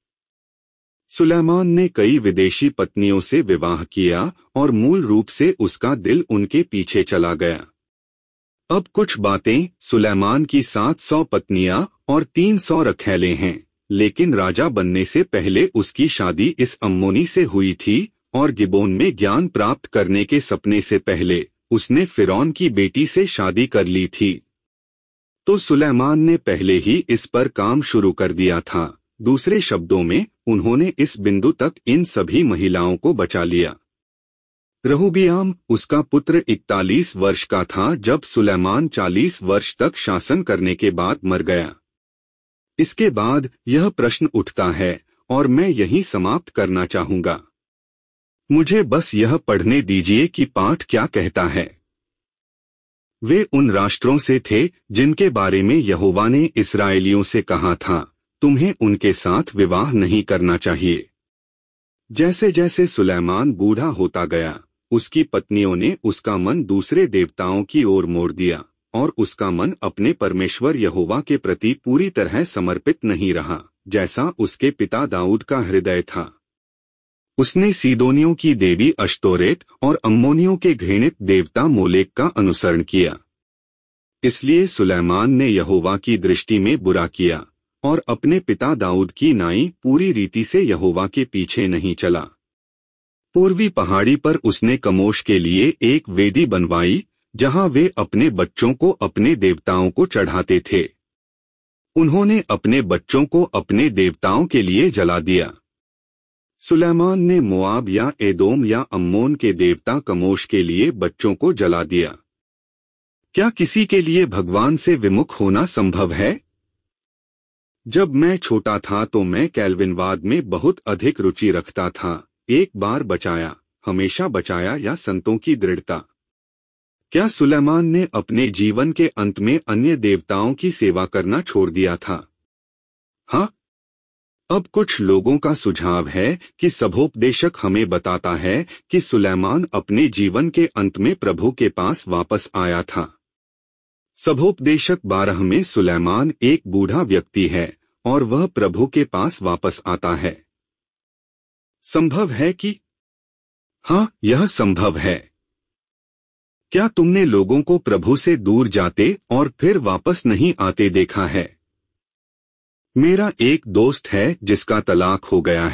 सुलेमान ने कई विदेशी पत्नियों से विवाह किया और मूल रूप से उसका दिल उनके पीछे चला गया। अब कुछ बातें, सुलेमान की सात सौ पत्नियां और तीन सौ रखैले हैं, लेकिन राजा बनने से पहले उसकी शादी इस अम्मोनी से हुई थी और गिबोन में ज्ञान प्राप्त करने के सपने से पहले उसने फिरौन की बेटी से शादी कर ली थी। तो सुलेमान ने पहले ही इस पर काम शुरू कर दिया था। दूसरे शब्दों में, उन्होंने इस बिंदु तक इन सभी महिलाओं को बचा लिया। रहूबियाम, उसका पुत्र इकतालीस वर्ष का था जब सुलेमान चालीस वर्ष तक शासन करने के बाद मर गया। इसके बाद यह प्रश्न उठता है और मैं यहीं समाप्त करना चाहूंगा। मुझे बस यह पढ़ने दीजिए कि पाठ क्या कहता है। वे उन राष्ट्रों से थे जिनके बारे में यहोवा ने इस्राएलियों से कहा था, तुम्हें उनके साथ विवाह नहीं करना चाहिए। जैसे जैसे सुलेमान बूढ़ा होता गया, उसकी पत्नियों ने उसका मन दूसरे देवताओं की ओर मोड़ दिया और उसका मन अपने परमेश्वर यहोवा के प्रति पूरी तरह समर्पित नहीं रहा, जैसा उसके पिता दाऊद का हृदय था। उसने सीदोनियों की देवी अश्तोरेत और अम्मोनियों के घृणित देवता मोलेक का अनुसरण किया। इसलिए सुलेमान ने यहोवा की दृष्टि में बुरा किया और अपने पिता दाऊद की नाई पूरी रीति से यहोवा के पीछे नहीं चला। पूर्वी पहाड़ी पर उसने कमोश के लिए एक वेदी बनवाई जहां वे अपने बच्चों को अपने देवताओं को चढ़ाते थे। उन्होंने अपने बच्चों को अपने देवताओं के लिए जला दिया। सुलेमान ने मोआब या एदोम या अम्मोन के देवता कमोश के लिए बच्चों को जला दिया। क्या किसी के लिए भगवान से विमुख होना संभव है? जब मैं छोटा था तो मैं कैल्विनवाद में बहुत अधिक रुचि रखता था। एक बार बचाया, हमेशा बचाया या संतों की दृढ़ता। क्या सुलेमान ने अपने जीवन के अंत में अन्य देवताओं की सेवा करना छोड़ दिया था? हाँ। अब कुछ लोगों का सुझाव है कि सभोपदेशक हमें बताता है कि सुलेमान अपने जीवन के अंत में प्रभु के पास वापस आया था। सभोपदेशक बारह में सुलेमान एक बूढ़ा व्यक्ति है और वह प्रभु के पास वापस आता है। संभव है कि हाँ, यह संभव है। क्या तुमने लोगों को प्रभु से दूर जाते और फिर वापस नहीं आते देखा है? मेरा एक दोस्त है जिसका तलाक हो गया है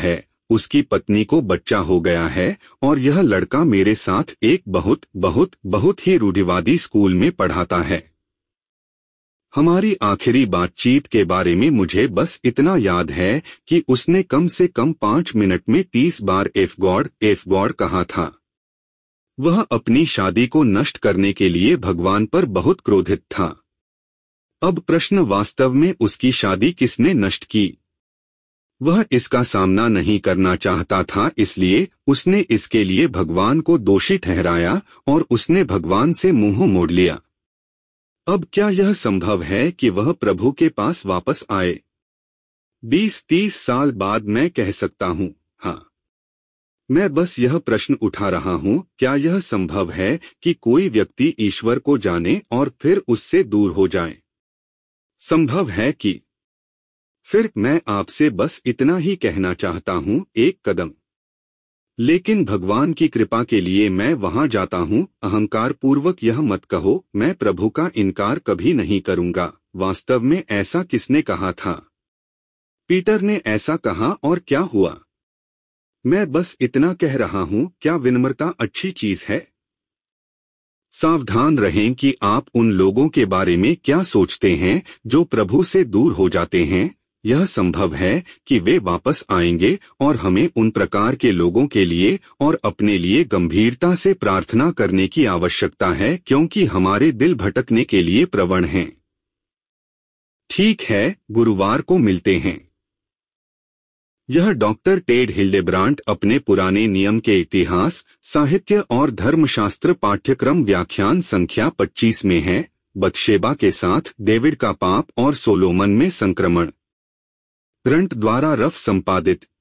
उसकी पत्नी को बच्चा हो गया है और यह लड़का मेरे साथ एक बहुत बहुत बहुत ही रूढ़िवादी स्कूल में पढ़ाता है। हमारी आखिरी बातचीत के बारे में मुझे बस इतना याद है कि उसने कम से कम पाँच मिनट में तीस बार एफ गॉड एफ गॉड कहा था। वह अपनी शादी को नष्ट करने के लिए भगवान पर बहुत क्रोधित था। अब प्रश्न, वास्तव में उसकी शादी किसने नष्ट की? वह इसका सामना नहीं करना चाहता था, इसलिए उसने इसके लिए भगवान को दोषी ठहराया और उसने भगवान से मुंह मोड़ लिया। अब क्या यह संभव है कि वह प्रभु के पास वापस आए? बीस तीस साल बाद मैं कह सकता हूँ, हाँ। मैं बस यह प्रश्न उठा रहा हूँ, क्या यह संभव है कि कोई व्यक्ति ईश्वर को जाने और फिर उससे दूर हो जाए? संभव है कि फिर मैं आपसे बस इतना ही कहना चाहता हूँ, एक कदम। लेकिन भगवान की कृपा के लिए मैं वहां जाता हूँ। अहंकार पूर्वक यह मत कहो, मैं प्रभु का इनकार कभी नहीं करूंगा। वास्तव में ऐसा किसने कहा था? पीटर ने ऐसा कहा और क्या हुआ? मैं बस इतना कह रहा हूँ, क्या विनम्रता अच्छी चीज है? सावधान रहें कि आप उन लोगों के बारे में क्या सोचते हैं जो प्रभु से दूर हो जाते हैं। यह संभव है कि वे वापस आएंगे और हमें उन प्रकार के लोगों के लिए और अपने लिए गंभीरता से प्रार्थना करने की आवश्यकता है, क्योंकि हमारे दिल भटकने के लिए प्रवण हैं। ठीक है, गुरुवार को मिलते हैं। यह डॉक्टर टेड हिल्डेब्रांट अपने पुराने नियम के इतिहास, साहित्य और धर्मशास्त्र पाठ्यक्रम व्याख्यान संख्या पच्चीस में है। बतशेबा के साथ डेविड का पाप और सोलोमन में संक्रमण। ग्रंट द्वारा रफ संपादित।